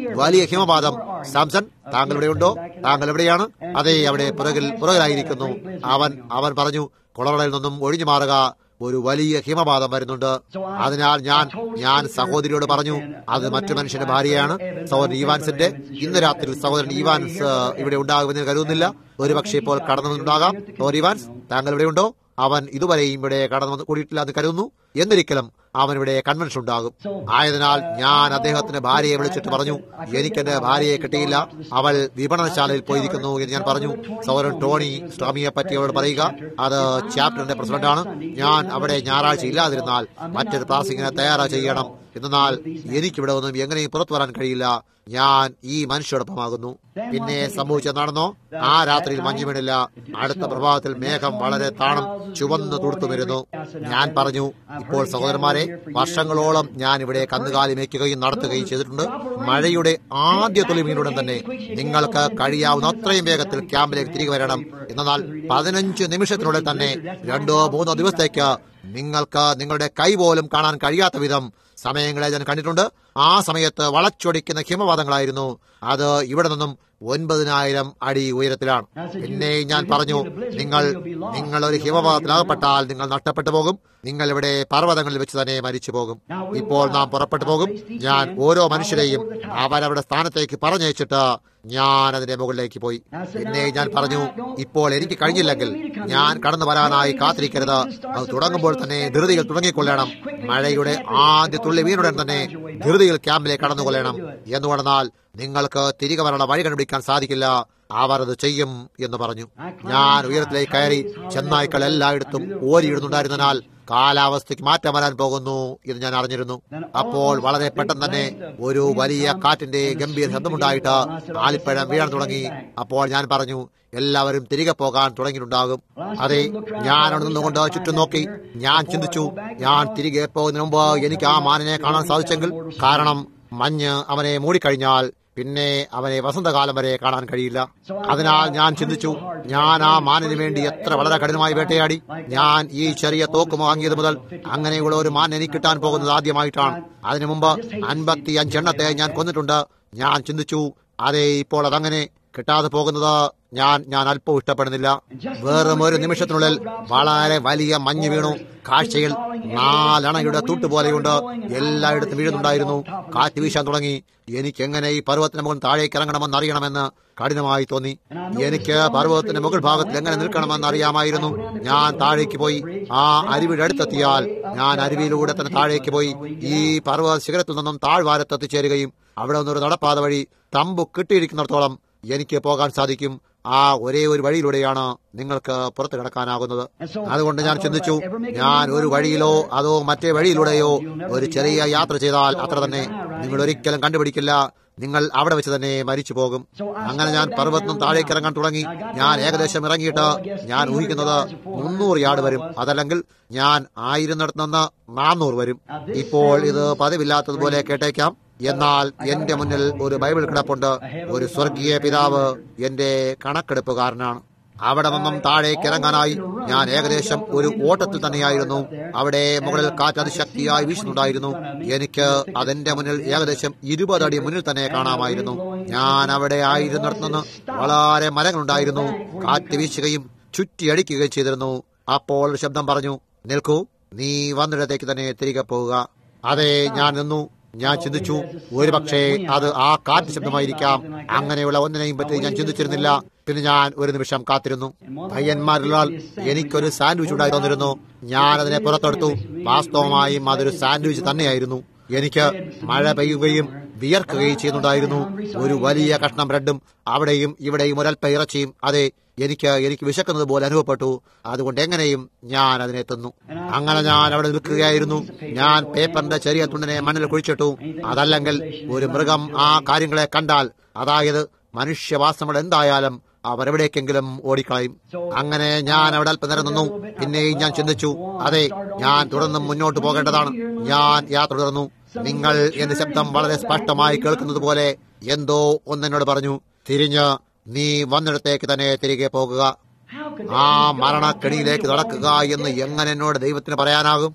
വലിയ ഹിമപാതം. സാംസൺ, താങ്കൾ എവിടെയുണ്ടോ? താങ്കൾ എവിടെയാണ്? അതെ, അവിടെ പുറകിൽ പുറകിലായിരിക്കുന്നു. അവൻ അവൻ പറഞ്ഞു, കൊളറോഡയിൽ നിന്നും ഒഴിഞ്ഞു മാറുക, ഒരു വലിയ ഹിമപാതം വരുന്നുണ്ട്. അതിനാൽ ഞാൻ ഞാൻ സഹോദരിയോട് പറഞ്ഞു, അത് മറ്റു മനുഷ്യന്റെ ഭാര്യയാണ്, സഹോദരൻ ഈവാൻസിന്റെ. ഇന്ന് രാത്രി സഹോദരൻ ഈവാൻസ് ഇവിടെ ഉണ്ടാകുമെന്ന് കരുതുന്നില്ല. ഒരുപക്ഷെ ഇപ്പോൾ കടന്നു വന്നിട്ടുണ്ടാകാം. സഹോദരൻ ഈവാൻസ്, താങ്കൾ ഇവിടെയുണ്ടോ? അവൻ ഇതുവരെയും ഇവിടെ കടന്നു കൂടിയിട്ടില്ല എന്ന് കരുതുന്നു. എന്നിരിക്കലും അവനിവിടെ കൺവെൻഷൻ ഉണ്ടാകും. ആയതിനാൽ ഞാൻ അദ്ദേഹത്തിന്റെ ഭാര്യയെ വിളിച്ചിട്ട് പറഞ്ഞു, എനിക്കെന്റെ ഭാര്യയെ കിട്ടിയില്ല, അവൾ വിപണനശാലയിൽ പോയിരിക്കുന്നു എന്ന് ഞാൻ പറഞ്ഞു. സഹോദരൻ ടോണി സ്വാമിയെ പറ്റി അവരോട് പറയുക, അത് ചാപ്റ്ററിന്റെ പ്രസിഡന്റാണ്. ഞാൻ അവിടെ ഞായറാഴ്ച ഇല്ലാതിരുന്നാൽ മറ്റൊരു ക്ലാസിങ്ങിനെ തയ്യാറാ ചെയ്യണം. എന്നാൽ എനിക്കിവിടെ ഒന്നും എങ്ങനെയും പുറത്തു വരാൻ കഴിയില്ല. ഞാൻ ഈ മനുഷ്യരോടൊപ്പമാകുന്നു. പിന്നെ സംഭവിച്ചെന്നാണെന്നോ, ആ രാത്രിയിൽ മഞ്ഞു വീണില്ല. അടുത്ത പ്രഭാതത്തിൽ മേഘം വളരെ താണം ചുവന്ന് തുടുത്തു വരുന്നു. ഞാൻ പറഞ്ഞു, ഇപ്പോൾ സഹോദരന്മാരെ, വർഷങ്ങളോളം ഞാൻ ഇവിടെ കന്നുകാലി മേയ്ക്കുകയും നടത്തുകയും ചെയ്തിട്ടുണ്ട്. മഴയുടെ ആദ്യ തുളിമീനുടൻ തന്നെ നിങ്ങൾക്ക് കഴിയാവുന്ന അത്രയും വേഗത്തിൽ ക്യാമ്പിലേക്ക് തിരികെ വരണം. എന്നാൽ പതിനഞ്ച് നിമിഷത്തിനുള്ളിൽ തന്നെ രണ്ടോ മൂന്നോ ദിവസത്തേക്ക് നിങ്ങൾക്ക് നിങ്ങളുടെ കൈ പോലും കാണാൻ കഴിയാത്ത വിധം സമയങ്ങളെ ഞാൻ കണ്ടിട്ടുണ്ട്. ആ സമയത്ത് വളച്ചൊടിക്കുന്ന ഹിമപാതങ്ങളായിരുന്നു. അത് ഇവിടെ നിന്നും ഒൻപതിനായിരം അടി ഉയരത്തിലാണ്. പിന്നെ ഞാൻ പറഞ്ഞു, നിങ്ങൾ നിങ്ങൾ ഒരു ഹിമപാതത്തിലാകപ്പെട്ടാൽ നിങ്ങൾ നഷ്ടപ്പെട്ടു പോകും. നിങ്ങൾ ഇവിടെ പർവ്വതങ്ങളിൽ വെച്ച് തന്നെ മരിച്ചു പോകും. ഇപ്പോൾ നാം പുറപ്പെട്ടു പോകും. ഞാൻ ഓരോ മനുഷ്യരെയും അവരവരുടെ സ്ഥാനത്തേക്ക് പറഞ്ഞയച്ചിട്ട് ഞാൻ അതിന്റെ മുകളിലേക്ക് പോയി. പിന്നെ ഞാൻ പറഞ്ഞു, ഇപ്പോൾ എനിക്ക് കഴിഞ്ഞില്ലെങ്കിൽ ഞാൻ കടന്നു വരാനായി കാത്തിരിക്കരുത്. അത് തുടങ്ങുമ്പോൾ തന്നെ ധൃതിയിൽ തുടങ്ങിക്കൊള്ളണം. മഴയുടെ ആദ്യ തുള്ളി വീണുടൻ തന്നെ ധൃതിയിൽ ക്യാമ്പിലേക്ക് കടന്നുകൊള്ളണം. എന്ന് പറഞ്ഞാൽ നിങ്ങൾക്ക് തിരികെ വരാനുള്ള വഴി കണ്ടുപിടിക്കാൻ സാധിക്കില്ല. അവർ അത് ചെയ്യും എന്ന് പറഞ്ഞു. ഞാൻ ഉയരത്തിലേക്ക് കയറി. ചെന്നായ്ക്കൾ എല്ലായിടത്തും ഓരിയിടുന്നുണ്ടായിരുന്നതിനാൽ കാലാവസ്ഥയ്ക്ക് മാറ്റം വരാൻ പോകുന്നു എന്ന് ഞാൻ അറിഞ്ഞിരുന്നു. അപ്പോൾ വളരെ പെട്ടെന്ന് തന്നെ ഒരു വലിയ കാറ്റിന്റെ ഗംഭീര ശബ്ദമുണ്ടായിട്ട് ആലിപ്പഴം വീഴാൻ തുടങ്ങി. അപ്പോൾ ഞാൻ പറഞ്ഞു, എല്ലാവരും തിരികെ പോകാൻ തുടങ്ങിയിട്ടുണ്ടാകും. അതെ, ഞാൻ അവിടെ നിന്നുകൊണ്ട് ചുറ്റും നോക്കി. ഞാൻ ചിന്തിച്ചു, ഞാൻ തിരികെ പോകുന്നതിന് മുമ്പ് എനിക്ക് ആ മാനിനെ കാണാൻ സാധിച്ചെങ്കിൽ. കാരണം മഞ്ഞ് അവനെ മൂടിക്കഴിഞ്ഞാൽ പിന്നെ അവനെ വസന്തകാലം വരെ കാണാൻ കഴിയില്ല. അതിനാൽ ഞാൻ ചിന്തിച്ചു, ഞാൻ ആ മാനിന് വേണ്ടി എത്ര വളരെ കഠിനമായി വേട്ടയാടി. ഞാൻ ഈ ചെറിയ തോക്ക് വാങ്ങിയത് മുതൽ അങ്ങനെയുള്ള ഒരു മാൻ എനിക്ക് കിട്ടാൻ പോകുന്നത് ആദ്യമായിട്ടാണ്. അതിനു മുമ്പ് അൻപത്തി അഞ്ചെണ്ണത്തെ ഞാൻ കൊന്നിട്ടുണ്ട്. ഞാൻ ചിന്തിച്ചു, അതെ, ഇപ്പോൾ അതങ്ങനെ കിട്ടാതെ പോകുന്നത് ഞാൻ ഞാൻ അല്പം ഇഷ്ടപ്പെടുന്നില്ല. വെറും ഒരു നിമിഷത്തിനുള്ളിൽ വളരെ വലിയ മഞ്ഞ് വീണു. കാഴ്ചയിൽ നാലണയുടെ തൂട്ടുപോലെയുണ്ട്. എല്ലായിടത്തും വീഴുന്നുണ്ടായിരുന്നു. കാറ്റ് വീശാൻ തുടങ്ങി. എനിക്ക് എങ്ങനെ ഈ പർവ്വതത്തിന് മുകളിൽ താഴേക്ക് ഇറങ്ങണമെന്ന് അറിയണമെന്ന് കഠിനമായി തോന്നി. എനിക്ക് പർവ്വതത്തിന്റെ മുകൾ ഭാഗത്തിൽ എങ്ങനെ നിൽക്കണമെന്ന് അറിയാമായിരുന്നു. ഞാൻ താഴേക്ക് പോയി. ആ അരുവിയുടെ അടുത്തെത്തിയാൽ ഞാൻ അരുവിയിലൂടെ തന്നെ താഴേക്ക് പോയി ഈ പർവ്വത ശിഖരത്തിൽ നിന്നും താഴ്വാരത്ത് എത്തിച്ചേരുകയും അവിടെ നിന്നൊരു നടപ്പാത വഴി തമ്പു കിട്ടിയിരിക്കുന്നിടത്തോളം എനിക്ക് പോകാൻ സാധിക്കും. ആ ഒരേ ഒരു വഴിയിലൂടെയാണ് നിങ്ങൾക്ക് പുറത്തു കിടക്കാനാകുന്നത്. അതുകൊണ്ട് ഞാൻ ചിന്തിച്ചു, ഞാൻ ഒരു വഴിയിലോ അതോ മറ്റേ വഴിയിലൂടെയോ ഒരു ചെറിയ യാത്ര ചെയ്താൽ അത്ര തന്നെ നിങ്ങൾ ഒരിക്കലും കണ്ടുപിടിക്കില്ല. നിങ്ങൾ അവിടെ വെച്ച് തന്നെ മരിച്ചു പോകും. അങ്ങനെ ഞാൻ പർവ്വതം താഴേക്ക് ഇറങ്ങാൻ തുടങ്ങി. ഞാൻ ഏകദേശം ഇറങ്ങിയിട്ട് ഞാൻ ഊഹിക്കുന്നത് മുന്നൂറ് യാർഡ് വരും. അതല്ലെങ്കിൽ ഞാൻ ആയിരുന്നിടത്ത് നിന്ന് നാന്നൂറ് വരും. ഇപ്പോൾ ഇത് പതിവില്ലാത്തതുപോലെ കേട്ടേക്കാം. എന്നാൽ എന്റെ മുന്നിൽ ഒരു ബൈബിൾ കിടപ്പുണ്ട്. ഒരു സ്വർഗീയ പിതാവ് എന്റെ കണക്കെടുപ്പുകാരനാണ്. അവിടെ നിന്നും താഴേക്ക് ഇറങ്ങാനായി ഞാൻ ഏകദേശം ഒരു ഓട്ടത്തിൽ തന്നെയായിരുന്നു. അവിടെ മുകളിൽ കാറ്റ് അതിശക്തിയായി വീശുന്നുണ്ടായിരുന്നു. എനിക്ക് അതെന്റെ മുന്നിൽ ഏകദേശം ഇരുപത് അടി മുന്നിൽ തന്നെ കാണാമായിരുന്നു. ഞാൻ അവിടെ ആയിരുന്നിടത്തുനിന്ന് വളരെ മരങ്ങളുണ്ടായിരുന്നു. കാറ്റ് വീശുകയും ചുറ്റിയടിക്കുകയും ചെയ്തിരുന്നു. അപ്പോൾ ഒരു ശബ്ദം പറഞ്ഞു, നിൽക്കൂ, നീ വന്നിടത്തേക്ക് തന്നെ തിരികെ പോവുക. അതെ, ഞാൻ നിന്നു. ഞാൻ ചിന്തിച്ചു, ഒരുപക്ഷെ അത് ആ കാറ്റ് ശബ്ദമായിരിക്കാം. അങ്ങനെയുള്ള ഒന്നിനെയും പറ്റി ഞാൻ ചിന്തിച്ചിരുന്നില്ല. പിന്നെ ഞാൻ ഒരു നിമിഷം കാത്തിരുന്നു. പയ്യന്മാരിലാൽ എനിക്കൊരു സാൻഡ്വിച്ച് ഉണ്ടായി തന്നിരുന്നു. ഞാൻ അതിനെ പുറത്തെടുത്തു. വാസ്തവമായും അതൊരു സാൻഡ്വിച്ച് തന്നെയായിരുന്നു. എനിക്ക് മഴ പെയ്യുകയും വിയർക്കുകയും ചെയ്യുന്നുണ്ടായിരുന്നു. ഒരു വലിയ കഷ്ണം ബ്രെഡും അവിടെയും ഇവിടെയും ഒരൽപ്പ ഇറച്ചിയും. അതെ, എനിക്ക് എനിക്ക് വിശക്കുന്നത് പോലെ അനുഭവപ്പെട്ടു. അതുകൊണ്ട് എങ്ങനെയും ഞാൻ അതിനെ തിന്നു. അങ്ങനെ ഞാൻ അവിടെ നിൽക്കുകയായിരുന്നു. ഞാൻ പേപ്പറിന്റെ ചെറിയ തുണ്ടിനെ മണ്ണിൽ കുഴിച്ചിട്ടു. അതല്ലെങ്കിൽ ഒരു മൃഗം ആ കാര്യങ്ങളെ കണ്ടാൽ, അതായത് മനുഷ്യവാസങ്ങൾ എന്തായാലും അവരെവിടേക്കെങ്കിലും ഓടിക്കളയും. അങ്ങനെ ഞാൻ അവിടെ അല്പം നേരം നിന്നു. പിന്നെയും ഞാൻ ചിന്തിച്ചു, അതെ, ഞാൻ തുടർന്നും മുന്നോട്ട് പോകേണ്ടതാണ്. ഞാൻ യാത്ര തുടർന്നു. നിങ്ങൾ എന്റെ ശബ്ദം വളരെ സ്പഷ്ടമായി കേൾക്കുന്നത് പോലെ എന്തോ ഒന്നെന്നോട് പറഞ്ഞു, തിരിഞ്ഞ് നീ വന്നിടത്തേക്ക് തന്നെ തിരികെ പോകുക. ആ മരണക്കെണിയിലേക്ക് നടക്കുക എന്ന് എങ്ങനെ എന്നോട് ദൈവത്തിന് പറയാനാകും?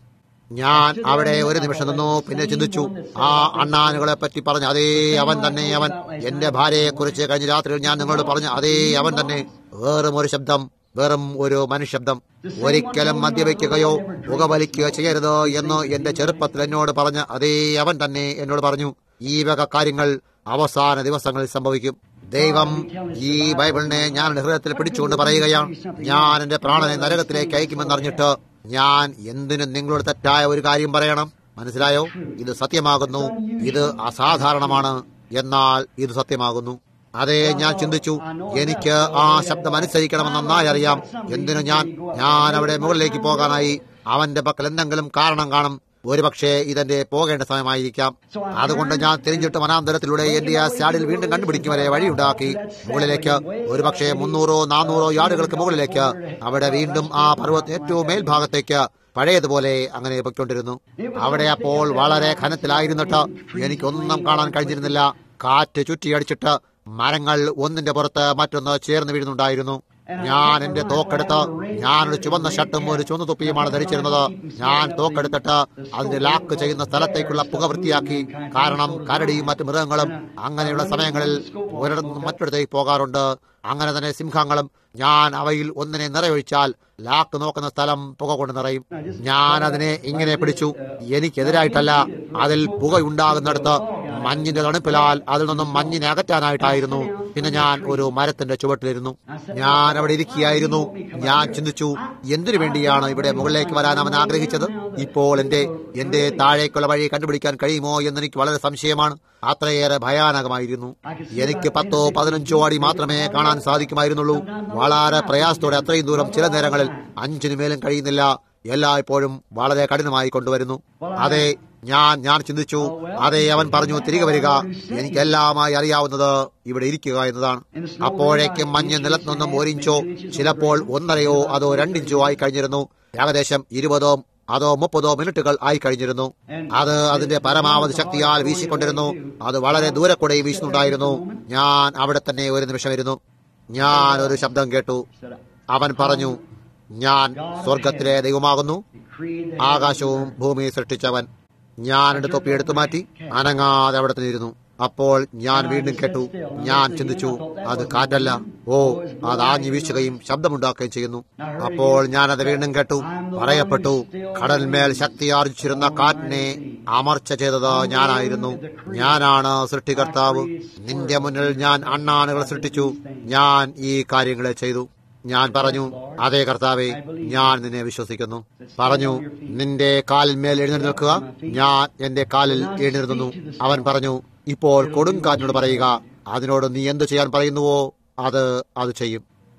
ഞാൻ അവിടെ ഒരു നിമിഷം നിന്നു. പിന്നെ ചിന്തിച്ചു, ആ അണ്ണാനുകളെ പറ്റി പറഞ്ഞ അതേ അവൻ തന്നെ. അവൻ എന്റെ ഭാര്യയെ കുറിച്ച് കഴിഞ്ഞ രാത്രിയിൽ ഞാൻ നിങ്ങളോട് പറഞ്ഞ അതേ അവൻ തന്നെ. വെറും ഒരു ശബ്ദം, വെറും ഒരു മനുശബ്ദം. ഒരിക്കലും മദ്യപിക്കുകയോ പുകവലിക്കുകയോ ചെയ്യരുത് എന്ന് എന്റെ ചെറുപ്പത്തിൽ എന്നോട് പറഞ്ഞ അതേ അവൻ തന്നെ എന്നോട് പറഞ്ഞു. ഈ വക കാര്യങ്ങൾ അവസാന ദിവസങ്ങളിൽ സംഭവിക്കും. ദൈവം ഈ ബൈബിളിനെ ഞാൻ ഹൃദയത്തിൽ പിടിച്ചുകൊണ്ട് പറയുകയാണ്, ഞാൻ എന്റെ പ്രാണനെ നരകത്തിലേക്ക് അയക്കുമെന്നറിഞ്ഞിട്ട് ഞാൻ എന്തിനും നിങ്ങളോട് തെറ്റായ ഒരു കാര്യം പറയണം? മനസ്സിലായോ? ഇത് സത്യമാകുന്നു. ഇത് അസാധാരണമാണ്, എന്നാൽ ഇത് സത്യമാകുന്നു. അതെ, ഞാൻ ചിന്തിച്ചു, എനിക്ക് ആ ശബ്ദം അനുസരിക്കണമെന്ന് നന്നായി അറിയാം. എന്തിനു ഞാൻ ഞാൻ അവിടെ മുകളിലേക്ക് പോകാനായി അവന്റെ പക്കൽ എന്തെങ്കിലും കാരണം കാണും. ഒരുപക്ഷെ ഇതെന്റെ പോകേണ്ട സമയമായിരിക്കാം. അതുകൊണ്ട് ഞാൻ തിരിഞ്ഞിട്ട് വനാന്തരത്തിലൂടെ എന്റെ ആ സ്റ്റാഡിൽ വീണ്ടും കണ്ടുപിടിക്കും വരെ വഴിയുണ്ടാക്കി മുകളിലേക്ക്, ഒരുപക്ഷെ മുന്നൂറോ നാനൂറോ യാർഡുകൾക്ക് മുകളിലേക്ക്, അവിടെ വീണ്ടും ആ പർവ്വത ഏറ്റവും മേൽഭാഗത്തേക്ക് പഴയതുപോലെ അങ്ങനെ പൊയ്ക്കൊണ്ടിരുന്നു. അവിടെ അപ്പോൾ വളരെ ഘനത്തിലായിരുന്നിട്ട് എനിക്കൊന്നും കാണാൻ കഴിഞ്ഞിരുന്നില്ല. കാറ്റ് ചുറ്റിയടിച്ചിട്ട് മരങ്ങൾ ഒന്നിന്റെ പുറത്ത് മറ്റൊന്ന് ചേർന്ന് വീഴുന്നുണ്ടായിരുന്നു. ഞാൻ എന്റെ തോക്കെടുത്ത്, ഞാനൊരു ചുവന്ന ഷർട്ടും ഒരു ചുവന്ന തൊപ്പിയുമാണ് ധരിച്ചിരുന്നത്. ഞാൻ തോക്കെടുത്തിട്ട് അതിന്റെ ലാക്ക് ചെയ്യുന്ന സ്ഥലത്തേക്കുള്ള പുക വൃത്തിയാക്കി. കാരണം കരടിയും മറ്റു മൃഗങ്ങളും അങ്ങനെയുള്ള സമയങ്ങളിൽ ഒരിടത്തും മറ്റൊരിടത്തേക്ക് പോകാറുണ്ട്. അങ്ങനെ തന്നെ സിംഹങ്ങളും. ഞാൻ അവയിൽ ഒന്നിനെ നിറയൊഴിച്ചാൽ ലാക്ക് നോക്കുന്ന സ്ഥലം പുക കൊണ്ട് നിറയും. ഞാൻ അതിനെ ഇങ്ങനെ പിടിച്ചു. എനിക്കെതിരായിട്ടല്ല, അതിൽ പുകയുണ്ടാകുന്നിടത്ത് മഞ്ഞിന്റെ തണുപ്പിലാൽ അതിൽ നിന്നും മഞ്ഞിനെ അകറ്റാനായിട്ടായിരുന്നു. പിന്നെ ഞാൻ ഒരു മരത്തിന്റെ ചുവട്ടിലിരുന്നു. ഞാൻ അവിടെ ഇരിക്കുകയായിരുന്നു. ഞാൻ ചിന്തിച്ചു, എന്തിനു വേണ്ടിയാണ് ഇവിടെ മുകളിലേക്ക് വരാൻ അവൻ ആഗ്രഹിച്ചത്? ഇപ്പോൾ എന്റെ എന്റെ താഴേക്കുള്ള വഴി കണ്ടുപിടിക്കാൻ കഴിയുമോ എന്നെനിക്ക് വളരെ സംശയമാണ്. അത്രയേറെ ഭയാനകമായിരുന്നു. എനിക്ക് പത്തോ പതിനഞ്ചോ അടി മാത്രമേ കാണാൻ സാധിക്കുമായിരുന്നുള്ളൂ. വളരെ പ്രയാസത്തോടെ അത്രയും ദൂരം ചില നേരങ്ങളിൽ അഞ്ചിനു മേലും കഴിയുന്നില്ല. എല്ലായ്പ്പോഴും വളരെ കഠിനമായി കൊണ്ടുവരുന്നു. അതെ, ഞാൻ ഞാൻ ചിന്തിച്ചു, അതെ അവൻ പറഞ്ഞു, തിരികെ വരിക. എനിക്കെല്ലാമായി അറിയാവുന്നത് ഇവിടെ ഇരിക്കുക എന്നതാണ്. അപ്പോഴേക്കും മഞ്ഞ് നിലത്ത് നിന്നും ഒരിഞ്ചോ, ചിലപ്പോൾ ഒന്നരയോ അതോ രണ്ടിഞ്ചോ ആയി കഴിഞ്ഞിരുന്നു. ഏകദേശം ഇരുപതോ അതോ മുപ്പതോ മിനിറ്റുകൾ ആയി കഴിഞ്ഞിരുന്നു. അത് അതിന്റെ പരമാവധി ശക്തിയാൽ വീശിക്കൊണ്ടിരുന്നു. അത് വളരെ ദൂരെ കൂടെ വീശുന്നുണ്ടായിരുന്നു. ഞാൻ അവിടെ തന്നെ ഒരു നിമിഷമിരുന്നു. ഞാൻ ഒരു ശബ്ദം കേട്ടു. അവൻ പറഞ്ഞു, ഞാൻ സ്വർഗത്തിലെ ദൈവമാകുന്നു, ആകാശവും ഭൂമിയെ സൃഷ്ടിച്ചവൻ. ഞാൻ എന്റെ തൊപ്പി എടുത്തു മാറ്റി അനങ്ങാതെ അവിടെ തന്നെ ഇരുന്നു. അപ്പോൾ ഞാൻ വീണ്ടും കേട്ടു. ഞാൻ ചിന്തിച്ചു, അത് കാറ്റല്ല, ഓ അത് ആഞ്ഞു വീശുകയും ശബ്ദമുണ്ടാക്കുകയും ചെയ്യുന്നു. അപ്പോൾ ഞാനത് വീണ്ടും കേട്ടു. പറയപ്പെട്ടു, കടൽമേൽ ശക്തി ആർജിച്ചിരുന്ന കാറ്റിനെ അമർച്ച ചെയ്തത് ഞാനായിരുന്നു. ഞാനാണ് സൃഷ്ടികർത്താവ്. നിന്റെ മുന്നിൽ ഞാൻ അണ്ണാനുകൾ സൃഷ്ടിച്ചു. ഞാൻ ഈ കാര്യങ്ങളെ ചെയ്തു. ഞാൻ പറഞ്ഞു, അതേ കർത്താവേ, ഞാൻ നിന്നെ വിശ്വസിക്കുന്നു. പറഞ്ഞു, നിന്റെ കാലിന്മേൽ എഴുന്നേറ്റ് നിൽക്കുക. ഞാൻ എന്റെ കാലിൽ എഴുന്നേറ്റുന്നു. അവൻ പറഞ്ഞു, ഇപ്പോൾ കൊടുങ്കാറ്റിനോട് പറയുക, അതിനോട് നീ എന്തു ചെയ്യാൻ പറയുന്നുവോ അത് അത് ചെയ്യും.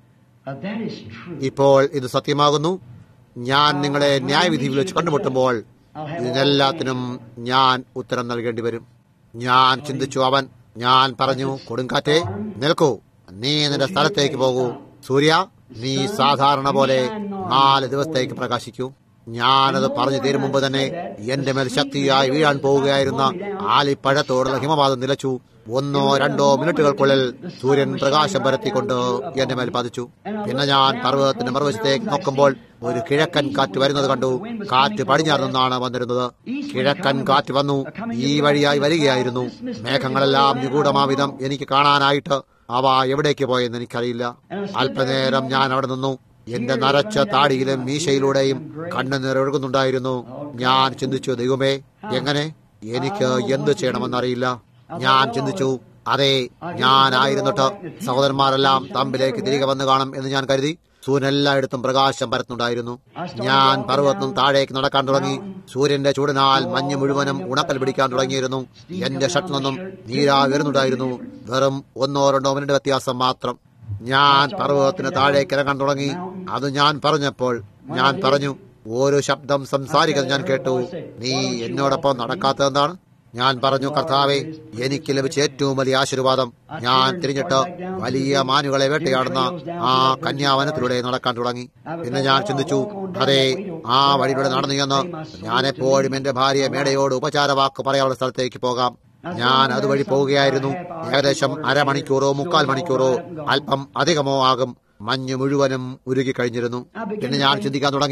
ഇപ്പോൾ ഇത് സത്യമാകുന്നു. ഞാൻ നിങ്ങളെ ന്യായവിധിയിൽ വെച്ച് കണ്ടുമുട്ടുമ്പോൾ ഇതിനെല്ലാത്തിനും ഞാൻ ഉത്തരം നൽകേണ്ടി വരും. ഞാൻ ചിന്തിച്ചു. അവൻ ഞാൻ പറഞ്ഞു, കൊടുങ്കാറ്റേ നിൽക്കൂ, നീ നിന്റെ സ്ഥലത്തേക്ക് പോകൂ. സൂര്യ, നീ സാധാരണ പോലെ നാല് ദിവസത്തേക്ക് പ്രകാശിക്കൂ. ഞാനത് പറഞ്ഞു തീരും മുമ്പ് തന്നെ എന്റെ മേൽ ശക്തിയായി വീഴാൻ പോവുകയായിരുന്ന ആലിപ്പഴത്തോടുള്ള ഹിമപാതം നിലച്ചു. ഒന്നോ രണ്ടോ മിനിറ്റുകൾക്കുള്ളിൽ സൂര്യൻ പ്രകാശം പരത്തിക്കൊണ്ട് എന്റെ മേൽ പതിച്ചു. പിന്നെ ഞാൻ പർവ്വതത്തിന്റെ മറുവശത്തേക്ക് നോക്കുമ്പോൾ ഒരു കിഴക്കൻ കാറ്റ് വരുന്നത് കണ്ടു. കാറ്റ് പടിഞ്ഞാറ് നിന്നാണ് വന്നിരുന്നത്. കിഴക്കൻ കാറ്റ് വന്നു ഈ വഴിയായി വരികയായിരുന്നു. മേഘങ്ങളെല്ലാം നിഗൂഢമാവിധം എനിക്ക് കാണാനായിട്ട് അവ എവിടേക്ക് പോയെന്ന് എനിക്കറിയില്ല. അല്പനേരം ഞാൻ അവിടെ നിന്നു. എന്റെ നരച്ച താടിയിലും മീശയിലൂടെയും കണ്ണുനീർ ഒഴുകുന്നുണ്ടായിരുന്നു. ഞാൻ ചിന്തിച്ചു, ദൈവമേ, എങ്ങനെ? എനിക്ക് എന്ത് ചെയ്യണമെന്നറിയില്ല. ഞാൻ ചിന്തിച്ചു, അതെ, ഞാനായിരുന്നിട്ട് സഹോദരന്മാരെല്ലാം തമ്പിലേക്ക് തിരികെ വന്നു കാണും എന്ന് ഞാൻ കരുതി. സൂര്യൻ എല്ലായിടത്തും പ്രകാശം പരത്തുന്നുണ്ടായിരുന്നു. ഞാൻ പർവ്വതം താഴേക്ക് നടക്കാൻ തുടങ്ങി. സൂര്യന്റെ ചൂടിനാൽ മഞ്ഞ് മുഴുവനും ഉണക്കൽ പിടിക്കാൻ തുടങ്ങിയിരുന്നു. എന്റെ ഷർട്ടിൽ നിന്നും നീരാ വരുന്നുണ്ടായിരുന്നു. വെറും ഒന്നോ രണ്ടോ മിനിറ്റ് വ്യത്യാസം മാത്രം. ഞാൻ പർവ്വതത്തിന് താഴേക്ക് ഇറങ്ങാൻ തുടങ്ങി. അത് ഞാൻ പറഞ്ഞപ്പോൾ ഞാൻ പറഞ്ഞു, ഓരോ ശബ്ദം സംസാരിക്കുന്നത് ഞാൻ കേട്ടു. നീ എന്നോടൊപ്പം നടക്കാത്തതെന്താണ്? ഞാൻ പറഞ്ഞു, കർത്താവേ, എനിക്ക് ലഭിച്ച ഏറ്റവും വലിയ ആശീർവാദം. ഞാൻ തിരിഞ്ഞിട്ട് വലിയ മാനുകളെ വേട്ടയാടുന്ന ആ കന്യാവനത്തിലൂടെ നടക്കാൻ തുടങ്ങി. പിന്നെ ഞാൻ ചിന്തിച്ചു, അതെ, ആ വഴിയിലൂടെ നടന്നു എന്ന് ഞാൻ എപ്പോഴും എന്റെ ഭാര്യ മേടയോട് ഉപചാരവാക്ക് പറയാനുള്ള സ്ഥലത്തേക്ക് പോകാം. ഞാൻ അതുവഴി പോവുകയായിരുന്നു. ഏകദേശം അരമണിക്കൂറോ മുക്കാൽ മണിക്കൂറോ അല്പം അധികമോ ആകും. മഞ്ഞ് മുഴുവനും ഉരുകി കഴിഞ്ഞിരുന്നു. പിന്നെ ഞാൻ ചിന്തിക്കാൻ തുടങ്ങി,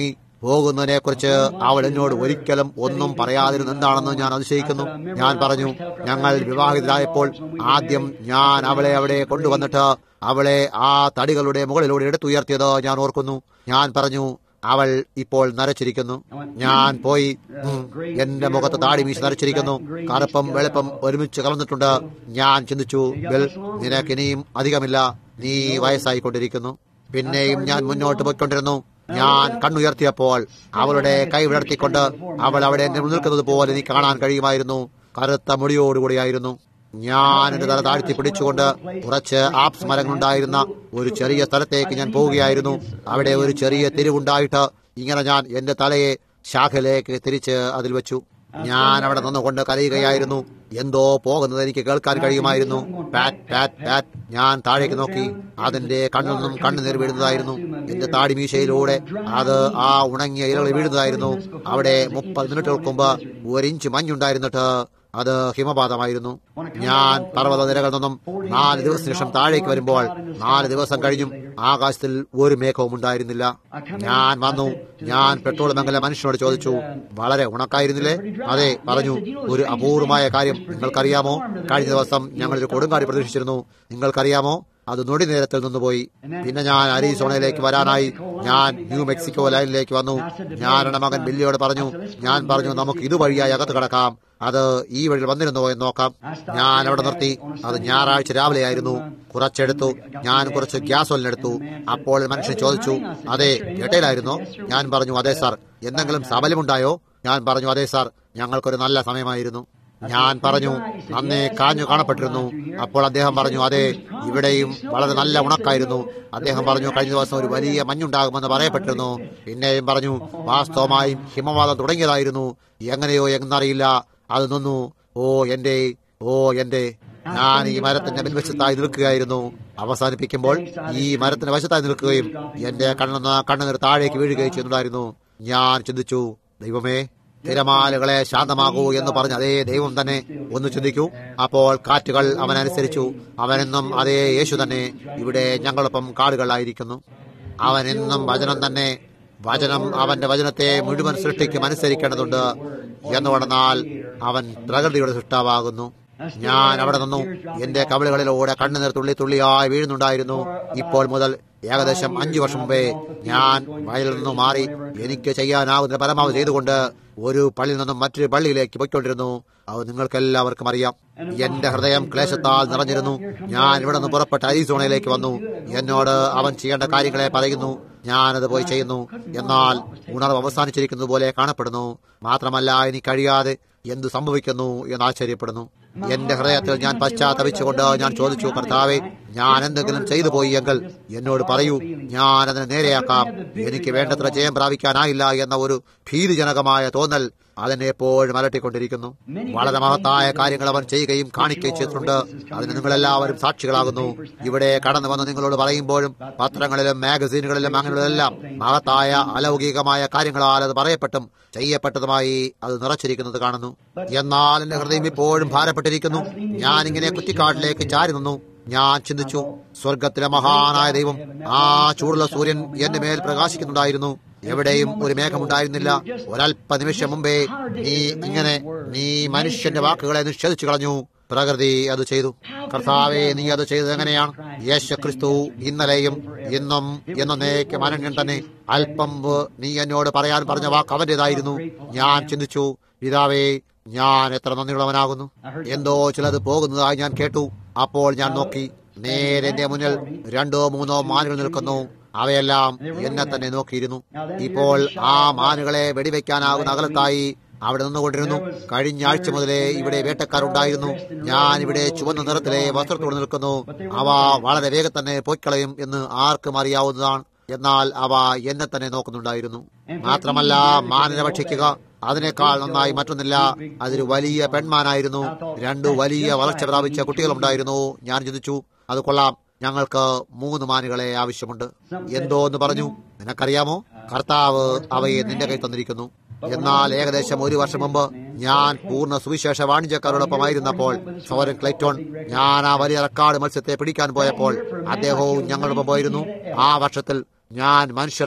പോകുന്നതിനെ കുറിച്ച് അവൾ എന്നോട് ഒരിക്കലും ഒന്നും പറയാതിരുന്ന എന്താണെന്ന് ഞാൻ അതിശയിക്കുന്നു. ഞാൻ പറഞ്ഞു, ഞങ്ങൾ വിവാഹിതരായപ്പോൾ ആദ്യം ഞാൻ അവളെ അവിടെ കൊണ്ടുവന്നിട്ട് അവളെ ആ തടികളുടെ മുകളിലൂടെ എടുത്തുയർത്തിയത് ഞാൻ ഓർക്കുന്നു. ഞാൻ പറഞ്ഞു, അവൾ ഇപ്പോൾ നരച്ചിരിക്കുന്നു. ഞാൻ പോയി, എന്റെ മുഖത്ത് താടി മീശ നരച്ചിരിക്കുന്നു, കറുപ്പും വെളുപ്പും ഒരുമിച്ച് കലർന്നിട്ടുണ്ട്. ഞാൻ ചിന്തിച്ചു, ബിൽ, നിനക്കിനിയും അധികമില്ല, നീ വയസ്സായിക്കൊണ്ടിരിക്കുന്നു. പിന്നെയും ഞാൻ മുന്നോട്ട് പോയിക്കൊണ്ടിരുന്നു. ഞാൻ കണ്ണുയർത്തിയപ്പോൾ അവളുടെ കൈ വിടർത്തിക്കൊണ്ട് അവൾ അവിടെ നിൽക്കുന്നത് പോലെ എനിക്ക് കാണാൻ കഴിയുമായിരുന്നു. കറുത്ത മുടിയോടുകൂടിയായിരുന്നു. ഞാൻ എന്റെ തല താഴ്ത്തി പിടിച്ചുകൊണ്ട് കുറച്ച് ആപ്സ് മരങ്ങളുണ്ടായിരുന്ന ഒരു ചെറിയ സ്ഥലത്തേക്ക് ഞാൻ പോവുകയായിരുന്നു. അവിടെ ഒരു ചെറിയ തിരിവുണ്ടായിട്ട് ഇങ്ങനെ ഞാൻ എന്റെ തലയെ ശാഖയിലേക്ക് തിരിച്ച് അതിൽ വെച്ചു. ഞാൻ അവിടെ നിന്നുകൊണ്ട് കരയുകയായിരുന്നു. എന്തോ പോകുന്നത് എനിക്ക് കേൾക്കാൻ കഴിയുമായിരുന്നു. പാറ്റ് പാറ്റ് പാറ്റ്. ഞാൻ താഴേക്ക് നോക്കി. അതിന്റെ കണ്ണിൽ നിന്നും കണ്ണുനീർ വീഴുന്നതായിരുന്നു. എന്റെ താടി മീശയിലൂടെ അത് ആ ഉണങ്ങിയ ഇലകൾ വീഴുന്നതായിരുന്നു. അവിടെ മുപ്പത് മിനിറ്റുകൾക്ക് മുമ്പ് ഒരിഞ്ച് മഞ്ഞുണ്ടായിരുന്നിട്ട് അത് ഹിമപാതമായിരുന്നു. ഞാൻ പർവ്വത നിരകളിൽ നിന്നും നാല് ദിവസത്തിന് ശേഷം താഴേക്ക് വരുമ്പോൾ നാല് ദിവസം കഴിഞ്ഞും ആകാശത്തിൽ ഒരു മേഘവും ഉണ്ടായിരുന്നില്ല. ഞാൻ വന്നു. ഞാൻ പെട്രോൾ ബങ്കിലെ മനുഷ്യനോട് ചോദിച്ചു, വളരെ ഉണക്കായിരുന്നില്ലേ? അതെ, പറഞ്ഞു. ഒരു അപൂർവമായ കാര്യം നിങ്ങൾക്കറിയാമോ? കഴിഞ്ഞ ദിവസം ഞങ്ങളൊരു കൊടുങ്കാറ്റ് പ്രതീക്ഷിച്ചിരുന്നു. നിങ്ങൾക്കറിയാമോ? അത് നൊടി നേരത്തിൽ നിന്നുപോയി. പിന്നെ ഞാൻ അരിസോണയിലേക്ക് വരാനായി ഞാൻ ന്യൂ മെക്സിക്കോ ലൈനിലേക്ക് വന്നു. ഞാൻ എന്റെ മകൻ ബില്ലിയോട് പറഞ്ഞു, ഞാൻ പറഞ്ഞു, നമുക്ക് ഇതുവഴിയായി അകത്ത് കിടക്കാം, അത് ഈ വഴി വന്നിരുന്നോ എന്ന് നോക്കാം. ഞാൻ അവിടെ നിർത്തി. അത് ഞായറാഴ്ച രാവിലെ ആയിരുന്നു. കുറച്ചെടുത്തു. ഞാൻ കുറച്ച് ഗ്യാസ് ഓയിലെടുത്തു. അപ്പോൾ മനുഷ്യൻ ചോദിച്ചു, അതെ, ജട്ടയിലായിരുന്നോ? ഞാൻ പറഞ്ഞു, അതെ സാർ. എന്തെങ്കിലും സബലമുണ്ടായോ? ഞാൻ പറഞ്ഞു, അതെ സാർ, ഞങ്ങൾക്കൊരു നല്ല സമയമായിരുന്നു. ഞാൻ പറഞ്ഞു, നന്നേ കാഞ്ഞു കാണപ്പെട്ടിരുന്നു. അപ്പോൾ അദ്ദേഹം പറഞ്ഞു, അതെ, ഇവിടെയും വളരെ നല്ല ഉണക്കായിരുന്നു. അദ്ദേഹം പറഞ്ഞു, കഴിഞ്ഞ ദിവസം ഒരു വലിയ മഞ്ഞുണ്ടാകുമെന്ന് പറയപ്പെട്ടിരുന്നു. പിന്നെയും പറഞ്ഞു, വാസ്തവമായും ഹിമവാതം തുടങ്ങിയതായിരുന്നു. എങ്ങനെയോ എന്നറിയില്ല, അത് നിന്നു. ഓ എന്റെ ഓ എന്റെ ഞാൻ ഈ മരത്തിന്റെ പിൻവശത്തായി നിൽക്കുകയായിരുന്നു. അവസാനിപ്പിക്കുമ്പോൾ ഈ മരത്തിന്റെ വശത്തായി നിൽക്കുകയും എന്റെ കണ്ണെന്ന് കണ്ണുനീർ താഴേക്ക് വീഴുകയും ചെയ്യുന്നുണ്ടായിരുന്നു. ഞാൻ ചിന്തിച്ചു, ദൈവമേ, തിരമാലകളെ ശാന്തമാകൂ എന്ന് പറഞ്ഞ അതേ ദൈവം തന്നെ. ഒന്ന് ചിന്തിക്കൂ. അപ്പോൾ കാറ്റുകൾ അവനനുസരിച്ചു. അവനെന്നും അതേ യേശു തന്നെ ഇവിടെ ഞങ്ങളൊപ്പം കാടുകളായിരിക്കുന്നു. അവനെന്നും വചനം തന്നെ. വചനം അവന്റെ വചനത്തെ മുഴുവൻ സൃഷ്ടിക്കും അനുസരിക്കേണ്ടതുണ്ട് എന്ന് പറഞ്ഞാൽ അവൻ പ്രകൃതിയുടെ സൃഷ്ടാവാകുന്നു. ഞാൻ അവിടെ നിന്നു. എന്റെ കവിളുകളിലൂടെ കണ്ണുനീർ തുള്ളി തുള്ളിയായി വീഴുന്നുണ്ടായിരുന്നു. ഇപ്പോൾ മുതൽ ഏകദേശം അഞ്ചു വർഷം മുമ്പേ ഞാൻ വയലിൽ നിന്നും മാറി എനിക്ക് ചെയ്യാനാവുന്ന പരമാവധി ചെയ്തുകൊണ്ട് ഒരു പള്ളിയിൽ നിന്നും മറ്റൊരു പള്ളിയിലേക്ക് പോയിക്കൊണ്ടിരുന്നു. അത് നിങ്ങൾക്കെല്ലാവർക്കും അറിയാം. എന്റെ ഹൃദയം ക്ലേശത്താൽ നിറഞ്ഞിരുന്നു. ഞാൻ ഇവിടെ നിന്ന് പുറപ്പെട്ട് അരിസോണയിലേക്ക് വന്നു. എന്നോട് അവൻ ചെയ്യേണ്ട കാര്യങ്ങളെ പറയുന്നു. ഞാനത് പോയി ചെയ്യുന്നു. എന്നാൽ ഉണർവ് അവസാനിച്ചിരിക്കുന്നത് പോലെ കാണപ്പെടുന്നു. മാത്രമല്ല, എനിക്ക് കഴിയാതെ എന്തു സംഭവിക്കുന്നു എന്ന് ആശ്ചര്യപ്പെടുന്നു. എന്റെ ഹൃദയത്തിൽ ഞാൻ പശ്ചാത്തപിച്ചുകൊണ്ട് ഞാൻ ചോദിച്ചു, കർത്താവേ, ഞാൻ എന്തെങ്കിലും ചെയ്തു പോയി എങ്കിൽ എന്നോട് പറയൂ, ഞാൻ അതിനെ നേരെയാക്കാം. എനിക്ക് വേണ്ടത്ര ജയം പ്രാപിക്കാനായില്ല എന്ന ഒരു ഭീതിജനകമായ തോന്നൽ അതിനെ എപ്പോഴും അലട്ടിക്കൊണ്ടിരിക്കുന്നു. വളരെ മഹത്തായ കാര്യങ്ങൾ അവൻ ചെയ്യുകയും കാണിക്കുകയും ചെയ്തിട്ടുണ്ട്. അതിന് നിങ്ങളെല്ലാവരും സാക്ഷികളാകുന്നു. ഇവിടെ കടന്നു വന്ന് നിങ്ങളോട് പറയുമ്പോഴും പത്രങ്ങളിലും മാഗസീനുകളിലും അങ്ങനെയുള്ളതെല്ലാം മഹത്തായ അലൗകികമായ കാര്യങ്ങളാൽ അത് പറയപ്പെട്ടും ചെയ്യപ്പെട്ടതുമായി അത് നിറച്ചിരിക്കുന്നത് കാണുന്നു. എന്നാൽ എന്റെ ഹൃദയം ഇപ്പോഴും ഭാരപ്പെട്ടിരിക്കുന്നു. ഞാനിങ്ങനെ കുറ്റിക്കാട്ടിലേക്ക് ചാരി നിന്നു. ഞാൻ ചിന്തിച്ചു, സ്വർഗത്തിലെ മഹാനായ ദൈവം, ആ ചൂടുള്ള സൂര്യൻ എന്റെ മേൽ പ്രകാശിക്കുന്നുണ്ടായിരുന്നു. എവിടെയും ഒരു മേഘമുണ്ടായിരുന്നില്ല. ഒരല്പ നിമിഷം മുമ്പേ നീ ഇങ്ങനെ നീ മനുഷ്യന്റെ വാക്കുകളെ നിഷേധിച്ചു കളഞ്ഞു. പ്രകൃതി അത് ചെയ്തു. കർത്താവെ, നീ അത് ചെയ്തത് എങ്ങനെയാണ്? യേശു ക്രിസ്തു ഇന്നലെയും ഇന്നും എന്നേക്കും അനന്യൻ തന്നെ. അല്പം നീ എന്നോട് പറയാൻ പറഞ്ഞ വാക്ക് അവന്റേതായിരുന്നു. ഞാൻ ചിന്തിച്ചു, പിതാവേ, ഞാൻ എത്ര നന്ദിയുള്ളവനാകുന്നു. എന്തോ ചിലത് പോകുന്നതായി ഞാൻ കേട്ടു. അപ്പോൾ ഞാൻ നോക്കി. നേരെ എന്റെ മുന്നിൽ രണ്ടോ മൂന്നോ മാനുകൾ നിൽക്കുന്നു. അവയെല്ലാം എന്നെ തന്നെ നോക്കിയിരുന്നു. ഇപ്പോൾ ആ മാനുകളെ വെടിവെക്കാനാകുന്ന അകലത്തായി അവിടെ നിന്നുകൊണ്ടിരുന്നു. കഴിഞ്ഞ ആഴ്ച മുതലേ ഇവിടെ വേട്ടക്കാരുണ്ടായിരുന്നു. ഞാൻ ഇവിടെ ചുവന്ന നിറത്തിലെ വസ്ത്രത്തോട് നിൽക്കുന്നു. അവ വളരെ വേഗം തന്നെ പോയിക്കളയും എന്ന് ആർക്കും അറിയാവുന്നതാണ്. എന്നാൽ അവ എന്നെ തന്നെ നോക്കുന്നുണ്ടായിരുന്നു. മാത്രമല്ല, മാനിനെ ഭക്ഷിക്കുക അതിനേക്കാൾ നന്നായി മറ്റൊന്നില്ല. അതൊരു വലിയ പെൺമാനായിരുന്നു. രണ്ടു വലിയ വളർച്ച പ്രാപിച്ച കുട്ടികളുണ്ടായിരുന്നു. ഞാൻ ചിന്തിച്ചു, അത് കൊള്ളാം, ഞങ്ങൾക്ക് മൂന്ന് മാനുകളെ ആവശ്യമുണ്ട്. എന്തോ എന്ന് പറഞ്ഞു. നിനക്കറിയാമോ, കർത്താവ് അവയെ നിന്റെ കൈ തന്നിരിക്കുന്നു. എന്നാൽ ഏകദേശം ഒരു വർഷം മുമ്പ് ഞാൻ പൂർണ്ണ സുവിശേഷ വാണിജ്യക്കാരോടൊപ്പമായിരുന്നപ്പോൾ സോരൻ ക്ലൈറ്റോൺ, ഞാൻ ആ വലിയ റെക്കാർഡ് മത്സ്യത്തെ പിടിക്കാൻ പോയപ്പോൾ അദ്ദേഹവും ഞങ്ങളോടൊപ്പം പോയിരുന്നു. ആ വർഷത്തിൽ ഞാൻ മനുഷ്യർക്ക്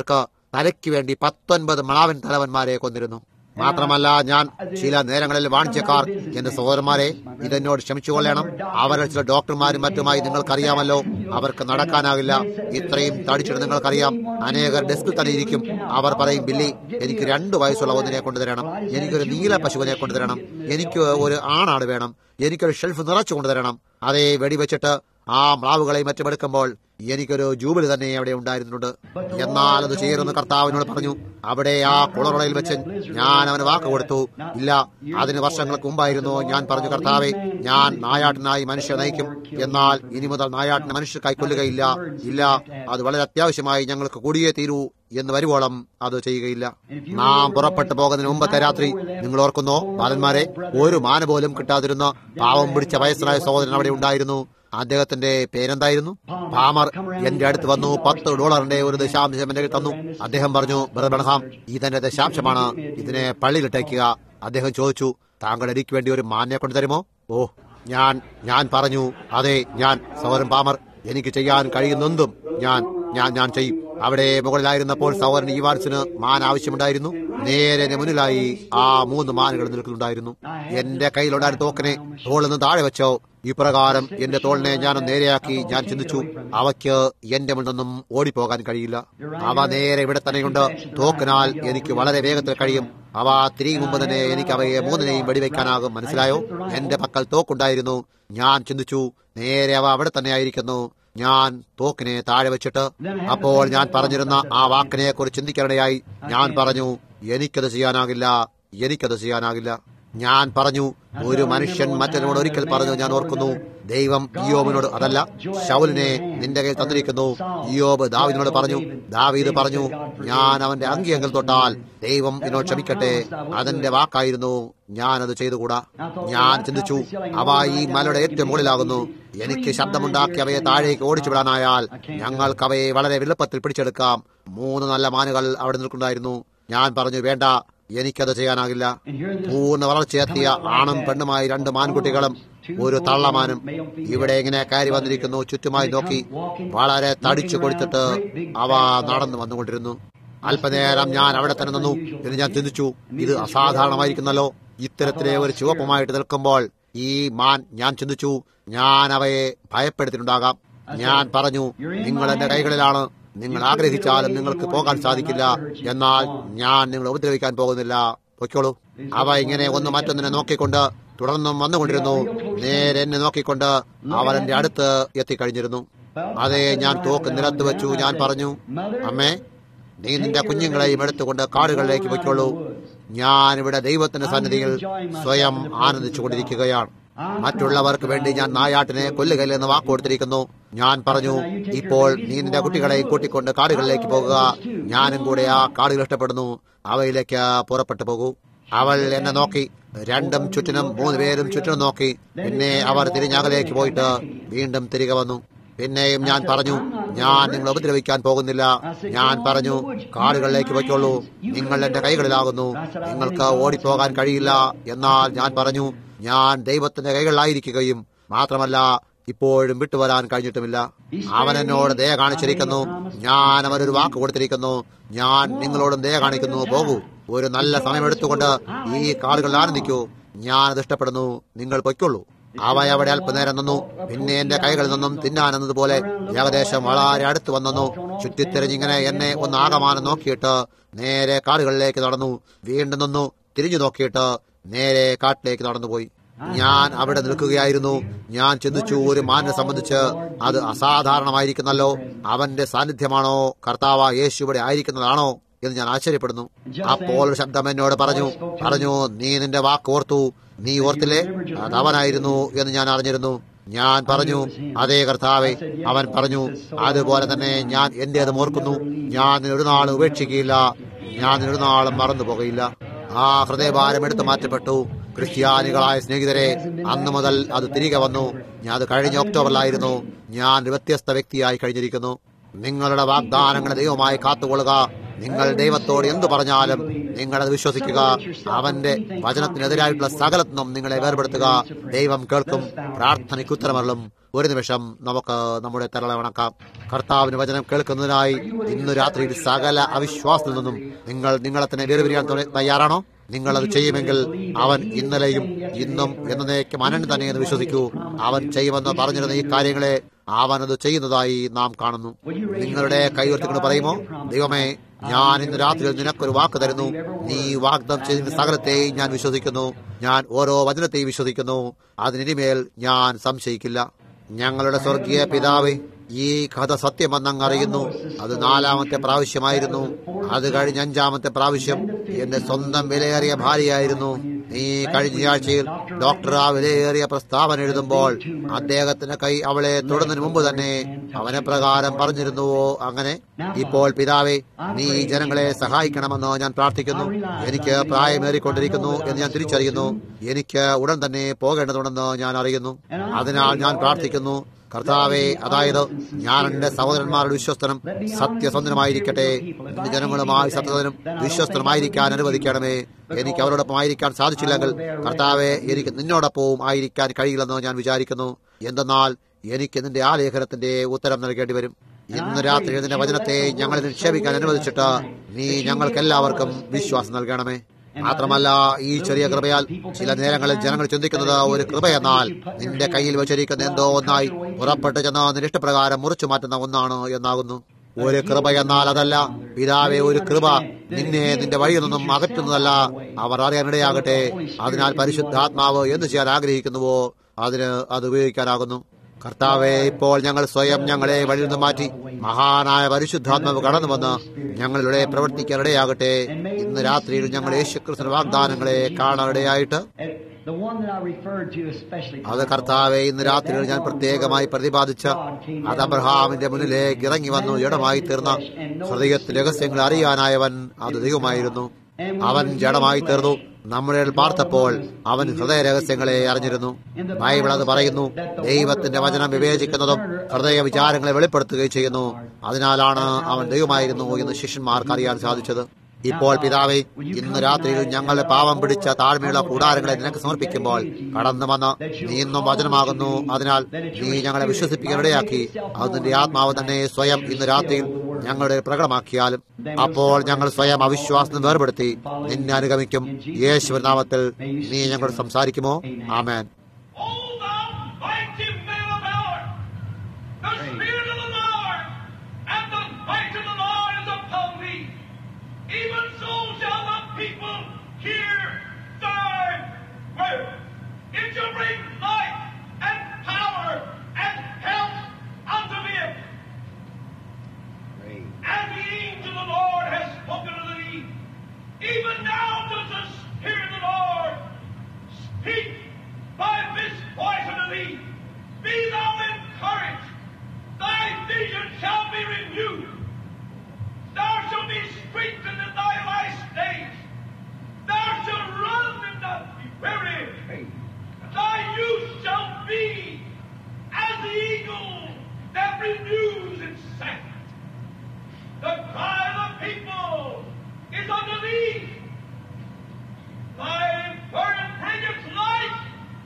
തലയ്ക്ക് വേണ്ടി പത്തൊൻപത് മണാവൻ തലവന്മാരെ കൊന്നിരുന്നു. മാത്രമല്ല, ഞാൻ ചില നേരങ്ങളിൽ വാണിജ്യക്കാർ എന്റെ സഹോദരന്മാരെ ഇതെന്നോട് ക്ഷമിച്ചുകൊള്ളണം. അവരിൽ ചില ഡോക്ടർമാരും മറ്റുമായി നിങ്ങൾക്കറിയാമല്ലോ, അവർക്ക് നടക്കാനാകില്ല. ഇത്രയും തടിച്ചിട്ട് നിങ്ങൾക്കറിയാം. അനേകർ ഡെസ്കിൽ തന്നെ ഇരിക്കും. അവർ പറയും, ബില്ലി, എനിക്ക് രണ്ടു വയസ്സുള്ള ഒന്നിനെ കൊണ്ടുതരണം, എനിക്കൊരു നീല പശുവിനെ കൊണ്ടുതരണം, എനിക്ക് ഒരു ആണാട് വേണം, എനിക്കൊരു ഷെൽഫ് നിറച്ചു കൊണ്ടുതരണം. അതേ വെടിവെച്ചിട്ട് ആ മ്ലാവുകളെ മറ്റുമെടുക്കുമ്പോൾ എനിക്കൊരു ജൂബിലി തന്നെ അവിടെ ഉണ്ടായിരുന്നുണ്ട്. എന്നാൽ അത് ചെയ്യരുതെന്ന് കർത്താവിനോട് പറഞ്ഞു. അവിടെ ആ കുളറുടയിൽ വെച്ച് ഞാൻ അവന് വാക്ക് കൊടുത്തു. ഇല്ല, അതിന് വർഷങ്ങൾക്ക് മുമ്പായിരുന്നു ഞാൻ പറഞ്ഞു, കർത്താവെ, ഞാൻ നായാട്ടിനായി മനുഷ്യ നയിക്കും, എന്നാൽ ഇനി മുതൽ നായാട്ടിന് മനുഷ്യർക്കായി കൊല്ലുകയില്ല. ഇല്ല, അത് വളരെ അത്യാവശ്യമായി ഞങ്ങൾക്ക് കൂടിയേ തീരൂ എന്ന് വരുവോളം അത് ചെയ്യുകയില്ല. നാം പുറപ്പെട്ടു പോകുന്നതിന് മുമ്പത്തെ രാത്രി നിങ്ങൾ ഓർക്കുന്നോ ബാലന്മാരെ, ഒരു മാന പോലും കിട്ടാതിരുന്ന പാവം പിടിച്ച വയസ്സനായ സഹോദരൻ അവിടെ ഉണ്ടായിരുന്നു. അദ്ദേഹത്തിന്റെ പേരെന്തായിരുന്നു? പാമർ എന്റെ അടുത്ത് വന്നു. പത്ത് ഡോളറിന്റെ ഒരു ദശാംശം എന്റെ തന്നു. അദ്ദേഹം പറഞ്ഞു, ബ്രദർ ബ്രഹാം, ഇതെന്റെ ദശാംശമാണ്, ഇതിനെ പള്ളിയിലിട്ടേക്കുക. അദ്ദേഹം ചോദിച്ചു, താങ്കൾ എനിക്ക് വേണ്ടി ഒരു മാനിനെ കൊണ്ടു തരുമോ? ഓ, ഞാൻ ഞാൻ പറഞ്ഞു, അതെ, ഞാൻ സഹോദരൻ പാമർ, എനിക്ക് ചെയ്യാൻ കഴിയുന്നെന്തും ഞാൻ ഞാൻ ഞാൻ ചെയ്യും. അവിടെ മുകളിലായിരുന്നപ്പോൾ സഹോദരൻ ഈവാൻസിന് മാൻ ആവശ്യമുണ്ടായിരുന്നു. നേരെ എന്റെ മുന്നിലായി ആ മൂന്ന് മാനുകൾ നിൽക്കുന്നുണ്ടായിരുന്നു. എന്റെ കയ്യിലുണ്ടായിരുന്ന തോക്കിനെ തോളിൽ നിന്ന് താഴെ വെച്ചോ. ഇപ്രകാരം എന്റെ തോളിനെ ഞാനൊന്ന് നേരെയാക്കി ഞാൻ ചിന്തിച്ചു, അവയ്ക്ക് എന്റെ മുന്നിൽ നിന്നും ഓടിപ്പോകാൻ കഴിയില്ല. അവ നേരെ ഇവിടെ തന്നെയുണ്ട്. തോക്കിനാൽ എനിക്ക് വളരെ വേഗത്തിൽ കഴിയും. അവ തിരികെ മുമ്പ് തന്നെ എനിക്ക് അവയെ മൂന്നിനെയും വെടിവെക്കാനാകും. മനസ്സിലായോ? എന്റെ പക്കൽ തോക്കുണ്ടായിരുന്നു. ഞാൻ ചിന്തിച്ചു, നേരെ അവ അവിടെ തന്നെ ആയിരിക്കുന്നു. ഞാൻ തോക്കിനെ താഴെ വെച്ചിട്ട് അപ്പോൾ ഞാൻ പറഞ്ഞിരുന്ന ആ വാക്കിനെ കുറിച്ച് ചിന്തിക്കാനിടയായി. ഞാൻ പറഞ്ഞു, എനിക്കത് ചെയ്യാനാകില്ല, എനിക്കത് ചെയ്യാനാകില്ല. ഞാൻ പറഞ്ഞു, ഒരു മനുഷ്യൻ മറ്റൊരുവനോട് ഒരിക്കൽ പറഞ്ഞു, ഞാൻ ഓർക്കുന്നു, ദൈവം ഇയ്യോബിനോട്, അതല്ല, ശൗലിനെ നിന്റെ കയ്യിൽ തന്നിരിക്കുന്നു. ഇയ്യോബ് ദാവീദിനോട് പറഞ്ഞു, ദാവീദ് പറഞ്ഞു, ഞാൻ അവന്റെ അങ്കിയങ്കിൽ തൊട്ടാൽ ദൈവം എന്നോട് ക്ഷമിക്കട്ടെ. അതെന്റെ വാക്കായിരുന്നു, ഞാനത് ചെയ്തുകൂടാ. ഞാൻ ചിന്തിച്ചു, അവ ഈ മലയുടെ ഏറ്റവും മുകളിലാകുന്നു. എനിക്ക് ശബ്ദമുണ്ടാക്കി അവയെ താഴേക്ക് ഓടിച്ചു വിടാനായാൽ ഞങ്ങൾക്ക് അവയെ വളരെ എളുപ്പത്തിൽ പിടിച്ചെടുക്കാം. മൂന്ന് നല്ല മാനുകൾ അവിടെ നിൽക്കുന്നുണ്ടായിരുന്നു. ഞാൻ പറഞ്ഞു, വേണ്ട, എനിക്കത് ചെയ്യാനാകില്ല. പൂർണ്ണ വളർച്ചയെത്തിയ ആണും പെണ്ണുമായി രണ്ട് മാൻകുട്ടികളും ഒരു തള്ളമാനും ഇവിടെ ഇങ്ങനെ കയറി വന്നിരിക്കുന്നു. ചുറ്റുമായി നോക്കി വളരെ തടിച്ചു കൊടുത്തിട്ട് അവ നടന്നു വന്നുകൊണ്ടിരുന്നു. അല്പനേരം ഞാൻ അവിടെ തന്നെ നിന്നു. എന്ന് ഞാൻ ചിന്തിച്ചു, ഇത് അസാധാരണമായിരിക്കുന്നല്ലോ. ഇത്തരത്തിലെ ഒരു ചുവപ്പുമായിട്ട് നിൽക്കുമ്പോൾ ഈ മാൻ, ഞാൻ ചിന്തിച്ചു, ഞാൻ അവയെ ഭയപ്പെടുത്തിയിട്ടുണ്ടാകാം. ഞാൻ പറഞ്ഞു, നിങ്ങൾ എന്റെ കൈകളിലാണ്. നിങ്ങൾ ആഗ്രഹിച്ചാലും നിങ്ങൾക്ക് പോകാൻ സാധിക്കില്ല. എന്നാൽ ഞാൻ നിങ്ങളെ ഉപദ്രവിക്കാൻ പോകുന്നില്ല. പൊയ്ക്കോളൂ. അവ ഇങ്ങനെ ഒന്ന് മറ്റൊന്നിനെ നോക്കിക്കൊണ്ട് തുടർന്നും വന്നുകൊണ്ടിരുന്നു. നേരെ എന്നെ നോക്കിക്കൊണ്ട് അവൻ എന്റെ അടുത്ത് എത്തിക്കഴിഞ്ഞിരുന്നു. അതെ, ഞാൻ തോക്ക് നിലത്ത് വെച്ചു. ഞാൻ പറഞ്ഞു, അമ്മേ, നീ നിന്റെ കുഞ്ഞുങ്ങളെയും എടുത്തുകൊണ്ട് കാടുകളിലേക്ക് പൊയ്ക്കോളൂ. ഞാനിവിടെ ദൈവത്തിന്റെ സന്നിധിയിൽ സ്വയം ആനന്ദിച്ചു കൊണ്ടിരിക്കുകയാണ്. മറ്റുള്ളവർക്ക് വേണ്ടി ഞാൻ നായാട്ടിനെ കൊല്ലുകയില്ലെന്ന് വാക്ക് കൊടുത്തിരിക്കുന്നു. ഞാൻ പറഞ്ഞു, ഇപ്പോൾ നീ നിന്റെ കുട്ടികളെയും കൂട്ടിക്കൊണ്ട് കാടുകളിലേക്ക് പോകുക. ഞാനും കൂടെ ആ കാടുകൾ ഇഷ്ടപ്പെടുന്നു. അവയിലേക്ക് പുറപ്പെട്ടു പോകൂ. അവൾ എന്നെ നോക്കി. രണ്ടും ചുറ്റിനും മൂന്ന് പേരും ചുറ്റിനും നോക്കി. പിന്നെ അവർ തിരിഞ്ഞകലേക്ക് പോയിട്ട് വീണ്ടും തിരികെ വന്നു. പിന്നെയും ഞാൻ പറഞ്ഞു, ഞാൻ നിങ്ങളെ ഉപദ്രവിക്കാൻ പോകുന്നില്ല. ഞാൻ പറഞ്ഞു, കാടുകളിലേക്ക് വയ്ക്കുള്ളൂ. നിങ്ങൾ എന്റെ കൈകളിലാകുന്നു. നിങ്ങൾക്ക് ഓടിപ്പോകാൻ കഴിയില്ല. എന്നാൽ ഞാൻ പറഞ്ഞു, ഞാൻ ദൈവത്തിന്റെ കൈകളിലായിരിക്കുകയും മാത്രമല്ല ഇപ്പോഴും വിട്ടുവരാൻ കഴിഞ്ഞിട്ടുമില്ല. അവൻ എന്നോട് ദയ കാണിച്ചിരിക്കുന്നു. ഞാൻ അവനൊരു വാക്ക് കൊടുത്തിരിക്കുന്നു. ഞാൻ നിങ്ങളോടും ദയ കാണിക്കുന്നു. പോകൂ. ഒരു നല്ല സമയമെടുത്തുകൊണ്ട് ഈ കാടുകളിൽ ആനന്ദിക്കൂ. ഞാനത് ഇഷ്ടപ്പെടുന്നു. നിങ്ങൾ പൊയ്ക്കൊള്ളൂ. അവ അവിടെ അല്പനേരം നിന്നു. പിന്നെ എന്റെ കൈകളിൽ നിന്നും തിന്നാനെന്നതുപോലെ ഏകദേശം വളരെ അടുത്ത് വന്നു. ചുറ്റിത്തിരിഞ്ഞിങ്ങനെ എന്നെ ഒന്ന് ആകമാനം നോക്കിയിട്ട് നേരെ കാടുകളിലേക്ക് നടന്നു. വീണ്ടും നിന്നു. തിരിഞ്ഞു നോക്കിയിട്ട് നേരെ കാട്ടിലേക്ക് നടന്നുപോയി. ഞാൻ അവിടെ നിൽക്കുകയായിരുന്നു. ഞാൻ ചിന്തിച്ചു, ഒരു മാനിനെ സംബന്ധിച്ച് അത് അസാധാരണമായിരിക്കുന്നല്ലോ. അവന്റെ സാന്നിധ്യമാണോ, കർത്താവ് യേശു ഇവിടെ ആയിരിക്കുന്നതാണോ എന്ന് ഞാൻ ആശ്ചര്യപ്പെടുന്നു. അപ്പോൾ ശബ്ദം എന്നോട് പറഞ്ഞു പറഞ്ഞു നീ നിന്റെ വാക്ക് ഓർത്തു. നീ ഓർത്തില്ലേ? അത് അവനായിരുന്നു എന്ന് ഞാൻ അറിഞ്ഞിരുന്നു. ഞാൻ പറഞ്ഞു, അതേ കർത്താവേ. അവൻ പറഞ്ഞു, അതുപോലെ തന്നെ ഞാൻ എന്റേതും ഓർക്കുന്നു. ഞാൻ ഒരു നാളും ഉപേക്ഷിക്കുകയില്ല. ഞാൻ ഒരു നാളും മറന്നു പോകയില്ല. ആ ഹൃദയഭാരം എടുത്തു മാറ്റപ്പെട്ടു. ക്രിസ്ത്യാനികളായ സ്നേഹിതരെ, അന്നു മുതൽ അത് തിരികെ വന്നു. ഞാൻ അത് കഴിഞ്ഞ ഒക്ടോബറിലായിരുന്നു. ഞാൻ ഒരു വ്യത്യസ്ത വ്യക്തിയായി കഴിഞ്ഞിരിക്കുന്നു. നിങ്ങളുടെ വാഗ്ദാനങ്ങളെ ദൈവമായി കാത്തുകൊള്ളുക. നിങ്ങൾ ദൈവത്തോട് എന്തു പറഞ്ഞാലും നിങ്ങളത് വിശ്വസിക്കുക. അവന്റെ വചനത്തിനെതിരായിട്ടുള്ള സകലത്തിനും നിങ്ങളെ വേർപെടുത്തുക. ദൈവം കേൾക്കും, പ്രാർത്ഥനയ്ക്ക് ഉത്തരമരുളും. ഒരു നിമിഷം നമുക്ക് നമ്മുടെ തലകളെ വണക്കാം. കർത്താവിന് വചനം കേൾക്കുന്നതിനായി ഇന്നു രാത്രിയിൽ സകല അവിശ്വാസത്തിൽ നിന്നും നിങ്ങൾ നിങ്ങളെ തന്നെ വേർപിരിയാൻ തയ്യാറാണോ? നിങ്ങളത് ചെയ്യുമെങ്കിൽ അവൻ ഇന്നലെയും ഇന്നും എന്നേക്കും അനന്യ തന്നെ എന്ന് വിശ്വസിക്കൂ. അവൻ ചെയ്യുമെന്ന് പറഞ്ഞിരുന്ന ഈ കാര്യങ്ങളെ അവനത് ചെയ്യുന്നതായി നാം കാണുന്നു. നിങ്ങളുടെ കൈ ഉയർത്തിക്കൊണ്ട് പറയുമോ, ദൈവമേ, ഞാൻ ഇന്ന് രാത്രിയിൽ നിനക്കൊരു വാക്ക് തരുന്നു. നീ വാഗ്ദം ചെയ്ത സകലത്തെയും ഞാൻ വിശ്വസിക്കുന്നു. ഞാൻ ഓരോ വചനത്തെയും വിശ്വസിക്കുന്നു. അതിനിമേൽ ഞാൻ സംശയിക്കില്ല. ഞങ്ങളുടെ സ്വർഗീയ പിതാവേ, ഈ കഥ സത്യമെന്നങ്ങ് അറിയുന്നു. അത് നാലാമത്തെ പ്രാവശ്യമായിരുന്നു. അത് കഴിഞ്ഞ അഞ്ചാമത്തെ പ്രാവശ്യം എന്റെ സ്വന്തം വിലയേറിയ ഭാര്യയായിരുന്നു. നീ കഴിഞ്ഞ ആഴ്ചയിൽ ഡോക്ടർ ആ വിലയേറിയ പ്രസ്താവന എഴുതുമ്പോൾ അദ്ദേഹത്തിന്റെ കൈ അവളെ തൊടുന്നതിന് മുമ്പ് തന്നെ അവനെ പ്രകാരം പറഞ്ഞിരുന്നുവോ? അങ്ങനെ ഇപ്പോൾ പിതാവേ, നീ ജനങ്ങളെ സഹായിക്കണമെന്ന് ഞാൻ പ്രാർത്ഥിക്കുന്നു. എനിക്ക് പ്രായമേറിക്കൊണ്ടിരിക്കുന്നു എന്ന് ഞാൻ തിരിച്ചറിയുന്നു. എനിക്ക് ഉടൻ തന്നെ പോകേണ്ടതുണ്ടെന്ന് ഞാൻ അറിയുന്നു. അതിനാൽ ഞാൻ പ്രാർത്ഥിക്കുന്നു, കർത്താവേ, അതായത് ഞാൻ എന്റെ സഹോദരന്മാരുടെ വിശ്വസ്തനും സത്യസന്ധനുമായിരിക്കട്ടെ. എന്റെ ജനങ്ങളുമായി സത്യസന്ധനും വിശ്വസ്തനുമായിരിക്കാൻ അനുവദിക്കണമേ. എനിക്ക് അവരോടൊപ്പം ആയിരിക്കാൻ സാധിച്ചില്ലെങ്കിൽ കർത്താവെ, എനിക്ക് നിന്നോടൊപ്പവും ആയിരിക്കാൻ കഴിയില്ലെന്ന് ഞാൻ വിചാരിക്കുന്നു. എന്തെന്നാൽ എനിക്ക് നിന്റെ ആ ലേഖനത്തിന്റെ ഉത്തരം നൽകേണ്ടി വരും. ഇന്ന് രാത്രി നിന്റെ വചനത്തെ ഞങ്ങളെ നിക്ഷേപിക്കാൻ അനുവദിച്ചിട്ട് നീ ഞങ്ങൾക്കെല്ലാവർക്കും വിശ്വാസം നൽകണമേ. മാത്രമല്ല, ഈ ചെറിയ കൃപയാൽ ചില നേരങ്ങളിൽ ജനങ്ങൾ ചിന്തിക്കുന്നത് ഒരു കൃപയെന്നാൽ നിന്റെ കയ്യിൽ വെച്ചിരിക്കുന്ന എന്തോ ഒന്നായി പുറപ്പെട്ടു ചെന്ന് നിന്റെ ഇഷ്ടപ്രകാരം മുറിച്ചു മാറ്റുന്ന ഒന്നാണ് എന്നാകുന്നു. ഒരു കൃപ എന്നാൽ അതല്ല പിതാവേ. ഒരു കൃപ നിന്നെ നിന്റെ വഴിയിൽ നിന്നും അകറ്റുന്നതല്ല. അവർ അറിയാനിടയാകട്ടെ. അതിനാൽ പരിശുദ്ധാത്മാവ് എന്ത് ചെയ്യാൻ ആഗ്രഹിക്കുന്നുവോ അതിന് അത് ഉപയോഗിക്കാനാകുന്നു. കർത്താവെ, ഇപ്പോൾ ഞങ്ങൾ സ്വയം ഞങ്ങളെ വഴിയിൽ നിന്ന് മാറ്റി മഹാനായ പരിശുദ്ധാത്മാവ് കടന്നു വന്ന് ഞങ്ങളിവിടെ പ്രവർത്തിക്കാനിടയാകട്ടെ. ഇന്ന് രാത്രിയിൽ ഞങ്ങൾ യേശുക്രിസ്തുവിന്റെ വാഗ്ദാനങ്ങളെ കാണാനിടയായിട്ട് അത് കർത്താവെ, ഇന്ന് രാത്രിയിൽ ഞാൻ പ്രത്യേകമായി പ്രതിപാദിച്ച അത് അബ്രഹാമിന്റെ മുന്നിലേക്ക് ഇറങ്ങി വന്നു ഇടമായി തീർന്ന ഹൃദയത്തിൽ രഹസ്യങ്ങൾ അറിയാനായവൻ അത് ദൈവമായിരുന്നു. അവൻ ജഡമായി തീർന്നു. നമ്മുടെ പാർത്തപ്പോൾ അവൻ ഹൃദയ രഹസ്യങ്ങളെ അറിഞ്ഞിരുന്നു. ബൈബിൾ അത് പറയുന്നു. ദൈവത്തിന്റെ വചനം വിവേചിക്കുന്നതും ഹൃദയ വിചാരങ്ങളെ വെളിപ്പെടുത്തുകയും ചെയ്യുന്നു. അതിനാലാണ് അവൻ ദൈവമായിരുന്നു എന്ന് ശിഷ്യന്മാർക്ക് അറിയാൻ സാധിച്ചത്. ഇപ്പോൾ പിതാവേ, ഇന്ന് രാത്രിയിൽ ഞങ്ങളുടെ പാവം പിടിച്ച താഴ്മയുള്ള കൂടാരങ്ങളെ നിനക്ക് സമർപ്പിക്കുമ്പോൾ കടന്നു വന്ന് നീ ഇന്നും വചനമാകുന്നു. അതിനാൽ നീ ഞങ്ങളെ വിശ്വസിപ്പിക്കാനിടയാക്കി അതിന്റെ ആത്മാവ് തന്നെ സ്വയം ഇന്ന് രാത്രിയിൽ ഞങ്ങളുടെ പ്രകടമാക്കിയാലും അപ്പോൾ ഞങ്ങൾ സ്വയം അവിശ്വാസം വേർപെടുത്തി നിന്നെ അനുഗമിക്കും. യേശുവിൻ നാമത്തിൽ നീ ഞങ്ങളോട് സംസാരിക്കുമോ? ആമേൻ. Even so shall the people hear thy word. It shall bring life and power and health unto them. And the angel of the Lord has spoken to thee. Even now does the Spirit of the Lord speak by this voice unto thee. Be thou encouraged. Thy vision shall be renewed. Thou shalt be strengthened in thy last days. Thou shalt run and not be weary. Thy youth shall be as the eagle that renews its sight. The cry of the people is unto thee. Thy burden bringeth life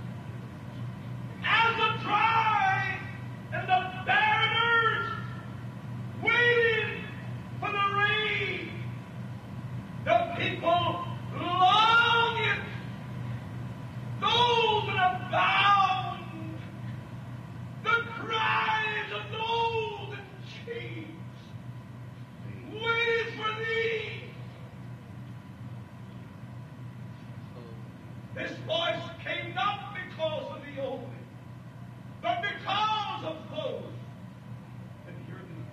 as the dry and the barrenners waiting for the rain. The people long it. Those that are bound. The cries of those in chains. Wait for thee. This voice came not because of the only, but because of those that hear thee.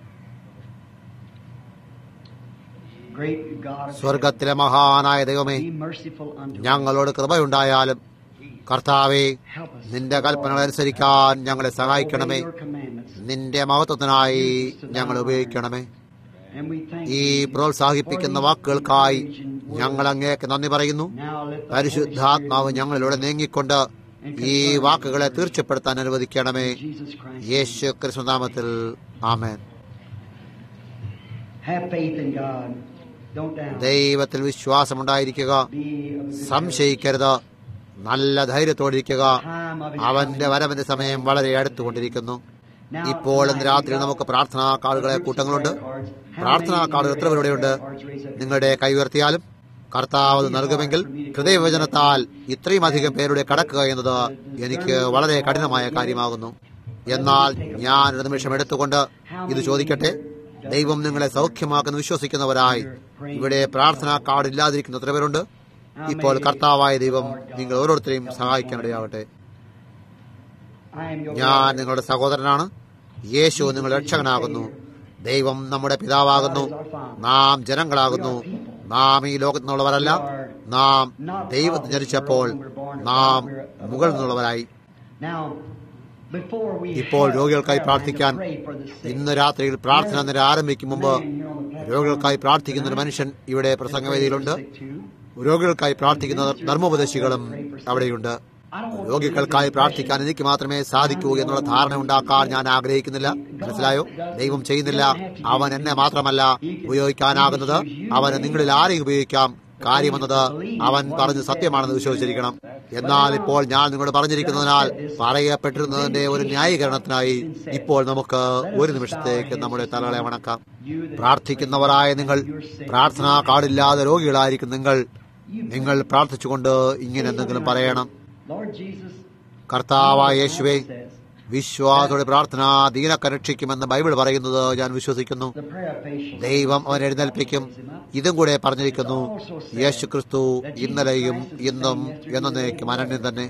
സ്വർഗത്തിലെ മഹാനായ ദൈവമേ, ഞങ്ങളോട് കൃപയുണ്ടായാലും കർത്താവേ, നിന്റെ കൽപ്പനകൾ അനുസരിക്കാൻ ഞങ്ങളെ സഹായിക്കണമേ. നിന്റെ മഹത്വത്തിനായി ഞങ്ങൾ ഉപയോഗിക്കണമേ. ഈ പ്രോത്സാഹിപ്പിക്കുന്ന വാക്കുകൾക്കായി ഞങ്ങൾ അങ്ങേക്ക് നന്ദി പറയുന്നു. പരിശുദ്ധാത്മാവ് ഞങ്ങളിലൂടെ നീങ്ങിക്കൊണ്ട് ഈ വാക്കുകളെ തീർച്ചപ്പെടുത്താൻ അനുവദിക്കണമേ. യേശു ക്രിസ്തു നാമത്തിൽ ആമേൻ. Have faith in God. Don't doubt. ദൈവത്തിൽ വിശ്വാസമുണ്ടായിരിക്കുക, സംശയിക്കരുത്, നല്ല ധൈര്യത്തോടിരിക്കുക. അവന്റെ വരവിന്റെ സമയം വളരെ അടുത്തുകൊണ്ടിരിക്കുന്നു. ഇപ്പോൾ ഇന്ന് രാത്രി നമുക്ക് പ്രാർത്ഥനാ കാർഡുകളെ കൂട്ടങ്ങളുണ്ട്. പ്രാർത്ഥനാ കാർഡുകൾ എത്ര പേരുടെയുണ്ട്? നിങ്ങളുടെ കൈ ഉയർത്തിയാലും കർത്താവ് നൽകുമെങ്കിൽ ഹൃദയവചനത്താൽ ഇത്രയും അധികം പേരുടെ കടക്കുക എന്നത് എനിക്ക് വളരെ കഠിനമായ കാര്യമാകുന്നു. എന്നാൽ ഞാൻ ഒരു നിമിഷം എടുത്തുകൊണ്ട് ഇത് ചോദിക്കട്ടെ. ദൈവം നിങ്ങളെ സൗഖ്യമാക്കുന്ന വിശ്വസിക്കുന്നവരായി ഇവിടെ പ്രാർത്ഥനാ കാർഡ് ഇല്ലാതിരിക്കുന്ന എത്ര പേരുണ്ട്? ഇപ്പോൾ കർത്താവായ ദൈവം നിങ്ങൾ ഓരോരുത്തരെയും സഹായിക്കാനിടയാവട്ടെ. ഞാൻ നിങ്ങളുടെ സഹോദരനാണ്. യേശു നിങ്ങളുടെ രക്ഷകനാകുന്നു. ദൈവം നമ്മുടെ പിതാവാകുന്നു. നാം ജനങ്ങളാകുന്നു. നാം ഈ ലോകത്തു നിന്നുള്ളവരല്ല. നാം ദൈവത്തിൽ ജനിച്ചപ്പോൾ നാം മുകളിൽ നിന്നുള്ളവരായി. ഇപ്പോൾ രോഗികൾക്കായി പ്രാർത്ഥിക്കാൻ ഇന്ന് രാത്രിയിൽ പ്രാർത്ഥന നിര ആരംഭിക്കും മുമ്പ് രോഗികൾക്കായി പ്രാർത്ഥിക്കുന്ന ഒരു മനുഷ്യൻ ഇവിടെ പ്രസംഗവേദിയിലുണ്ട്. രോഗികൾക്കായി പ്രാർത്ഥിക്കുന്ന ധർമ്മോപദേശികളും അവിടെയുണ്ട്. രോഗികൾക്കായി പ്രാർത്ഥിക്കാൻ എനിക്ക് മാത്രമേ സാധിക്കൂ എന്നുള്ള ധാരണ ഉണ്ടാക്കാൻ ഞാൻ ആഗ്രഹിക്കുന്നില്ല. മനസ്സിലായോ? ദൈവം ചെയ്യുന്നില്ല. അവൻ എന്നെ മാത്രമല്ല ഉപയോഗിക്കാനാകുന്നത്. അവന് നിങ്ങളിൽ ആരെയും ഉപയോഗിക്കാം. കാര്യമെന്നത് അവൻ പറഞ്ഞ് സത്യമാണെന്ന് വിശ്വസിച്ചിരിക്കണം. എന്നാൽ ഇപ്പോൾ ഞാൻ നിങ്ങളോട് പറഞ്ഞിരിക്കുന്നതിനാൽ പറയപ്പെട്ടിരുന്നതിന്റെ ഒരു ന്യായീകരണത്തിനായി ഇപ്പോൾ നമുക്ക് ഒരു നിമിഷത്തേക്ക് നമ്മുടെ തലകളെ വണക്കാം. പ്രാർത്ഥിക്കുന്നവരായ നിങ്ങൾ, പ്രാർത്ഥനാ കാർഡില്ലാതെ രോഗികളായിരിക്കും നിങ്ങൾ, നിങ്ങൾ പ്രാർത്ഥിച്ചുകൊണ്ട് ഇങ്ങനെ എന്തെങ്കിലും പറയണം. കർത്താവായ യേശുവേ, വിശ്വാസത്തോടെ പ്രാർത്ഥന ദീനക്ക രക്ഷിക്കുമെന്ന് ബൈബിൾ പറയുന്നത് ഞാൻ വിശ്വസിക്കുന്നു. ദൈവം അവൻ എഴുന്നേൽപ്പിക്കും. ഇതും കൂടെ പറഞ്ഞിരിക്കുന്നു, യേശു ക്രിസ്തു ഇന്നലെയും ഇന്നും എന്നേക്കും അനന്യൻ തന്നെ.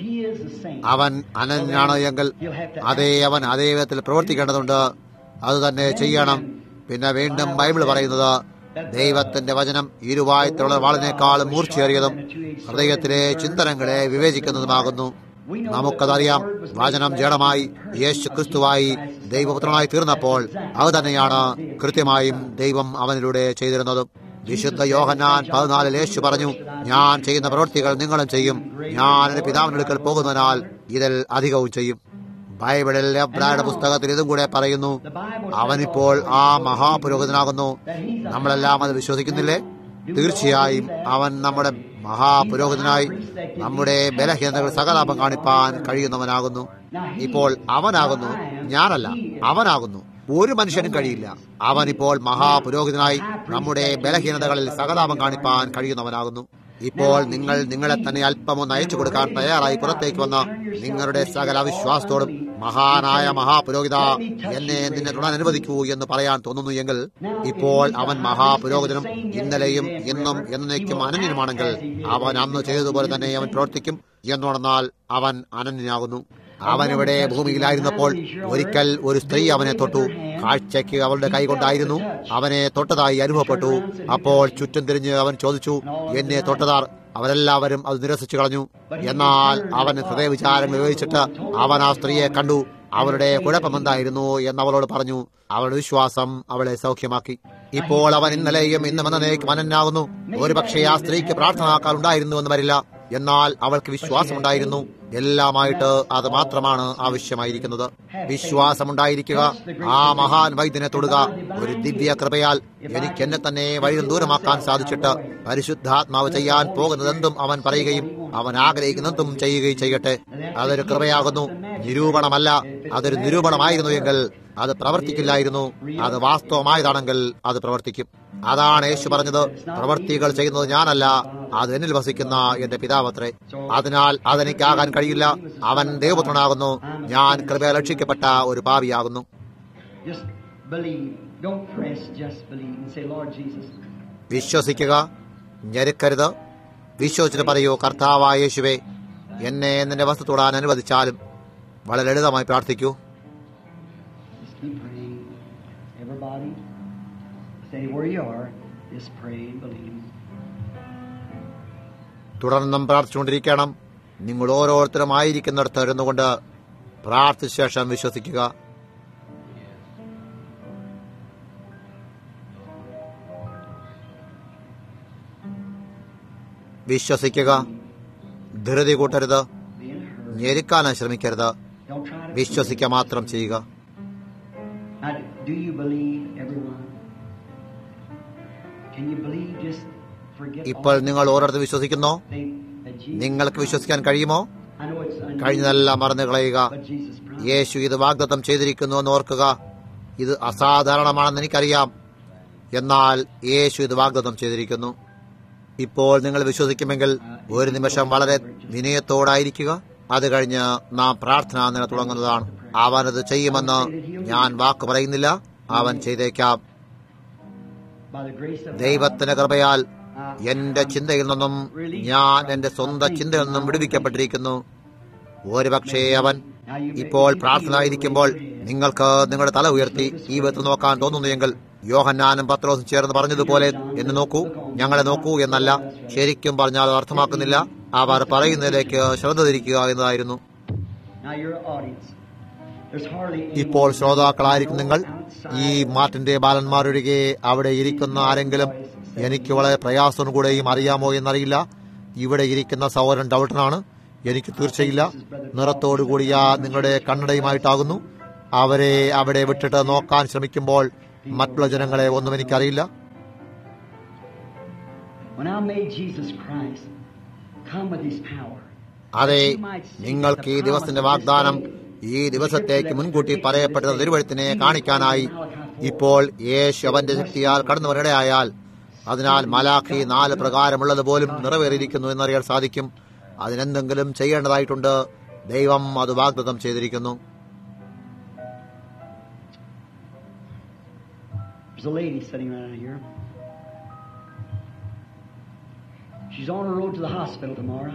അവൻ അനന്യനാണ് എങ്കിൽ അതേ അവൻ അതേ വിധത്തിൽ പ്രവർത്തിക്കേണ്ടതുണ്ട്. അത് തന്നെ ചെയ്യണം. പിന്നെ വീണ്ടും ബൈബിൾ പറയുന്നത് ദൈവത്തിന്റെ വചനം ഇരുവായത്തിലുള്ള വാളിനേക്കാളും മൂർച്ചയേറിയതും ഹൃദയത്തിലെ ചിന്തനങ്ങളെ വിവേചിക്കുന്നതുമാകുന്നു. നമുക്കതറിയാം. വചനം ജഡമായി യേശു ക്രിസ്തുവായി ദൈവപുത്രനായി തീർന്നപ്പോൾ അത് തന്നെയാണ് കൃത്യമായും ദൈവം അവനിലൂടെ ചെയ്തിരുന്നതും. വിശുദ്ധ യോഹന്നാൻ പതിനാലിൽ യേശു പറഞ്ഞു, ഞാൻ ചെയ്യുന്ന പ്രവൃത്തികൾ നിങ്ങളും ചെയ്യും. ഞാൻ എന്റെ പിതാവിനടുക്കൽ പോകുന്നതിനാൽ ഇതിൽ അധികവും ചെയ്യും. ബൈബിളിൽ എബ്രായരുടെ പുസ്തകത്തിൽ ഇതും കൂടെ പറയുന്നു, അവനിപ്പോൾ ആ മഹാപുരോഹിതനാകുന്നു. നമ്മളെല്ലാം അത് വിശ്വസിക്കുന്നില്ലേ? തീർച്ചയായും അവൻ നമ്മുടെ മഹാപുരോഹിതനായി നമ്മുടെ ബലഹീനതകൾ സകലാപം കാണിപ്പാൻ കഴിയുന്നവനാകുന്നു. ഇപ്പോൾ അവനാകുന്നു, ഞാനല്ല, അവനാകുന്നു. ഒരു മനുഷ്യനും കഴിയില്ല. അവനിപ്പോൾ മഹാപുരോഹിതനായി നമ്മുടെ ബലഹീനതകളിൽ സകലാപം കാണിപ്പാൻ കഴിയുന്നവനാകുന്നു. ഇപ്പോൾ നിങ്ങൾ നിങ്ങളെ തന്നെ അല്പമൊന്ന് അയച്ചു കൊടുക്കാൻ തയ്യാറായി പുറത്തേക്ക് വന്ന നിങ്ങളുടെ സകല വിശ്വാസത്തോടും മഹാനായ മഹാപുരോഹിത, എന്നെ നിന്നെ തുടരാൻ അനുവദിക്കൂ എന്ന് പറയാൻ തോന്നുന്നു എങ്കിൽ ഇപ്പോൾ അവൻ മഹാപുരോഹിതനും ഇന്നലെയും ഇന്നും എന്നേക്കും അനന്യനുമാണെങ്കിൽ അവൻ അന്ന് ചെയ്തതുപോലെ തന്നെ അവൻ പ്രവർത്തിക്കും എന്നോണെന്നാൽ അവൻ അനന്യനാകുന്നു. അവനിവിടെ ഭൂമിയിലായിരുന്നപ്പോൾ ഒരിക്കൽ ഒരു സ്ത്രീ അവനെ തൊട്ടു. കാഴ്ചയ്ക്ക് അവളുടെ കൈകൊണ്ടായിരുന്നു. അവനെ തൊട്ടതായി അനുഭവപ്പെട്ടു. അപ്പോൾ ചുറ്റും തിരിഞ്ഞ് അവൻ ചോദിച്ചു, എന്നെ തൊട്ടതാർ? അവരെല്ലാവരും അത് നിരസിച്ചു കളഞ്ഞു. എന്നാൽ അവൻ ഹൃദയവിചാരങ്ങൾ ഉപയോഗിച്ചിട്ട് അവൻ ആ സ്ത്രീയെ കണ്ടു. അവളുടെ കുഴപ്പമെന്തായിരുന്നു എന്ന് അവളോട് പറഞ്ഞു. അവളുടെ വിശ്വാസം അവളെ സൗഖ്യമാക്കി. ഇപ്പോൾ അവൻ ഇന്നലെയും ഇന്നും എന്നേക്കും അനന്യനാകുന്നു. ഒരുപക്ഷെ ആ സ്ത്രീക്ക് പ്രാർത്ഥനാക്കാൽ ഉണ്ടായിരുന്നു എന്ന് വരില്ല, എന്നാൽ അവൾക്ക് വിശ്വാസമുണ്ടായിരുന്നു. എല്ലാമായിട്ട് അത് മാത്രമാണ് ആവശ്യമായിരിക്കുന്നത്. വിശ്വാസമുണ്ടായിരിക്കുക. ആ മഹാൻ വൈദ്യനെ തൊടുക. ഒരു ദിവ്യ കൃപയാൽ എനിക്ക് എന്നെ തന്നെ വഴിയും ദൂരമാക്കാൻ സാധിച്ചിട്ട് പരിശുദ്ധാത്മാവ് ചെയ്യാൻ പോകുന്നതെന്തും അവൻ പറയുകയും അവൻ ആഗ്രഹിക്കുന്നതും ചെയ്യുകയും ചെയ്യട്ടെ. അതൊരു കൃപയാകുന്നു, നിരൂപണമല്ല. അതൊരു നിരൂപണമായിരുന്നു എങ്കിൽ അത് പ്രവർത്തിക്കില്ലായിരുന്നു. അത് വാസ്തവമായതാണെങ്കിൽ അത് പ്രവർത്തിക്കും. അതാണ് യേശു പറഞ്ഞത്, പ്രവർത്തികൾ ചെയ്യുന്നത് ഞാനല്ല, അത് എന്നിൽ വസിക്കുന്ന എന്റെ പിതാവത്രേ. അതിനാൽ അതെനിക്കാകാൻ കഴിയില്ല. അവൻ ദൈവപുത്രനാകുന്നു. ഞാൻ കൃപയാൽ രക്ഷിക്കപ്പെട്ട ഒരു പാപിയാകുന്നു. വിശ്വസിക്കുക, ഞെരുക്കരുത്. വിശ്വസിച്ചിട്ട് പറയൂ, കർത്താവായ യേശുവേ, എന്നെ നിന്റെ വസ്തു തൊടാൻ അനുവദിച്ചാലും. വളരെ ലളിതമായി പ്രാർത്ഥിക്കൂ. തുടർന്നും പ്രാർത്ഥിച്ചുകൊണ്ടിരിക്കണം. നിങ്ങൾ ഓരോരുത്തരും ആയിരിക്കുന്നിടത്ത് ഇരുന്നുകൊണ്ട് പ്രാർത്ഥിച്ച ശേഷം വിശ്വസിക്കുക. വിശ്വസിക്കുക. ധൃതി കൂട്ടരുത്. ഞെരുക്കാനും ശ്രമിക്കരുത്. വിശ്വസിക്കുക മാത്രം ചെയ്യുക. Can you believe? Just forget ഇപ്പോൾ all നിങ്ങൾ ഓരോരുത്തർ വിശ്വസിക്കുന്നോ? think that Jesus. നിങ്ങൾക്ക് വിശ്വസിക്കാൻ കഴിയുമോ? I know it's unusual, കഴിഞ്ഞതെല്ലാം മറന്നു കളയുക. but Jesus promised. യേശു ഇത് വാഗ്ദത്തം ചെയ്തിരിക്കുന്നു എന്ന് ഓർക്കുക. ഇത് അസാധാരണമാണെന്ന് എനിക്കറിയാം, എന്നാൽ യേശു ഇത് വാഗ്ദത്തം ചെയ്തിരിക്കുന്നു. ഇപ്പോൾ നിങ്ങൾ വിശ്വസിക്കുമെങ്കിൽ ഒരു നിമിഷം വളരെ വിനയത്തോടായിരിക്കുക. അത് കഴിഞ്ഞ് നാം പ്രാർത്ഥന നില തുടങ്ങുന്നതാണ്. അവനത് ചെയ്യുമെന്ന് ഞാൻ വാക്ക് പറയുന്നില്ല, അവൻ ചെയ്തേക്കാം. By the grace of ദൈവത്തിന്റെ കൃപയാൽ എന്റെ ചിന്തയിൽ നിന്നും ഞാൻ എന്റെ സ്വന്തം ചിന്തയിൽ നിന്നും വിടുവിക്കപ്പെട്ടിരിക്കുന്നു. ഒരുപക്ഷേ അവൻ ഇപ്പോൾ പ്രാർത്ഥനയായിരിക്കുമ്പോൾ നിങ്ങൾക്ക് നിങ്ങളുടെ തല ഉയർത്തി ഈ വിധത്തിൽ നോക്കാൻ തോന്നുന്നുവെങ്കിൽ യോഹന്നാനും പത്രോസും ചേർന്ന് പറഞ്ഞതുപോലെ എന്നെ നോക്കൂ, ഞങ്ങളെ നോക്കൂ എന്നല്ല, ശരിക്കും പറഞ്ഞാൽ അത് അർത്ഥമാക്കുന്നില്ല. അവർ പറയുന്നതിലേക്ക് ശ്രദ്ധ തിരിക്കുക എന്നതായിരുന്നു. now your audience. There's hardly anyone ഇപ്പോൾ ശ്രോതാക്കളായിരിക്കും നിങ്ങൾ. ഈ മാർട്ടിന്റെ ബാലന്മാരൊഴികെ അവിടെ ഇരിക്കുന്ന ആരെങ്കിലും എനിക്ക് വളരെ പ്രയാസം കൂടെയും അറിയാമോ എന്നറിയില്ല. ഇവിടെ ഇരിക്കുന്ന സഹോദരൻ ഡൗട്ടനാണ്. എനിക്ക് തീർച്ചയില്ല. നിറത്തോടുകൂടിയ നിങ്ങളുടെ കണ്ണടയുമായിട്ടാകുന്നു. അവരെ അവിടെ വിട്ടിട്ട് നോക്കാൻ ശ്രമിക്കുമ്പോൾ മറ്റുള്ള ജനങ്ങളെ ഒന്നും എനിക്കറിയില്ല. When I made Jesus Christ come with his power. അതെ, നിങ്ങൾക്ക് ഈ ദിവസത്തിന്റെ വാഗ്ദാനം, ഈ ദിവസത്തേക്ക് മുൻകൂട്ടി പറയപ്പെട്ട തിരുവഴുത്തിനെ കാണിക്കാനായി ഇപ്പോൾ യേശു അവന്റെ ശക്തിയാൽ കടന്നുവരിടയായാൽ, അതിനാൽ മലാഖി നാല് പ്രകാരമുള്ളത് പോലും നിറവേറിയിരിക്കുന്നു എന്നറിയാൻ സാധിക്കും. അതിനെന്തെങ്കിലും ചെയ്യേണ്ടതായിട്ടുണ്ട്. ദൈവം അത് വാഗ്ദത്തം ചെയ്തിരിക്കുന്നു. There's a lady sitting right out here. She's on her road to the hospital tomorrow.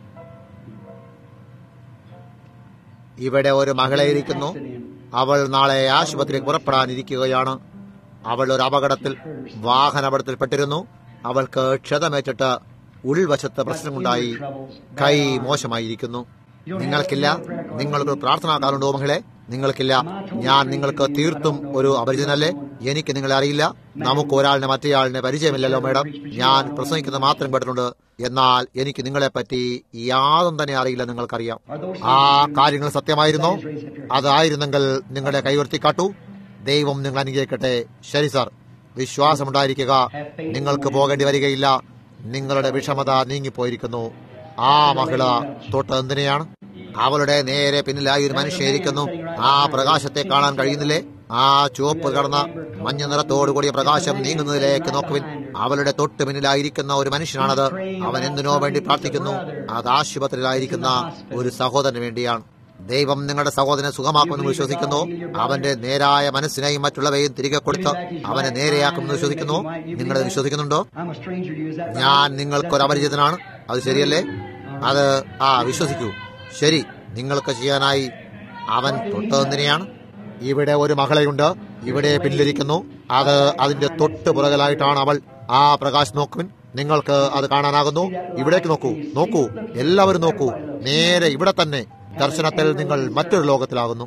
ഇവിടെ ഒരു മകളെ ഇരിക്കുന്നു. അവൾ നാളെ ആശുപത്രിയിൽ പുറപ്പെടാനിരിക്കുകയാണ്. അവൾ ഒരു അപകടത്തിൽ വാഹനാപകടത്തിൽപ്പെട്ടിരുന്നു. അവൾക്ക് ക്ഷതമേറ്റിട്ട് ഉൾവശത്ത് പ്രശ്നമുണ്ടായി. കൈ മോശമായിരിക്കുന്നു. നിങ്ങൾക്കില്ല? നിങ്ങൾക്ക് പ്രാർത്ഥനാക്കാറുണ്ടോ മകളെ? നിങ്ങൾക്കില്ല. ഞാൻ നിങ്ങൾക്ക് തീർത്തും ഒരു അപരിചിതനല്ലേ? എനിക്ക് നിങ്ങളെ അറിയില്ല. നമുക്ക് ഒരാളിനെ മറ്റേയാളിനെ പരിചയമില്ലല്ലോ മേഡം. ഞാൻ പ്രസംഗിക്കുന്നത് മാത്രം കേട്ടിട്ടുണ്ട്. എന്നാൽ എനിക്ക് നിങ്ങളെപ്പറ്റി യാതൊന്നും തന്നെ അറിയില്ല. നിങ്ങൾക്കറിയാം. ആ കാര്യങ്ങൾ സത്യമായിരുന്നോ? അതായിരുന്നെങ്കിൽ നിങ്ങളുടെ കൈവർത്തിക്കാട്ടു. ദൈവം നിങ്ങൾ അനുഗ്രഹിക്കട്ടെ. ശരി സർ, വിശ്വാസമുണ്ടായിരിക്കുക. നിങ്ങൾക്ക് പോകേണ്ടി വരികയില്ല. നിങ്ങളുടെ വിഷമത നീങ്ങിപ്പോയിരിക്കുന്നു. ആ മഹിള തൊട്ട് എന്തിനെയാണ്? അവളുടെ നേരെ പിന്നിലായി ഒരു മനുഷ്യരിക്കുന്നു. ആ പ്രകാശത്തെ കാണാൻ കഴിയുന്നില്ലേ? ആ ചുവപ്പ് കടന്ന മഞ്ഞ നിറത്തോടുകൂടിയ പ്രകാശം നീങ്ങുന്നതിലേക്ക് നോക്കുവിൻ. അവളുടെ തൊട്ട് പിന്നിലായിരിക്കുന്ന ഒരു മനുഷ്യനാണത്. അവൻ എന്തിനോ വേണ്ടി പ്രാർത്ഥിക്കുന്നു. അത് ആശുപത്രിയിലായിരിക്കുന്ന ഒരു സഹോദരന് വേണ്ടിയാണ്. ദൈവം നിങ്ങളുടെ സഹോദരനെ സുഖമാക്കുമെന്ന് വിശ്വസിക്കുന്നു. അവന്റെ നേരായ മനസ്സിനെയും മറ്റുള്ളവയും തിരികെ കൊടുത്ത് അവനെ നേരെയാക്കുമെന്ന് വിശ്വസിക്കുന്നു. നിങ്ങളത് വിശ്വസിക്കുന്നുണ്ടോ? ഞാൻ നിങ്ങൾക്കൊരു അപരിചിതനാണ്. അത് ശരിയല്ലേ? അത് ആ വിശ്വസിക്കൂ. ശരി, നിങ്ങൾക്ക് ചെയ്യാനായി അവൻ തൊട്ടതെന്തിനെയാണ്? ഇവിടെ ഒരു മകളെയുണ്ട്. ഇവിടെ പിന്നിലിരിക്കുന്നു. അത് അതിന്റെ തൊട്ട് പുറകിലായിട്ടാണ് അവൾ. ആ പ്രകാശം നോക്കുവിൻ. നിങ്ങൾക്ക് അത് കാണാനാകുന്നു. ഇവിടേക്ക് നോക്കൂ, നോക്കൂ, എല്ലാവരും നോക്കൂ. നേരെ ഇവിടെ തന്നെ. ദർശനത്തിൽ നിങ്ങൾ മറ്റൊരു ലോകത്തിലാകുന്നു.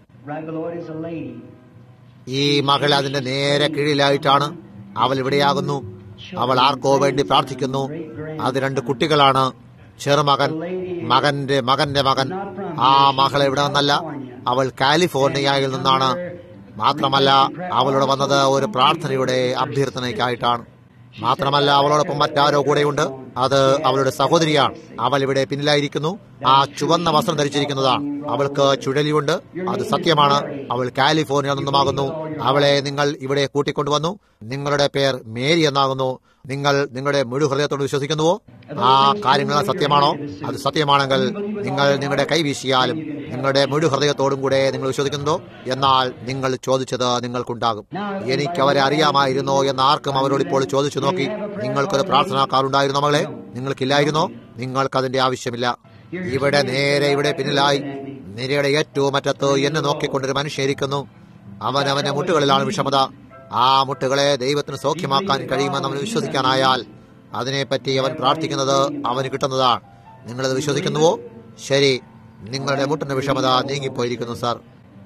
ഈ മകൾ അതിന്റെ നേരെ കീഴിലായിട്ടാണ്. അവൾ ഇവിടെയാകുന്നു. അവൾ ആർക്കോ വേണ്ടി പ്രാർത്ഥിക്കുന്നു. അത് രണ്ട് കുട്ടികളാണ്. ചെറുമകൻ, മകന്റെ മകന്റെ മകൻ. ആ മകൾ ഇവിടെ നിന്നല്ല, അവൾ കാലിഫോർണിയയിൽ നിന്നാണ്. മാത്രമല്ല, അവളോട് വന്നത് ഒരു പ്രാർത്ഥനയുടെ അഭ്യർത്ഥനയ്ക്കായിട്ടാണ്. മാത്രമല്ല, അവളോടൊപ്പം മറ്റാരോ കൂടെയുണ്ട്. അത് അവളുടെ സഹോദരിയാണ്. അവൾ ഇവിടെ പിന്നിലായിരിക്കുന്നു. ആ ചുവന്ന വസ്ത്രം ധരിച്ചിരിക്കുന്നതാണ്. അവൾക്ക് ചുഴലിയുണ്ട്. അത് സത്യമാണ്. അവൾ കാലിഫോർണിയയിൽ നിന്നുമാകുന്നു. അവളെ നിങ്ങൾ ഇവിടെ കൂട്ടിക്കൊണ്ടുവന്നു. നിങ്ങളുടെ പേർ മേരി എന്നാകുന്നു. നിങ്ങൾ നിങ്ങളുടെ മുഴു ഹൃദയത്തോട് വിശ്വസിക്കുന്നുവോ? ആ കാര്യങ്ങൾ സത്യമാണോ? അത് സത്യമാണെങ്കിൽ നിങ്ങൾ നിങ്ങളുടെ കൈവീശിയാലും നിങ്ങളുടെ മുഴു ഹൃദയത്തോടും കൂടെ നിങ്ങൾ വിശ്വസിക്കുന്നുണ്ടോ? എന്നാൽ നിങ്ങൾ ചോദിച്ചത് നിങ്ങൾക്കുണ്ടാകും. എനിക്ക് അവരെ അറിയാമായിരുന്നോ എന്ന് ആർക്കും അവരോട് ഇപ്പോൾ ചോദിച്ചു നോക്കി. നിങ്ങൾക്കൊരു പ്രാർത്ഥനാക്കാറുണ്ടായിരുന്നോ മകളെ? നിങ്ങൾക്കില്ലായിരുന്നോ? നിങ്ങൾക്കതിന്റെ ആവശ്യമില്ല. ഇവിടെ നേരെ ഇവിടെ പിന്നിലായി നിരയുടെ ഏറ്റവും അറ്റത്ത് എന്നെ നോക്കിക്കൊണ്ടൊരു മനുഷ്യരിക്കുന്നു. അവൻ അവന്റെ മുട്ടുകളിലാണ് വിഷമത. ആ മുട്ടുകളെ ദൈവത്തിന് സൗഖ്യമാക്കാൻ കഴിയുമെന്ന് അവന് വിശ്വസിക്കാനായാൽ അതിനെപ്പറ്റി അവൻ പ്രാർത്ഥിക്കുന്നത് അവന് കിട്ടുന്നതാണ്. നിങ്ങളത് വിശ്വസിക്കുന്നുവോ? ശരി, നിങ്ങളുടെ മുട്ടിന്റെ വിഷമത നീങ്ങിപ്പോയിരിക്കുന്നു സാർ.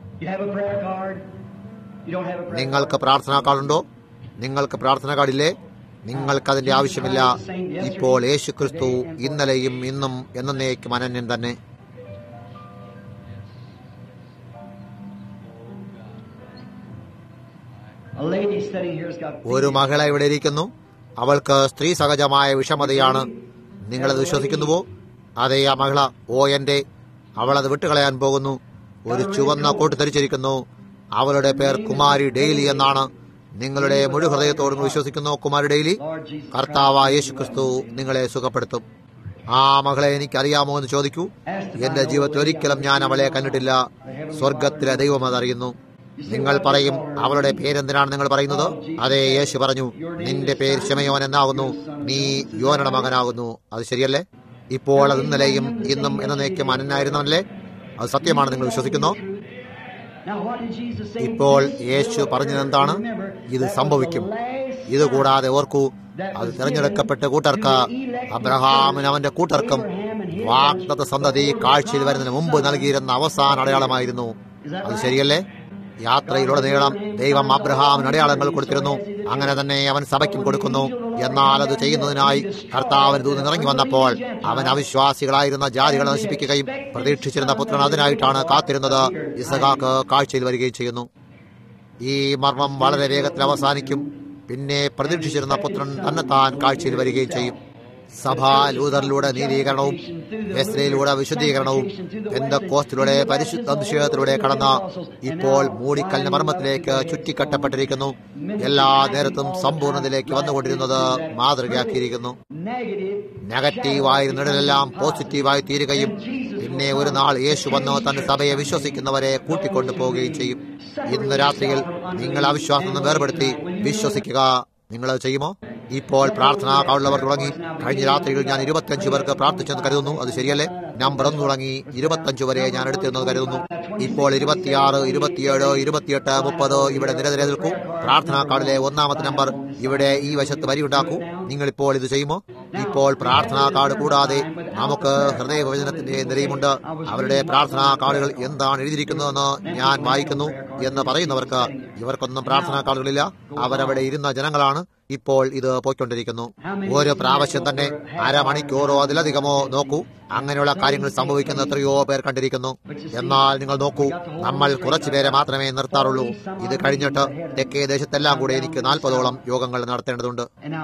നിങ്ങൾക്ക് പ്രാർത്ഥനാ കാർഡുണ്ടോ? നിങ്ങൾക്ക് പ്രാർത്ഥനാ കാർഡില്ലേ? നിങ്ങൾക്കതിന്റെ ആവശ്യമില്ല. ഇപ്പോൾ യേശു ക്രിസ്തു ഇന്നലെയും ഇന്നും എന്നേക്കും അനന്യൻ തന്നെ. ഒരു മകളെ ഇവിടെ ഇരിക്കുന്നു. അവൾക്ക് സ്ത്രീ സഹജമായ വിഷമതയാണ്. നിങ്ങളത് വിശ്വസിക്കുന്നുവോ? അതേ, ആ മഹിള, ഓ എന്റെ, അവളത് വിട്ടുകളയാൻ പോകുന്നു. ഒരു ചുവന്ന കോട്ട് ധരിച്ചിരിക്കുന്നു. അവളുടെ പേർ കുമാരി ഡെയ്ലി എന്നാണ്. നിങ്ങളുടെ മുഴു ഹൃദയത്തോടും വിശ്വസിക്കുന്നു കുമാരി ഡെയ്ലി? കർത്താവായ യേശു ക്രിസ്തു നിങ്ങളെ സുഖപ്പെടുത്തും. ആ മകളെ എനിക്കറിയാമോ എന്ന് ചോദിക്കൂ. എന്റെ ജീവിതത്തിൽ ഒരിക്കലും ഞാൻ അവളെ കണ്ടിട്ടില്ല. സ്വർഗത്തിലെ ദൈവം അതറിയുന്നു. നിങ്ങൾ പറയും, അവളുടെ പേരെന്തിനാണ് നിങ്ങൾ പറയുന്നത്? അതേ, യേശു പറഞ്ഞു, നിന്റെ പേര് ശിമയോൻ എന്നാകുന്നു, നീ യോനയുടെ മകനാകുന്നു. അത് ശരിയല്ലേ? ഇപ്പോൾ അത് ഇന്നലെയും ഇന്നും എന്നേക്കും അനന്യായിരുന്നല്ലേ? അത് സത്യമാണ്. നിങ്ങൾ വിശ്വസിക്കുന്നു? ഇപ്പോൾ യേശു പറഞ്ഞതെന്താണ്? ഇത് സംഭവിക്കും. ഇതുകൂടാതെ ഓർക്കൂ, അത് തിരഞ്ഞെടുക്കപ്പെട്ട കൂട്ടർക്ക്, അബ്രഹാമിന് അവന്റെ കൂട്ടർക്കും വാഗ്ദത്ത സന്തതി കാഴ്ചയിൽ വരുന്നതിന് മുമ്പ് നൽകിയിരുന്ന അവസാന അടയാളമായിരുന്നു. അത് ശരിയല്ലേ? യാത്രയിലുടനീളം ദൈവം അബ്രഹാമിന് അടയാളങ്ങൾ കൊടുത്തിരുന്നു. അങ്ങനെ തന്നെ അവൻ സഭയ്ക്കും കൊടുക്കുന്നു. എന്നാൽ അത് ചെയ്യുന്നതിനായി കർത്താവിന് ദൂതൻ ഇറങ്ങി വന്നപ്പോൾ അവൻ അവിശ്വാസികളായിരുന്ന ജാതികളെ നശിപ്പിക്കുകയും പ്രതീക്ഷിച്ചിരുന്ന പുത്രൻ അതിനായിട്ടാണ് കാത്തിരുന്നത്. ഇസഹാക്ക് കാഴ്ചയിൽ വരികയും ചെയ്യുന്നു. ഈ മർമ്മം വളരെ വേഗത്തിൽ അവസാനിക്കും. പിന്നെ പ്രതീക്ഷിച്ചിരുന്ന പുത്രൻ തന്നെത്താൻ കാഴ്ചയിൽ വരികയും ചെയ്യും. സഭ ലൂതറിലൂടെ നീതീകരണവും വെസ്ലയിലൂടെ വിശുദ്ധീകരണവും പെന്തക്കോസ്തിലൂടെ പരിശുദ്ധ അഭിഷേകത്തിലൂടെ കടന്ന ഇപ്പോൾ മൂടിക്കലിന്റെ മർമ്മത്തിലേക്ക് ചുറ്റിക്കെട്ടപ്പെട്ടിരിക്കുന്നു. എല്ലാ നേരത്തും സമ്പൂർണ്ണതയിലേക്ക് വന്നുകൊണ്ടിരുന്നത് മാതൃകയാക്കിയിരിക്കുന്നു. നെഗറ്റീവായിരുന്നിടലെല്ലാം പോസിറ്റീവായി തീരുകയും പിന്നെ ഒരു നാൾ യേശു വന്ന് തന്റെ സഭയെ വിശ്വസിക്കുന്നവരെ കൂട്ടിക്കൊണ്ടു പോവുകയും ചെയ്യും. ഇന്ന് രാത്രിയിൽ നിങ്ങൾ അവിശ്വാസം വേർപെടുത്തി വിശ്വസിക്കുക. നിങ്ങൾ ചെയ്യുമോ? ഇപ്പോൾ പ്രാർത്ഥന കാളുള്ളവർ തുടങ്ങി. കഴിഞ്ഞ രാത്രിയിൽ ഞാൻ ഇരുപത്തിയഞ്ചു പേർക്ക് പ്രാർത്ഥിച്ചെന്ന് കരുതുന്നു. അത് ശരിയല്ലേ? നമ്പർ ഒന്ന് തുടങ്ങി ഇരുപത്തഞ്ചു വരെ ഞാൻ എടുത്തിരുന്നത് കരുതുന്നു. ഇപ്പോൾ ഇരുപത്തിയാറ്, ഇരുപത്തിയേഴ്, ഇരുപത്തിയെട്ട്, മുപ്പത് ഇവിടെ നിരനിര നിൽക്കൂ. പ്രാർത്ഥനാ കാർഡിലെ ഒന്നാമത്തെ നമ്പർ ഇവിടെ ഈ വശത്ത് വരിയുണ്ടാക്കൂ. നിങ്ങളിപ്പോൾ ഇത് ചെയ്യുമോ? ഇപ്പോൾ പ്രാർത്ഥനാ കാർഡ് കൂടാതെ നമുക്ക് ഹൃദയവിഭജനത്തിന്റെ നിലയുമുണ്ട്. അവരുടെ പ്രാർത്ഥനാ കാർഡുകൾ എന്താണ് എഴുതിയിരിക്കുന്നതെന്ന് ഞാൻ വായിക്കുന്നു എന്ന് പറയുന്നവർക്ക് ഇവർക്കൊന്നും പ്രാർത്ഥനാ കാർഡുകളില്ല. അവരവിടെ ഇരുന്ന ജനങ്ങളാണ്. ഇപ്പോൾ ഇത് പോയിക്കൊണ്ടിരിക്കുന്നു. ഓരോ പ്രാവശ്യം തന്നെ അരമണിക്കൂറോ അതിലധികമോ നോക്കൂ. അങ്ങനെയുള്ള കാര്യങ്ങൾ സംഭവിക്കുന്ന എത്രയോ പേർ കണ്ടിരിക്കുന്നു. എന്നാൽ നിങ്ങൾ നോക്കൂ, നമ്മൾ കുറച്ചുപേരെ മാത്രമേ നിർത്താറുള്ളൂ. ഇത് കഴിഞ്ഞിട്ട് തെക്കേ ദേശത്തെല്ലാം കൂടെ എനിക്ക് നാൽപ്പതോളം യോഗങ്ങൾ നടത്തേണ്ടതുണ്ട്.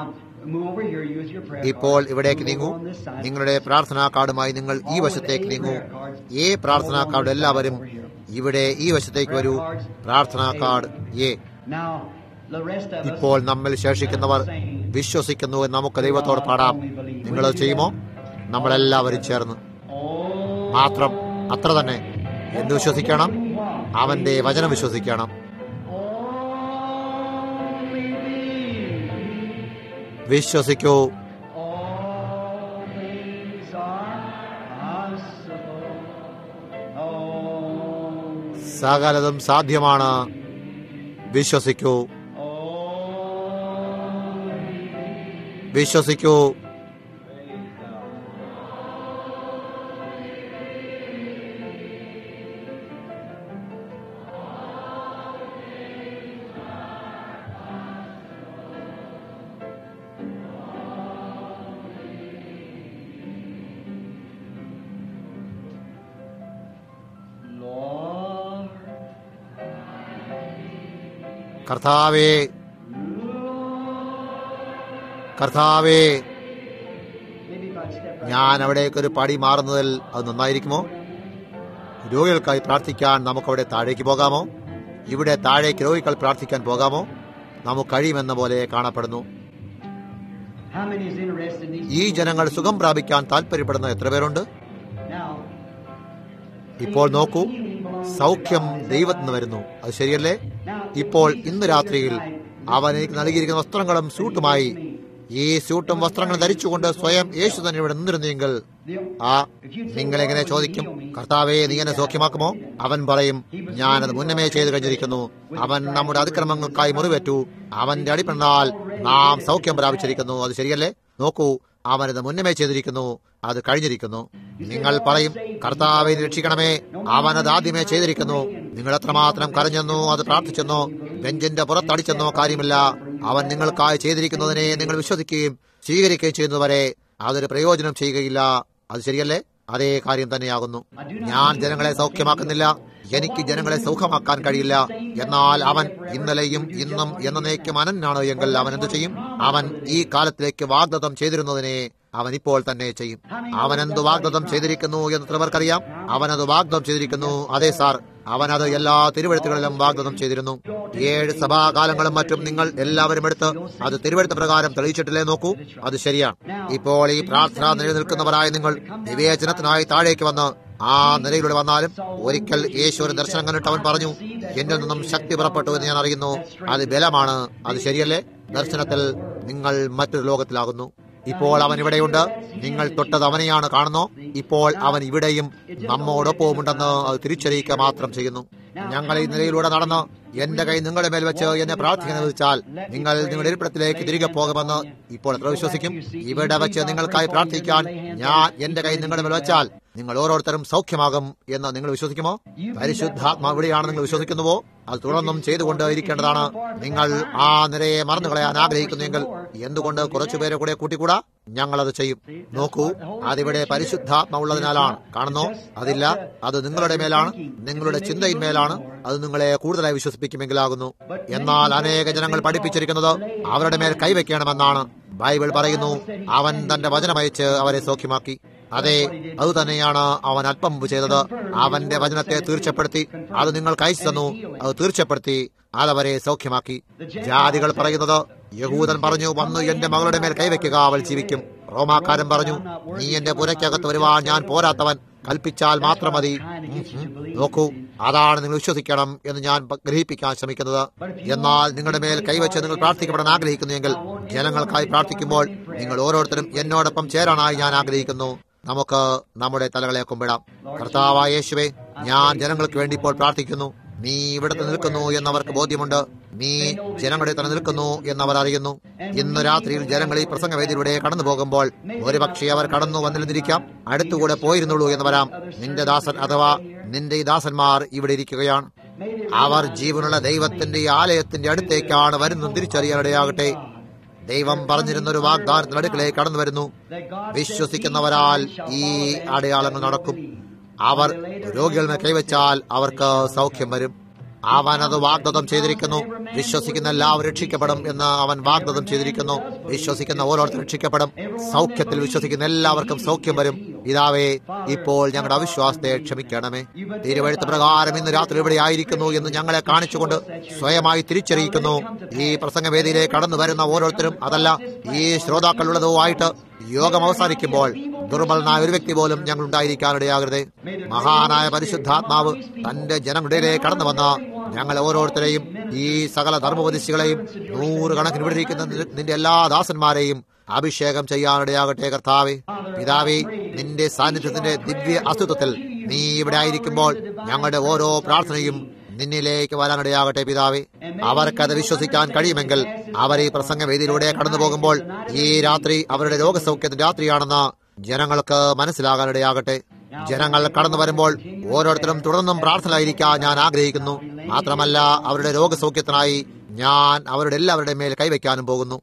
ഇപ്പോൾ ഇവിടേക്ക് നീങ്ങൂ. നിങ്ങളുടെ പ്രാർത്ഥനാ കാർഡുമായി നിങ്ങൾ ഈ വശത്തേക്ക് നീങ്ങൂ. ഏ പ്രാർത്ഥനാ കാർഡ് എല്ലാവരും ഇവിടെ ഈ വശത്തേക്ക് വരൂ. പ്രാർത്ഥനാ കാർഡ് എ. ഇപ്പോൾ നമ്മിൽ ശേഷിക്കുന്നവർ വിശ്വസിക്കുന്നു എന്ന് നമുക്ക് ദൈവത്തോട് പാടാം. നിങ്ങളത് ചെയ്യുമോ? നമ്മളെല്ലാവരും ചേർന്ന് മാത്രം അത്ര തന്നെ എന്ത് വിശ്വസിക്കണം? അവന്റെ വചനം വിശ്വസിക്കണം. വിശ്വസിക്കൂ. സകലതും സാധ്യമാണ്. വിശ്വസിക്കൂ. വിശ്വസിക്കൂ. കർത്താവേ, കർത്താവേ, ഞാൻ അവിടേക്കൊരു പടി മാറുന്നതിൽ അത് നന്നായിരിക്കുമോ? രോഗികൾക്കായി പ്രാർത്ഥിക്കാൻ നമുക്കവിടെ താഴേക്ക് പോകാമോ? ഇവിടെ താഴേക്ക് രോഗികൾ പ്രാർത്ഥിക്കാൻ പോകാമോ? നമുക്ക് കഴിയുമെന്ന പോലെ കാണപ്പെടുന്നു. ഈ ജനങ്ങൾ സുഖം പ്രാപിക്കാൻ താല്പര്യപ്പെടുന്ന എത്ര പേരുണ്ട്? ഇപ്പോൾ നോക്കൂ, സൗഖ്യം ദൈവത്തിൽ നിന്ന് വരുന്നു. അത് ശരിയല്ലേ? ഇപ്പോൾ ഇന്ന് രാത്രിയിൽ അവൻ എനിക്ക് നൽകിയിരിക്കുന്ന വസ്ത്രങ്ങളും സൂട്ടുമായി ഈ സൂട്ടും വസ്ത്രങ്ങളും ധരിച്ചുകൊണ്ട് സ്വയം യേശു തന്നെ ഇവിടെ നിന്നിരുന്നെങ്കിൽ ആ നിങ്ങളെങ്ങനെ ചോദിക്കും, കർത്താവേ നീ എന്നെ സൗഖ്യമാക്കുമോ? അവൻ പറയും, ഞാനത് മുന്നമേ ചെയ്തു കഴിഞ്ഞിരിക്കുന്നു. അവൻ നമ്മുടെ അതിക്രമങ്ങൾക്കായി മുറിവേറ്റു. അവന്റെ അടിപ്പെടാൽ നാം സൗഖ്യം പ്രാപിച്ചിരിക്കുന്നു. അത് ശരിയല്ലേ? നോക്കൂ, അവനത് മുന്നമേ ചെയ്തിരിക്കുന്നു. അത് കഴിഞ്ഞിരിക്കുന്നു. നിങ്ങൾ പറയും, കർത്താവെ രക്ഷിക്കണമേ, അവനത് ആദ്യമേ ചെയ്തിരിക്കുന്നു. നിങ്ങൾ എത്രമാത്രം കരഞ്ഞെന്നോ അത് പ്രാർത്ഥിച്ചെന്നോ ബെഞ്ചിന്റെ പുറത്തടിച്ചെന്നോ കാര്യമില്ല. അവൻ നിങ്ങൾക്കായി ചെയ്തിരിക്കുന്നതിനെ നിങ്ങൾ വിശ്വസിക്കുകയും സ്വീകരിക്കുകയും ചെയ്യുന്നതുവരെ അതൊരു പ്രയോജനം ചെയ്യുകയില്ല. അത് ശരിയല്ലേ? അതേ കാര്യം തന്നെയാകുന്നു. ഞാൻ ജനങ്ങളെ സൗഖ്യമാക്കുന്നില്ല. എനിക്ക് ജനങ്ങളെ സൗഖ്യമാക്കാൻ കഴിയില്ല. എന്നാൽ അവൻ ഇന്നലെയും ഇന്നും എന്നേക്കും അനന്യാണ് എങ്കിൽ അവൻ എന്തു ചെയ്യും? അവൻ ഈ കാലത്തിലേക്ക് വാഗ്ദത്തം ചെയ്തിരുന്നതിനെ അവൻ ഇപ്പോൾ തന്നെ ചെയ്യും. അവൻ എന്ത് വാഗ്ദത്തം ചെയ്തിരിക്കുന്നു എന്ന് എത്രവർക്കറിയാം? അവനത് വാഗ്ദത്തം ചെയ്തിരിക്കുന്നു. അതെ സാർ, അവനത് എല്ലാ തിരുവെഴുത്തുകളിലും വാഗ്ദത്തം ചെയ്തിരുന്നു. ഏഴ് സഭാകാലങ്ങളും മറ്റും നിങ്ങൾ എല്ലാവരും എടുത്ത് അത് തിരുവെഴുത്ത് പ്രകാരം തെളിയിച്ചിട്ടില്ലേ? നോക്കൂ, അത് ശരിയാണ്. ഇപ്പോൾ ഈ പ്രാർത്ഥന നിലനിൽക്കുന്നവരായ നിങ്ങൾ വിവേചനത്തിനായി താഴേക്ക് വന്ന് ആ നിലയിലൂടെ വന്നാലും ഒരിക്കൽ യേശു ഒരു ദർശനം കണ്ടിട്ട് അവൻ പറഞ്ഞു, എന്നിൽ നിന്നും ശക്തി പുറപ്പെട്ടു എന്ന് ഞാൻ അറിയുന്നു. അത് ബലമാണ്. അത് ശരിയല്ലേ? ദർശനത്തിൽ നിങ്ങൾ മറ്റൊരു ലോകത്തിലാകുന്നു. ഇപ്പോൾ അവൻ ഇവിടെയുണ്ട്. നിങ്ങൾ തൊട്ടത് അവനെയാണ് കാണുന്നു. ഇപ്പോൾ അവൻ ഇവിടെയും നമ്മോടൊപ്പവുമുണ്ടെന്ന് അത് തിരിച്ചറിയിക്കുക മാത്രം ചെയ്യുന്നു. ഞങ്ങൾ ഈ നിലയിലൂടെ നടന്ന് എന്റെ കൈ നിങ്ങളുടെ മേൽ വെച്ച് എന്നെ പ്രാർത്ഥിക്കാൻ അനുവദിച്ചാൽ നിങ്ങൾ നിങ്ങളുടെ ഇരിപ്പിടത്തിലേക്ക് തിരികെ പോകുമെന്ന് ഇപ്പോൾ എത്ര വിശ്വസിക്കും? ഇവിടെ വെച്ച് നിങ്ങൾക്കായി പ്രാർത്ഥിക്കാൻ ഞാൻ എന്റെ കൈ നിങ്ങളുടെ മേൽ വെച്ചാൽ നിങ്ങൾ ഓരോരുത്തരും സൗഖ്യമാകും എന്ന് നിങ്ങൾ വിശ്വസിക്കുമോ? പരിശുദ്ധാത്മാവ് എവിടെയാണ് നിങ്ങൾ വിശ്വസിക്കുന്നുവോ അത് തുടർന്നും ചെയ്തുകൊണ്ട് ഇരിക്കേണ്ടതാണ്. നിങ്ങൾ ആ നിരയെ മറന്നു കളയാൻ ആഗ്രഹിക്കുന്നുവെങ്കിൽ എന്തുകൊണ്ട് കുറച്ചുപേരെ കൂടെ കൂട്ടിക്കൂടാ? ഞങ്ങളത് ചെയ്യും. നോക്കൂ, അതിവിടെ പരിശുദ്ധാത്മാവുള്ളതിനാലാണ്. കാണുന്നോ? അതില്ല, അത് നിങ്ങളുടെ മേലാണ്, നിങ്ങളുടെ ചിന്തയിന്മേലാണ്. അത് നിങ്ങളെ കൂടുതലായി വിശ്വസിപ്പിക്കുമെങ്കിലാകുന്നു. എന്നാൽ അനേക ജനങ്ങൾ പഠിപ്പിച്ചിരിക്കുന്നത് അവരുടെ മേൽ കൈവയ്ക്കണമെന്നാണ്. ബൈബിൾ പറയുന്നു, അവൻ തന്റെ വചനമയച്ച് അവരെ സൗഖ്യമാക്കി. അതെ, അതുതന്നെയാണ് അവൻ അല്പം മുമ്പ് ചെയ്തത്. അവന്റെ വചനത്തെ തീർച്ചപ്പെടുത്തി. അത് നിങ്ങൾക്ക് അയച്ചു തന്നു. അത് തീർച്ചപ്പെടുത്തി. അതവരെ സൗഖ്യമാക്കി. ജാതികൾ പറയുന്നത്, യഹൂദൻ പറഞ്ഞു, വന്നു എന്റെ മകളുടെ മേൽ കൈവയ്ക്കുക, അവൾ ജീവിക്കും. റോമാക്കാരൻ പറഞ്ഞു, നീ എന്റെ പുരയ്ക്കകത്ത് വരുവാൻ ഞാൻ പോരാത്തവൻ, കൽപ്പിച്ചാൽ മാത്രം മതി. നോക്കൂ, അതാണ് നിങ്ങൾ വിശ്വസിക്കണം എന്ന് ഞാൻ ഗ്രഹിപ്പിക്കാൻ ശ്രമിക്കുന്നത്. എന്നാൽ നിങ്ങളുടെ മേൽ കൈവച്ച് നിങ്ങൾ പ്രാർത്ഥിക്കപ്പെടാൻ ആഗ്രഹിക്കുന്നുവെങ്കിൽ ജനങ്ങൾക്കായി പ്രാർത്ഥിക്കുമ്പോൾ നിങ്ങൾ ഓരോരുത്തരും എന്നോടൊപ്പം ചേരാനായി ഞാൻ ആഗ്രഹിക്കുന്നു. നമുക്ക് നമ്മുടെ തലകളെ കുമ്പിടാം. കർത്താവായ യേശുവേ, ഞാൻ ജനങ്ങൾക്ക് വേണ്ടി ഇപ്പോൾ പ്രാർത്ഥിക്കുന്നു. നീ ഇവിടുത്തെ നിൽക്കുന്നു എന്നവർക്ക് ബോധ്യമുണ്ട്. നീ ജനങ്ങളുടെ തന്നെ നിൽക്കുന്നു എന്നവർ അറിയുന്നു. ഇന്ന് രാത്രിയിൽ ജനങ്ങൾ ഈ പ്രസംഗവേദിയിലൂടെ കടന്നു പോകുമ്പോൾ ഒരുപക്ഷെ അവർ കടന്നു വന്നിരുന്നിരിക്കാം, അടുത്തുകൂടെ പോയിരുന്നുള്ളൂ എന്ന് വരാം. നിന്റെ ദാസൻ അഥവാ നിന്റെ ഈ ദാസന്മാർ ഇവിടെ ഇരിക്കുകയാണ്. അവർ ജീവനുള്ള ദൈവത്തിന്റെ ഈ ആലയത്തിന്റെ അടുത്തേക്കാണ് വരുന്നത് തിരിച്ചറിയാനിടയാകട്ടെ. ദൈവം പറഞ്ഞിരുന്നൊരു വാഗ്ദാനത്തിന്റെ അടുക്കളയിൽ കടന്നു വരുന്നു. വിശ്വസിക്കുന്നവരാൽ ഈ അടയാളങ്ങൾ നടക്കും. അവർ രോഗികളെ കൈവച്ചാൽ അവർക്ക് സൗഖ്യം വരും. അവൻ അത് വാഗ്ദത്തം ചെയ്തിരിക്കുന്നു. വിശ്വസിക്കുന്ന എല്ലാവരും രക്ഷിക്കപ്പെടും എന്ന് അവൻ വാഗ്ദത്തം ചെയ്തിരിക്കുന്നു. വിശ്വസിക്കുന്ന ഓരോരുത്തരും രക്ഷിക്കപ്പെടും. സൗഖ്യത്തിൽ വിശ്വസിക്കുന്ന എല്ലാവർക്കും സൗഖ്യം വരും. പിതാവേ, ഇപ്പോൾ ഞങ്ങളുടെ അവിശ്വാസത്തെ ക്ഷമിക്കണമേ. തിരുവെഴുത്ത് പ്രകാരം ഇന്ന് രാത്രി ഇവിടെ ആയിരിക്കുന്നു എന്ന് ഞങ്ങളെ കാണിച്ചുകൊണ്ട് സ്വയമായി തിരിച്ചറിയിക്കുന്നു. ഈ പ്രസംഗവേദിയിലേക്ക് കടന്നു വരുന്ന ഓരോരുത്തരും, അതല്ല ഈ ശ്രോതാക്കളുള്ളതോ ആയിട്ട് യോഗം അവസാനിക്കുമ്പോൾ ദുർബലനായ ഒരു വ്യക്തി പോലും ഞങ്ങൾ ഉണ്ടായിരിക്കാനിടയാകരുതേ. മഹാനായ പരിശുദ്ധാത്മാവ് തന്റെ ജനങ്ങളുടെ കടന്നു വന്ന ഞങ്ങൾ ഓരോരുത്തരെയും, ഈ സകല ധർമ്മോപദേശികളെയും, നൂറുകണക്കിന് വിടിരിക്കുന്ന നിന്റെ എല്ലാ ദാസന്മാരെയും അഭിഷേകം ചെയ്യാനിടയാകട്ടെ. കർത്താവേ, പിതാവേ, നിന്റെ സാന്നിധ്യത്തിന്റെ ദിവ്യ അസ്തിത്വത്തിൽ നീ ഇവിടെ ആയിരിക്കുമ്പോൾ ഞങ്ങളുടെ ഓരോ പ്രാർത്ഥനയും നിന്നിലേക്ക് വരാനിടയാകട്ടെ. പിതാവേ, അവർക്കത് വിശ്വസിക്കാൻ കഴിയുമെങ്കിൽ അവർ ഈ പ്രസംഗവേദിയിലൂടെ കടന്നു പോകുമ്പോൾ ഈ രാത്രി അവരുടെ രോഗസൗഖ്യത്തിന്റെ രാത്രിയാണെന്ന് ജനങ്ങൾക്ക് മനസ്സിലാകാനിടയാകട്ടെ. ജനങ്ങൾ കടന്നു വരുമ്പോൾ ഓരോരുത്തരും തുടർന്നും പ്രാർത്ഥനയായിരിക്കാൻ ഞാൻ ആഗ്രഹിക്കുന്നു. മാത്രമല്ല, അവരുടെ രോഗസൗഖ്യത്തിനായി ഞാൻ അവരുടെ എല്ലാവരുടെ മേൽ കൈവയ്ക്കാനും പോകുന്നു.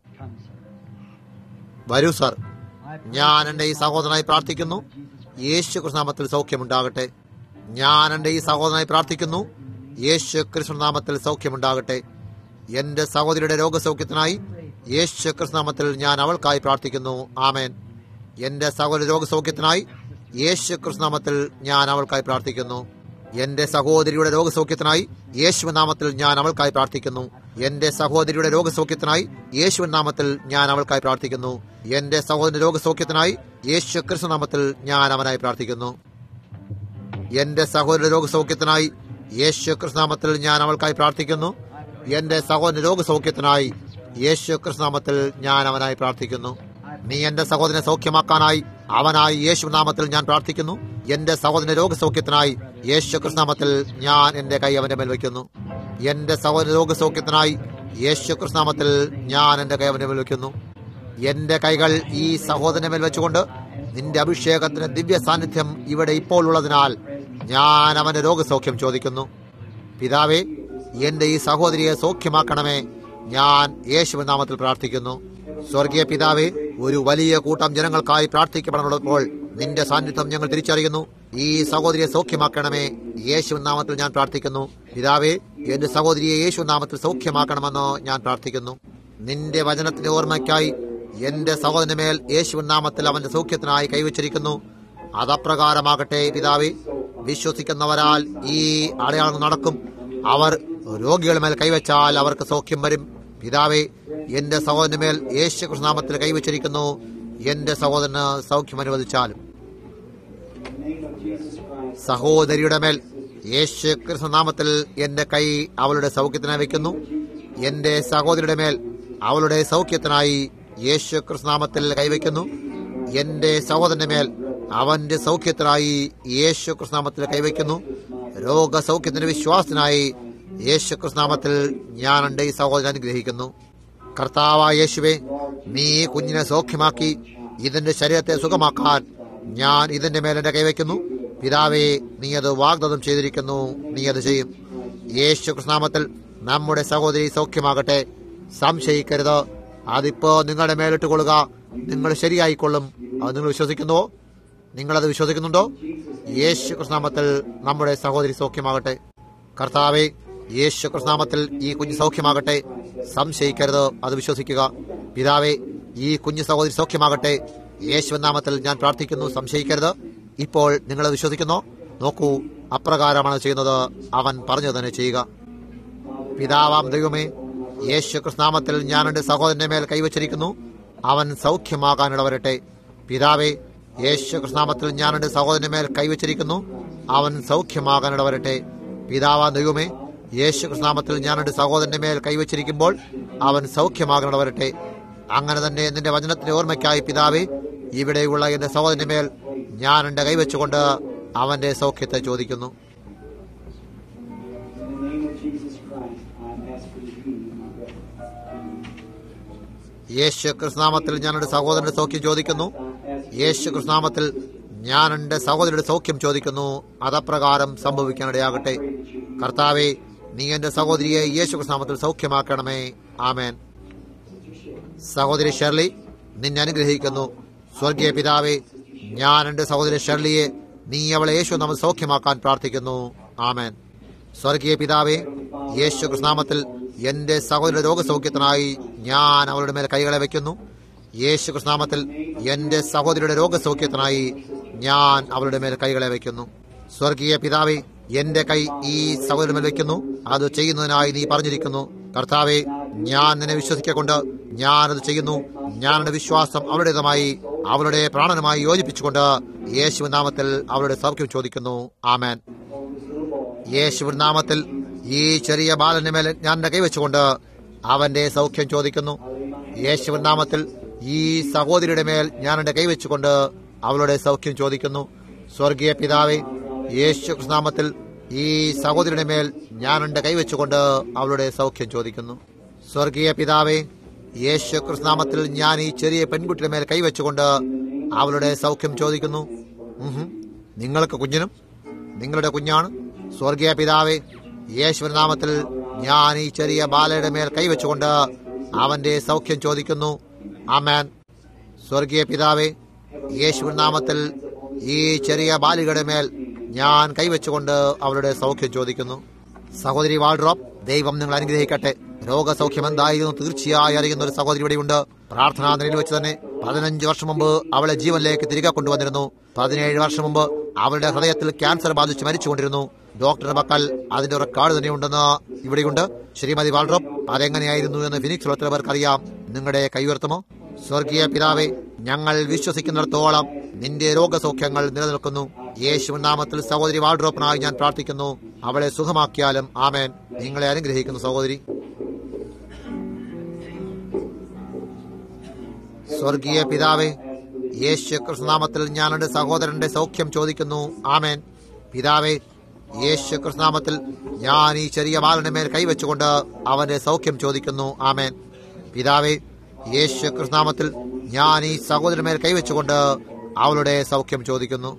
വരൂ സർ, ഞാൻ എന്റെ ഈ സഹോദരനായി പ്രാർത്ഥിക്കുന്നു. യേശു കൃഷ്ണനാമത്തിൽ സൗഖ്യമുണ്ടാകട്ടെ. ഞാൻ എന്റെ ഈ സഹോദരനായി പ്രാർത്ഥിക്കുന്നു. യേശു കൃഷ്ണനാമത്തിൽ സൗഖ്യമുണ്ടാകട്ടെ. എന്റെ സഹോദരിയുടെ രോഗസൗഖ്യത്തിനായി യേശു കൃഷ്ണനാമത്തിൽ ഞാൻ അവൾക്കായി പ്രാർത്ഥിക്കുന്നു. ആമേൻ. എന്റെ സഹോദരി രോഗസൗഖ്യത്തിനായി യേശു കൃഷ്ണനാമത്തിൽ ഞാൻ അവൾക്കായി പ്രാർത്ഥിക്കുന്നു. എന്റെ സഹോദരിയുടെ രോഗസൗഖ്യത്തിനായി യേശുവിൻ നാമത്തിൽ ഞാൻ അവൾക്കായി പ്രാർത്ഥിക്കുന്നു. എന്റെ സഹോദരിയുടെ രോഗസൗഖ്യത്തിനായി യേശുവിൻ നാമത്തിൽ ഞാൻ അവൾക്കായി പ്രാർത്ഥിക്കുന്നു. എന്റെ സഹോദരന്റെ രോഗസൗഖ്യത്തിനായി യേശു കൃഷ്ണനാമത്തിൽ ഞാൻ അവനായി പ്രാർത്ഥിക്കുന്നു. എന്റെ സഹോദരിയുടെ രോഗസൗഖ്യത്തിനായി യേശു കൃഷ്ണനാമത്തിൽ ഞാൻ അവൾക്കായി പ്രാർത്ഥിക്കുന്നു. എന്റെ സഹോദരന്റെ രോഗസൗഖ്യത്തിനായി യേശു കൃഷ്ണനാമത്തിൽ ഞാൻ അവനായി പ്രാർത്ഥിക്കുന്നു. നീ എന്റെ സഹോദരനെ സൗഖ്യമാക്കാനായി അവനായി യേശു നാമത്തിൽ ഞാൻ പ്രാർത്ഥിക്കുന്നു. എന്റെ സഹോദരന്റെ രോഗസൗഖ്യത്തിനായി യേശു കൃഷ്ണനാമത്തിൽ ഞാൻ എന്റെ കൈ അവന്റെ മേൽ വയ്ക്കുന്നു. എന്റെ സഹോദരന്റെ രോഗസൗഖ്യത്തിനായി യേശു കൃഷ്ണനാമത്തിൽ ഞാൻ എന്റെ കൈ അവന്റെ മേൽ വയ്ക്കുന്നു. എന്റെ കൈകൾ ഈ സഹോദരന്റെ മേൽ വെച്ചുകൊണ്ട് നിന്റെ അഭിഷേകത്തിന് ദിവ്യ സാന്നിധ്യം ഇവിടെ ഇപ്പോൾ ഉള്ളതിനാൽ ഞാൻ അവന്റെ രോഗസൗഖ്യം ചോദിക്കുന്നു. പിതാവേ, എന്റെ ഈ സഹോദരിയെ സൗഖ്യമാക്കണമേ. ഞാൻ യേശുവിൻ നാമത്തിൽ പ്രാർത്ഥിക്കുന്നു. സ്വർഗീയ പിതാവേ, ഒരു വലിയ കൂട്ടം ജനങ്ങൾക്കായി പ്രാർത്ഥിക്കപ്പെടാനുള്ളപ്പോൾ നിന്റെ സാന്നിധ്യം ഞങ്ങൾ തിരിച്ചറിയുന്നു. ഈ സഹോദരിയെ സൗഖ്യമാക്കണമേ. യേശുവിൻ നാമത്തിൽ ഞാൻ പ്രാർത്ഥിക്കുന്നു. പിതാവേ, എന്റെ സഹോദരിയെ യേശു നാമത്തിൽ സൗഖ്യമാക്കണമെന്ന് ഞാൻ പ്രാർത്ഥിക്കുന്നു. നിന്റെ വചനത്തിന്റെ ഓർമ്മയ്ക്കായി എന്റെ സഹോദരന്റെ മേൽ യേശുവിൻ നാമത്തിൽ അവന്റെ സൗഖ്യത്തിനായി കൈവച്ചിരിക്കുന്നു. അതപ്രകാരമാകട്ടെ പിതാവേ. വിശ്വസിക്കുന്നവരാൽ ഈ അടയാളം നടക്കും. അവർ രോഗികളുടെ മേൽ കൈവച്ചാൽ അവർക്ക് സൗഖ്യം വരും. പിതാവേ, എന്റെ സഹോദരന്റെ മേൽ യേശു കൃഷ്ണനാമത്തിൽ കൈവച്ചിരിക്കുന്നു. എന്റെ സഹോദരന് സൗഖ്യം അനുവദിച്ചാലും. സഹോദരിയുടെ മേൽ യേശു കൃഷ്ണനാമത്തിൽ എന്റെ കൈ അവളുടെ സൗഖ്യത്തിനായി വയ്ക്കുന്നു. എന്റെ സഹോദരിയുടെ മേൽ അവളുടെ സൗഖ്യത്തിനായി യേശു കൃഷ്ണനാമത്തിൽ കൈവയ്ക്കുന്നു. എന്റെ സഹോദരന്റെ മേൽ അവന്റെ സൗഖ്യത്തിനായി യേശു കൃഷ്ണനാമത്തിൽ കൈവയ്ക്കുന്നു. രോഗസൗഖ്യത്തിന്റെ വിശ്വാസത്തിനായി യേശു കൃഷ്ണനാമത്തിൽ ഞാൻ എന്റെ ഈ സഹോദരൻ അനുഗ്രഹിക്കുന്നു. കർത്താവായ യേശുവേ, നീ കുഞ്ഞിനെ സൗഖ്യമാക്കി ഇതിന്റെ ശരീരത്തെ സുഖമാക്കാൻ ഞാൻ ഇതിന്റെ മേൽ എന്റെ കൈവയ്ക്കുന്നു. പിതാവേ, നീ അത് വാഗ്ദത്തം ചെയ്തിരിക്കുന്നു. നീ അത് ചെയ്യും. യേശു കൃഷ്ണനാമത്തിൽ നമ്മുടെ സഹോദരി സൗഖ്യമാകട്ടെ. സംശയിക്കരുത്. അതിപ്പോ നിങ്ങളുടെ മേലിട്ടുകൊള്ളുക. നിങ്ങൾ ശരിയായിക്കൊള്ളും. അത് നിങ്ങൾ വിശ്വസിക്കുന്നുവോ? നിങ്ങളത് വിശ്വസിക്കുന്നുണ്ടോ? യേശു കൃഷ്ണനാമത്തിൽ നമ്മുടെ സഹോദരി സൗഖ്യമാകട്ടെ. കർത്താവേ, യേശു കൃഷ്ണനാമത്തിൽ ഈ കുഞ്ഞ് സൗഖ്യമാകട്ടെ. സംശയിക്കരുത്. അത് വിശ്വസിക്കുക. പിതാവേ, ഈ കുഞ്ഞു സഹോദരി സൗഖ്യമാകട്ടെ. യേശുവിൻ നാമത്തിൽ ഞാൻ പ്രാർത്ഥിക്കുന്നു. സംശയിക്കരുത്. ഇപ്പോൾ നിങ്ങൾ വിശ്വസിക്കുന്നോ? നോക്കൂ, അപ്രകാരമാണ് ചെയ്യുന്നത്. അവൻ പറഞ്ഞു തന്നെ ചെയ്യുക. പിതാവാം ദൈവമേ, യേശു കൃഷ്ണനാമത്തിൽ ഞാൻ എന്റെ സഹോദരന്റെ മേൽ കൈവച്ചിരിക്കുന്നു. അവൻ സൗഖ്യമാകാനിടവരട്ടെ. പിതാവേ, യേശു കൃഷ്ണനാമത്തിൽ ഞാൻ എന്റെ സഹോദരന്റെ മേൽ കൈവച്ചിരിക്കുന്നു. അവൻ സൗഖ്യമാകാനിടവരട്ടെ. പിതാവാം ദൈവമേ, യേശു കൃഷ്ണനാമത്തിൽ ഞാൻ എന്റെ സഹോദരന്റെ മേൽ കൈവച്ചിരിക്കുമ്പോൾ അവൻ സൗഖ്യമാകാനിടവരട്ടെ. അങ്ങനെ തന്നെ നിന്റെ വചനത്തിന്റെ ഓർമ്മയ്ക്കായി പിതാവേ, ഇവിടെയുള്ള എന്റെ സഹോദരന്റെ മേൽ ഞാൻ എന്റെ കൈവച്ചുകൊണ്ട് അവന്റെ സൗഖ്യത്തെ ചോദിക്കുന്നു. യേശു കൃഷ്ണനാമത്തിൽ ഞാൻ എന്റെ സഹോദരന്റെ സൗഖ്യം ചോദിക്കുന്നു. യേശു കൃഷ്ണനാമത്തിൽ ഞാൻ എന്റെ സഹോദരിയുടെ സൗഖ്യം ചോദിക്കുന്നു. അതപ്രകാരം സംഭവിക്കാനിടയാകട്ടെ. കർത്താവേ, നീ എന്റെ സഹോദരിയെ യേശു കൃഷ്ണനാമത്തിൽ സൗഖ്യമാക്കണമേ. ആമേൻ. സഹോദരി ഷെർലി, നിന്നെ അനുഗ്രഹിക്കുന്നു. സ്വർഗീയ പിതാവേ, ഞാൻ എന്റെ സഹോദരി ഷെർലിയെ നീ അവളെ യേശു നാമത്തിൽ സൗഖ്യമാക്കാൻ പ്രാർത്ഥിക്കുന്നു. ആമേൻ. സ്വർഗീയ പിതാവേ, യേശു കൃഷ്ണനാമത്തിൽ എന്റെ സഹോദരിയുടെ രോഗസൗഖ്യത്തിനായി ഞാൻ അവളുടെ മേൽ കൈകളെ വയ്ക്കുന്നു. യേശു കൃഷ്ണനാമത്തിൽ എന്റെ സഹോദരിയുടെ രോഗസൗഖ്യത്തിനായി ഞാൻ അവളുടെ മേൽ കൈകളെ വയ്ക്കുന്നു. സ്വർഗീയ പിതാവേ, എന്റെ കൈ ഈ സഹോദരന്റെ മേൽ വയ്ക്കുന്നു. അത് ചെയ്യുന്നതിനായി നീ പറഞ്ഞിരിക്കുന്നു. കർത്താവെ, ഞാൻ നിന്നെ വിശ്വസിക്കൊണ്ട് ഞാനത് ചെയ്യുന്നു. ഞാനെന്റെ വിശ്വാസം അവളുടേതുമായി അവളുടെ പ്രാണനുമായി യോജിപ്പിച്ചുകൊണ്ട് യേശുവിൻ നാമത്തിൽ അവളുടെ സൗഖ്യം ചോദിക്കുന്നു. ആമേൻ. യേശുവിൻ നാമത്തിൽ ഈ ചെറിയ ബാലന്റെ മേൽ ഞാൻ എന്റെ കൈവച്ചുകൊണ്ട് അവന്റെ സൗഖ്യം ചോദിക്കുന്നു. യേശുവിൻ നാമത്തിൽ ഈ സഹോദരിയുടെ മേൽ ഞാൻ എന്റെ കൈവച്ചുകൊണ്ട് അവളുടെ സൗഖ്യം ചോദിക്കുന്നു. സ്വർഗീയ പിതാവേ, യേശു കൃഷ്ണനാമത്തിൽ ഈ സഹോദരിയുടെ മേൽ ഞാൻ എന്റെ കൈവച്ചുകൊണ്ട് അവളുടെ സൗഖ്യം ചോദിക്കുന്നു. സ്വർഗീയ പിതാവേ, യേശു കൃഷ്ണനാമത്തിൽ ഞാൻ ഈ ചെറിയ പെൺകുട്ടിയുടെ മേൽ കൈവച്ചുകൊണ്ട് അവളുടെ സൗഖ്യം ചോദിക്കുന്നു. നിങ്ങൾക്ക് കുഞ്ഞിനും നിങ്ങളുടെ കുഞ്ഞാണ്. സ്വർഗീയ പിതാവേ, യേശുവിന്റെ നാമത്തിൽ ഞാൻ ഈ ചെറിയ ബാലയുടെ മേൽ കൈവച്ചുകൊണ്ട് അവന്റെ സൗഖ്യം ചോദിക്കുന്നു. ആമേൻ. സ്വർഗീയ പിതാവേ, യേശുവിന്റെ നാമത്തിൽ ഈ ചെറിയ ബാലികയുടെ മേൽ ഞാൻ കൈവച്ചുകൊണ്ട് അവളുടെ സൗഖ്യം ചോദിക്കുന്നു. സഹോദരി വാൾഡ്രോപ്പ്, ദൈവം നിങ്ങൾ അനുഗ്രഹിക്കട്ടെ. രോഗസൗഖ്യം എന്തായിരുന്നു തീർച്ചയായി അറിയുന്ന ഒരു സഹോദരി ഇവിടെയുണ്ട്. പ്രാർത്ഥനാ നിലയിൽ വെച്ച് തന്നെ പതിനഞ്ച് വർഷം മുമ്പ് അവളെ ജീവനിലേക്ക് തിരികെ കൊണ്ടുവന്നിരുന്നു. പതിനേഴ് വർഷം മുമ്പ് അവളുടെ ഹൃദയത്തിൽ ക്യാൻസർ ബാധിച്ച് മരിച്ചുകൊണ്ടിരുന്നു. ഡോക്ടറുടെ മക്കൾ അതിന്റെ റെക്കോർഡ് തന്നെയുണ്ടെന്ന് ഇവിടെയുണ്ട്. ശ്രീമതി വാൾഡ്രോപ്പ്, അതെങ്ങനെയായിരുന്നു എന്ന് ഫിനിക്സിലുള്ള എത്ര പേർക്ക് അറിയാം? നിങ്ങളുടെ കൈയുയർത്തുമോ? സ്വർഗീയ പിതാവേ, ഞങ്ങൾ വിശ്വസിക്കുന്നിടത്തോളം നിന്റെ രോഗസൗഖ്യങ്ങൾ നിലനിൽക്കുന്നു. യേശുവിൻ നാമത്തിൽ സഹോദരി വാൾഡ്രോപ്പിനായി ഞാൻ പ്രാർത്ഥിക്കുന്നു. അവളെ സുഖമാക്കിയാലും. ആമേൻ. നിങ്ങളെ അനുഗ്രഹിക്കുന്നു സഹോദരി. സ്വർഗീയ പിതാവേ, യേശു കൃഷ്ണനാമത്തിൽ ഞാൻ എന്റെ സഹോദരന്റെ സൗഖ്യം ചോദിക്കുന്നു. ആമേൻ. പിതാവേ, യേശു കൃഷ്ണനാമത്തിൽ ഞാൻ ഈ ചെറിയ ബാലന്റെ മേൽ കൈവച്ചുകൊണ്ട് അവന്റെ സൗഖ്യം ചോദിക്കുന്നു. ആമേൻ. പിതാവേ, യേശു കൃഷ്ണനാമത്തിൽ ഞാൻ ഈ സഹോദരന്റെ മേൽ കൈവച്ചുകൊണ്ട് അവളുടെ സൗഖ്യം ചോദിക്കുന്നു.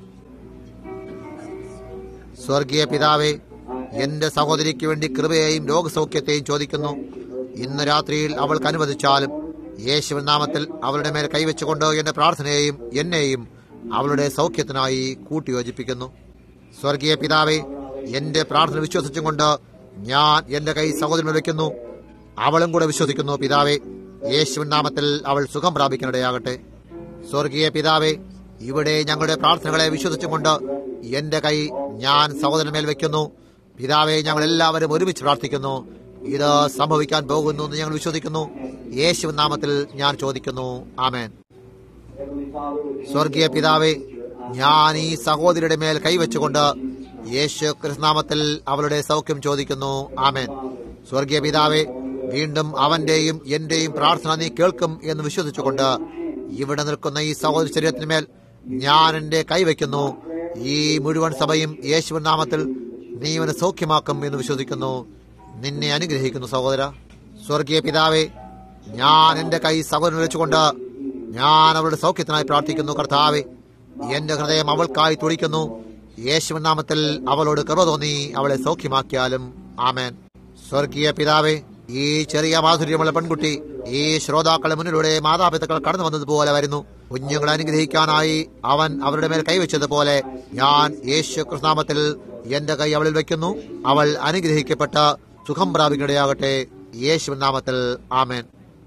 സ്വർഗീയ പിതാവേ, എന്റെ സഹോദരിക്ക് വേണ്ടി കൃപയെയും രോഗസൗഖ്യത്തെയും ചോദിക്കുന്നു. ഇന്ന് രാത്രിയിൽ അവൾക്ക് അനുവദിച്ചാലും യേശുവിൻ നാമത്തിൽ അവളുടെ മേൽ കൈവച്ചുകൊണ്ട് എന്റെ പ്രാർത്ഥനയെയും എന്നെയും അവളുടെ സൗഖ്യത്തിനായി കൂട്ടിയോജിപ്പിക്കുന്നു. സ്വർഗീയ പിതാവേ, എന്റെ പ്രാർത്ഥന വിശ്വസിച്ചും കൊണ്ട് ഞാൻ എന്റെ കൈ സഹോദരൻ വയ്ക്കുന്നു. അവളും കൂടെ വിശ്വസിക്കുന്നു. പിതാവേ, യേശുവിൻ നാമത്തിൽ അവൾ സുഖം പ്രാപിക്കാനിടയാകട്ടെ. സ്വർഗീയ പിതാവേ, ഇവിടെ ഞങ്ങളുടെ പ്രാർത്ഥനകളെ വിശ്വസിച്ചുകൊണ്ട് എന്റെ കൈ ഞാൻ സഹോദരന്മേൽ വയ്ക്കുന്നു. പിതാവേ, ഞങ്ങൾ എല്ലാവരും ഒരുമിച്ച് പ്രാർത്ഥിക്കുന്നു. ഇത് സംഭവിക്കാൻ പോകുന്നു എന്ന് ഞങ്ങൾ വിശ്വസിക്കുന്നു. യേശുവിൻ നാമത്തിൽ ഞാൻ ചോദിക്കുന്നു. ആമേൻ. സ്വർഗീയ പിതാവേ, ഞാൻ ഈ സഹോദരിയുടെ മേൽ കൈവച്ചുകൊണ്ട് യേശു ക്രിസ്തുനാമത്തിൽ അവളുടെ സൗഖ്യം ചോദിക്കുന്നു. ആമേൻ. സ്വർഗീയ പിതാവേ, വീണ്ടും അവന്റെയും എന്റെയും പ്രാർത്ഥന നീ കേൾക്കും എന്ന് വിശ്വസിച്ചുകൊണ്ട് ഇവിടെ നിൽക്കുന്ന ഈ സഹോദരി ശരീരത്തിന്മേൽ ഞാൻ എന്റെ കൈവയ്ക്കുന്നു. ഈ മുഴുവൻ സഭയും യേശുവിൻ നാമത്തിൽ നീ ഇവനെ സൗഖ്യമാക്കും എന്ന് വിശ്വസിക്കുന്നു. നിന്നെ അനുഗ്രഹിക്കുന്നു സഹോദര. സ്വർഗീയ പിതാവേ, ഞാൻ എന്റെ കൈ സഹോദരൻ വെച്ചുകൊണ്ട് ഞാൻ അവളുടെ സൗഖ്യത്തിനായി പ്രാർത്ഥിക്കുന്നു. കർത്താവേ, എന്റെ ഹൃദയം അവൾക്കായി തുടിക്കുന്നു. യേശുവിൻ നാമത്തിൽ അവളോട് കൃപ തോന്നി അവളെ സൗഖ്യമാക്കിയാലും. ആമേൻ. സ്വർഗീയ പിതാവേ, ഈ ചെറിയ മാധുര്യമുള്ള പെൺകുട്ടി ഈ ശ്രോതാക്കളെ മുന്നിലൂടെ മാതാപിതാക്കൾ കടന്നു വന്നതുപോലെ വരുന്നു. കുഞ്ഞുങ്ങളെ അനുഗ്രഹിക്കാനായി അവൻ അവരുടെ മേൽ കൈവച്ചതുപോലെ ഞാൻ യേശു ക്രിസ്തുനാമത്തിൽ എന്റെ കൈ അവളിൽ വയ്ക്കുന്നു. അവൾ അനുഗ്രഹിക്കപ്പെട്ട സുഖം പ്രാപിക്കുകയാകട്ടെ. യേശുവിൻ നാമത്തിൽ. ആമേൻ.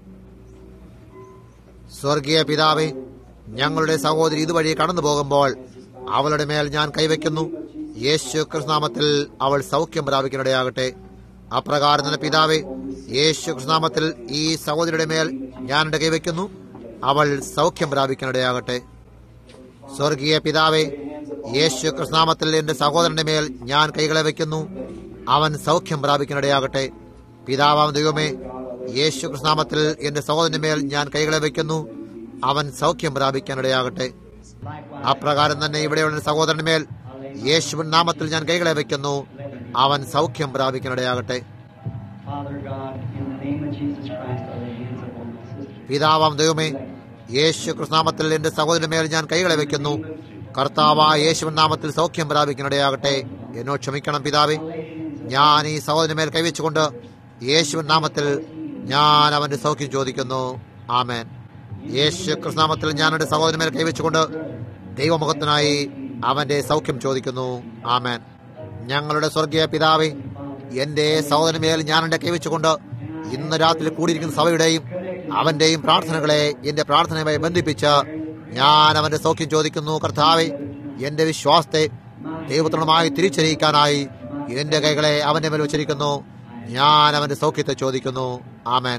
സ്വർഗീയ പിതാവേ, ഞങ്ങളുടെ സഹോദരി ഇതുവഴി കടന്നു പോകുമ്പോൾ അവളുടെ മേൽ ഞാൻ കൈവയ്ക്കുന്നു. യേശു ക്രിസ്തുനാമത്തിൽ അവൾ സൗഖ്യം പ്രാപിക്കുകയാകട്ടെ. അപ്രകാരം തന്നെ പിതാവേ, യേശു ക്രിസ്തുനാമത്തിൽ ഈ സഹോദരിയുടെ മേൽ ഞാൻ എന്റെ കൈവയ്ക്കുന്നു. അവൾ സൗഖ്യം പ്രാപിക്കാനിടയാകട്ടെ. സ്വർഗീയ പിതാവേ, യേശു ക്രിസ്തുനാമത്തിൽ എന്റെ സഹോദരന്റെ മേൽ ഞാൻ കൈകളെ വയ്ക്കുന്നു. അവൻ സൗഖ്യം പ്രാപിക്കാനിടയാകട്ടെ. പിതാവാം ദൈവമേ, യേശു ക്രിസ്തുനാമത്തിൽ എന്റെ സഹോദരന്റെ മേൽ ഞാൻ കൈകളെ വയ്ക്കുന്നു. അവൻ സൗഖ്യം പ്രാപിക്കാനിടയാകട്ടെ. അപ്രകാരം തന്നെ ഇവിടെയുള്ള സഹോദരന്റെ മേൽ യേശുവിൻ നാമത്തിൽ ഞാൻ കൈകളെ വയ്ക്കുന്നു. അവൻ സൗഖ്യം പ്രാപിക്കാനിടയാകട്ടെ. പിതാവാം ദൈവമേ, യേശു ക്രിസ്തുനാമത്തിൽ എന്റെ സഹോദരന്റെ മേൽ ഞാൻ കൈകളെ വയ്ക്കുന്നു. കർത്താവായ യേശുവിൻ നാമത്തിൽ സൗഖ്യം പ്രാപിക്കാനിടയാകട്ടെ. എന്നോട് ക്ഷമിക്കണം പിതാവേ. ഞാൻ ഈ സഹോദരന്റെ മേൽ കൈവച്ചുകൊണ്ട് യേശുവിൻ നാമത്തിൽ ഞാൻ അവന്റെ സൗഖ്യം ചോദിക്കുന്നു. ആമേൻ. യേശു ക്രിസ്തുനാമത്തിൽ ഞാൻ എന്റെ സഹോദരന്റെ മേൽ കൈവച്ചുകൊണ്ട് ദൈവമുഖത്തിനായി അവന്റെ സൗഖ്യം ചോദിക്കുന്നു. ആമേൻ. ഞങ്ങളുടെ സ്വർഗീയ പിതാവേ, എന്റെ സഹോദരന്റെ മേൽ ഞാൻ എന്റെ കൈവച്ചുകൊണ്ട് ഇന്ന് രാത്രി കൂടിയിരിക്കുന്ന സഭയുടെയും അവന്റെയും പ്രാർത്ഥനകളെ എന്റെ പ്രാർത്ഥനയുമായി ബന്ധിപ്പിച്ച് ഞാൻ അവന്റെ സൗഖ്യം ചോദിക്കുന്നു. കർത്താവേ, എന്റെ വിശ്വാസത്തെ ദൈവത്തിനുമായി തിരിച്ചറിയിക്കാനായി എന്റെ കൈകളെ അവന്റെ മേൽ വെച്ചിരിക്കുന്നു. ഞാൻ അവന്റെ സൗഖ്യത്തെ ചോദിക്കുന്നു. ആമേൻ.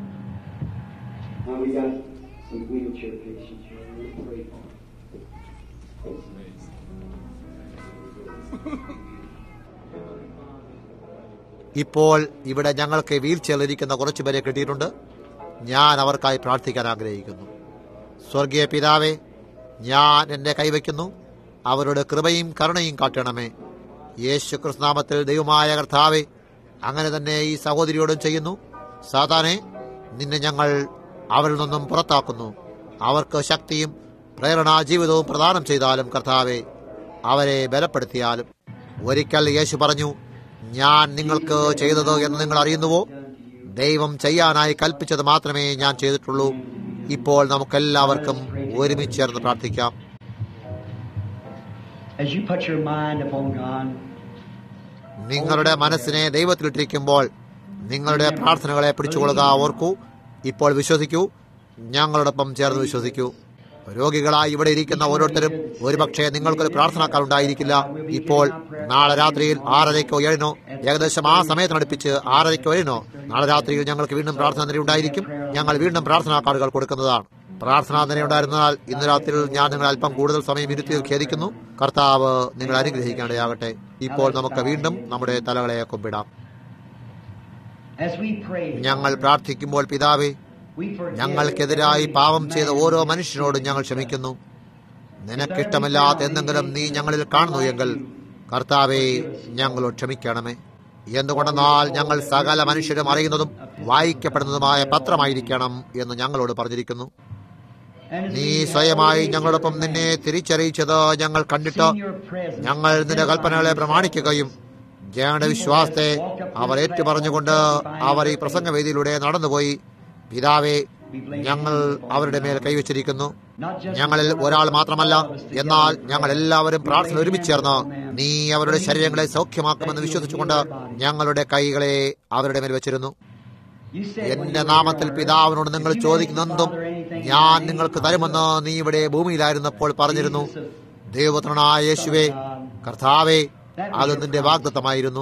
ഇപ്പോൾ ഇവിടെ ഞങ്ങൾക്ക് വീൽ ചെയറിലിരിക്കുന്ന കുറച്ചു പേരെ കിട്ടിയിട്ടുണ്ട്. ഞാൻ അവർക്കായി പ്രാർത്ഥിക്കാൻ ആഗ്രഹിക്കുന്നു. സ്വർഗീയ പിതാവേ, ഞാൻ എന്റെ കൈവയ്ക്കുന്നു. അവരുടെ കൃപയും കരുണയും കാട്ടണമേ. യേശു ക്രിസ്തുനാമത്തിൽ ദൈവമായ കർത്താവേ, അങ്ങനെ തന്നെ ഈ സഹോദരിയോടും ചെയ്യുന്നു. സാത്താനെ, നിന്നെ ഞങ്ങൾ അവരിൽ നിന്നും പുറത്താക്കുന്നു. അവർക്ക് ശക്തിയും പ്രേരണാ ജീവിതവും പ്രദാനം ചെയ്താലും കർത്താവെ, അവരെ ബലപ്പെടുത്തിയാലും. ഒരിക്കൽ യേശു പറഞ്ഞു, ഞാൻ നിങ്ങൾക്ക് ചെയ്തത് എന്ന് നിങ്ങൾ അറിയുന്നുവോ? ദൈവം ചെയ്യാനായി കൽപ്പിച്ചത് മാത്രമേ ഞാൻ ചെയ്തിട്ടുള്ളൂ. ഇപ്പോൾ നമുക്കെല്ലാവർക്കും ഒരുമിച്ച് ചേർന്ന് പ്രാർത്ഥിക്കാം. നിങ്ങളുടെ മനസ്സിനെ ദൈവത്തിലിട്ടിരിക്കുമ്പോൾ നിങ്ങളുടെ പ്രാർത്ഥനകളെ പിടിച്ചുകൊള്ളുക. ഓർക്കൂ, ഇപ്പോൾ വിശ്വസിക്കൂ, ഞങ്ങളോടൊപ്പം ചേർന്ന് വിശ്വസിക്കൂ. രോഗികളായി ഇവിടെ ഇരിക്കുന്ന ഓരോരുത്തരും ഒരുപക്ഷെ നിങ്ങൾക്കൊരു പ്രാർത്ഥനക്കാരുണ്ടായിരിക്കില്ല. ഇപ്പോൾ നാളെ രാത്രിയിൽ ആറരയ്ക്കോ ഏഴിനോ, ഏകദേശം ആ സമയത്തിനടുപ്പിച്ച് ആറരയ്ക്കോ ഏഴിനോ നാളെ രാത്രിയിൽ ഞങ്ങൾക്ക് വീണ്ടും പ്രാർത്ഥന നില ഉണ്ടായിരിക്കും. ഞങ്ങൾ വീണ്ടും പ്രാർത്ഥനാ കാർഡുകൾ കൊടുക്കുന്നതാണ്. പ്രാർത്ഥനാ നില ഉണ്ടായിരുന്നാൽ ഇന്ന് രാത്രിയിൽ ഞാൻ നിങ്ങൾ അല്പം കൂടുതൽ സമയം ഇരുത്തി ഖേദിക്കുന്നു. കർത്താവ് നിങ്ങൾ അനുഗ്രഹിക്കേണ്ടതാകട്ടെ. ഇപ്പോൾ നമുക്ക് വീണ്ടും നമ്മുടെ തലകളെ കുമ്പിടാം. ഞങ്ങൾ പ്രാർത്ഥിക്കുമ്പോൾ, പിതാവേ, ഞങ്ങൾക്കെതിരായി പാപം ചെയ്ത ഓരോ മനുഷ്യനോടും ഞങ്ങൾ ക്ഷമിക്കുന്നു. നിനക്കിഷ്ടമില്ലാത്ത എന്തെങ്കിലും നീ ഞങ്ങളിൽ കാണുന്നു എങ്കിൽ കർത്താവേ, ഞങ്ങളോട് ക്ഷമിക്കണമേ. എന്തുകൊണ്ടെന്നാൽ ഞങ്ങൾ സകല മനുഷ്യരും അറിയുന്നതും വായിക്കപ്പെടുന്നതുമായ പത്രമായിരിക്കണം എന്ന് ഞങ്ങളോട് പറഞ്ഞിരിക്കുന്നു. നീ സ്വയമായി ഞങ്ങളോടൊപ്പം നിന്നെ തിരിച്ചറിയിച്ചത് ഞങ്ങൾ കണ്ടിട്ട് ഞങ്ങൾ നിന്റെ കൽപ്പനകളെ പ്രമാണിക്കുകയും ജനങ്ങളുടെ വിശ്വാസത്തെ അവർ ഏറ്റുപറഞ്ഞുകൊണ്ട് അവർ ഈ പ്രസംഗവേദിയിലൂടെ നടന്നുപോയി. പിതാവേ, ഞങ്ങൾ അവരുടെ മേൽ കൈവച്ചിരിക്കുന്നു. ഞങ്ങളിൽ ഒരാൾ മാത്രമല്ല, എന്നാൽ ഞങ്ങൾ എല്ലാവരും പ്രാർത്ഥന ഒരുമിച്ച് ചേർന്ന് നീ അവരുടെ ശരീരങ്ങളെ സൗഖ്യമാക്കുമെന്ന് വിശ്വസിച്ചുകൊണ്ട് ഞങ്ങളുടെ കൈകളെ അവരുടെ മേൽ വെച്ചിരുന്നു. എന്റെ നാമത്തിൽ പിതാവിനോട് നിങ്ങൾ ചോദിക്കുന്നതും ഞാൻ നിങ്ങൾക്ക് തരുമെന്ന് നീ ഇവിടെ ഭൂമിയിലായിരുന്നപ്പോൾ പറഞ്ഞിരുന്നു. ദൈവപുത്രനായ യേശുവേ, കർത്താവേ, അത് നിന്റെ വാഗ്ദത്തമായിരുന്നു.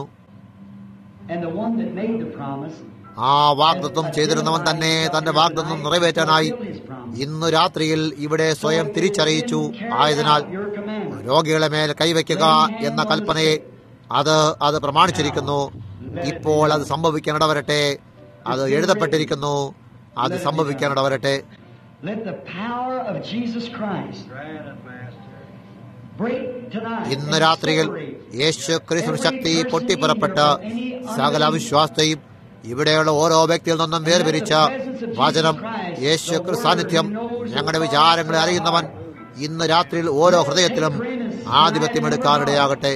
ആ വാഗ്ദത്തം ചെയ്തിരുന്നവൻ തന്നെ തന്റെ വാഗ്ദത്തം നിറവേറ്റാനായി ഇന്നു രാത്രിയിൽ ഇവിടെ സ്വയം തിരിച്ചറിയിച്ചു. ആയതിനാൽ രോഗികളെ മേൽ കൈവയ്ക്കുക എന്ന കൽപ്പനയെ അത് അത് പ്രമാണിച്ചിരിക്കുന്നു. ഇപ്പോൾ അത് സംഭവിക്കാനിടവരട്ടെ. അത് എഴുതപ്പെട്ടിരിക്കുന്നു. അത് സംഭവിക്കാനിടവരട്ടെ. ഇന്ന് രാത്രിയിൽ യേശു ക്രിസ്തു ശക്തി പൊട്ടിപ്പുറപ്പെട്ട് സകല അവിശ്വാസത്തെയും ഇവിടെയുള്ള ഓരോ വ്യക്തിയിൽ നിന്നും വേർപിരിച്ച വചനം, യേശു ക്രിസ്തു സാന്നിധ്യം, ഞങ്ങളുടെ വിചാരങ്ങളെ അറിയുന്നവൻ ഇന്ന് രാത്രിയിൽ ഓരോ ഹൃദയത്തിലും ആധിപത്യം എടുക്കാനിടയാകട്ടെ.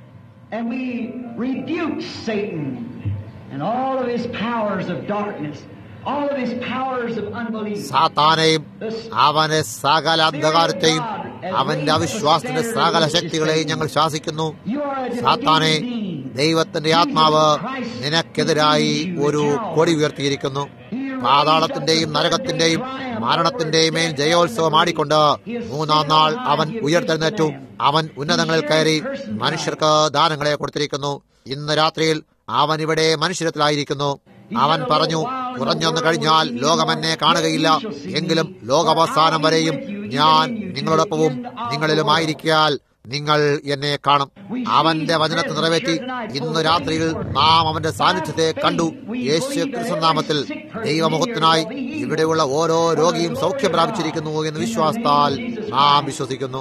സാത്താനെയും അവന്റെ സകല അന്ധകാരത്തെയും അവന്റെ അവിശ്വാസത്തിന്റെ സകല ശക്തികളെയും ഞങ്ങൾ ശാസിക്കുന്നു. സാത്താനെ, ദൈവത്തിന്റെ ആത്മാവ് നിനക്കെതിരായി ഒരു കൊടി ഉയർത്തിയിരിക്കുന്നു. പാതാളത്തിന്റെയും നരകത്തിന്റെയും മരണത്തിന്റെയും മേൽ ജയോത്സവം ആടിക്കൊണ്ട് മൂന്നാം നാൾ അവൻ ഉയർത്തെഴുന്നേറ്റു. അവൻ ഉന്നതങ്ങളിൽ കയറി മനുഷ്യർക്ക് ദാനങ്ങളെ കൊടുത്തിരിക്കുന്നു. ഇന്ന് രാത്രിയിൽ അവൻ ഇവിടെ മനുഷ്യരത്തിലായിരിക്കുന്നു. അവൻ പറഞ്ഞു, കുറഞ്ഞൊന്നു കഴിഞ്ഞാൽ ലോകം എന്നെ കാണുകയില്ല, എങ്കിലും ലോകാവസാനം വരെയും ഞാൻ നിങ്ങളോടൊപ്പവും നിങ്ങളിലുമായിരിക്കാൽ നിങ്ങൾ എന്നെ കാണും. അവന്റെ വചനത്തെ നിറവേറ്റി ഇന്ന് രാത്രിയിൽ നാം അവന്റെ സാന്നിധ്യത്തെ കണ്ടു. യേശു ക്രിസ്തു നാമത്തിൽ ദൈവമുഖത്തിനായി ഇവിടെയുള്ള ഓരോ രോഗിയും സൗഖ്യം പ്രാപിച്ചിരിക്കുന്നു എന്ന് വിശ്വാസത്താൽ നാം വിശ്വസിക്കുന്നു.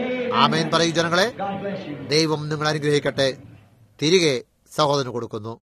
ആമേൻ പറയൂ ജനങ്ങളെ. ദൈവം നിങ്ങൾ അനുഗ്രഹിക്കട്ടെ. തിരികെ സഹോദരന് കൊടുക്കുന്നു.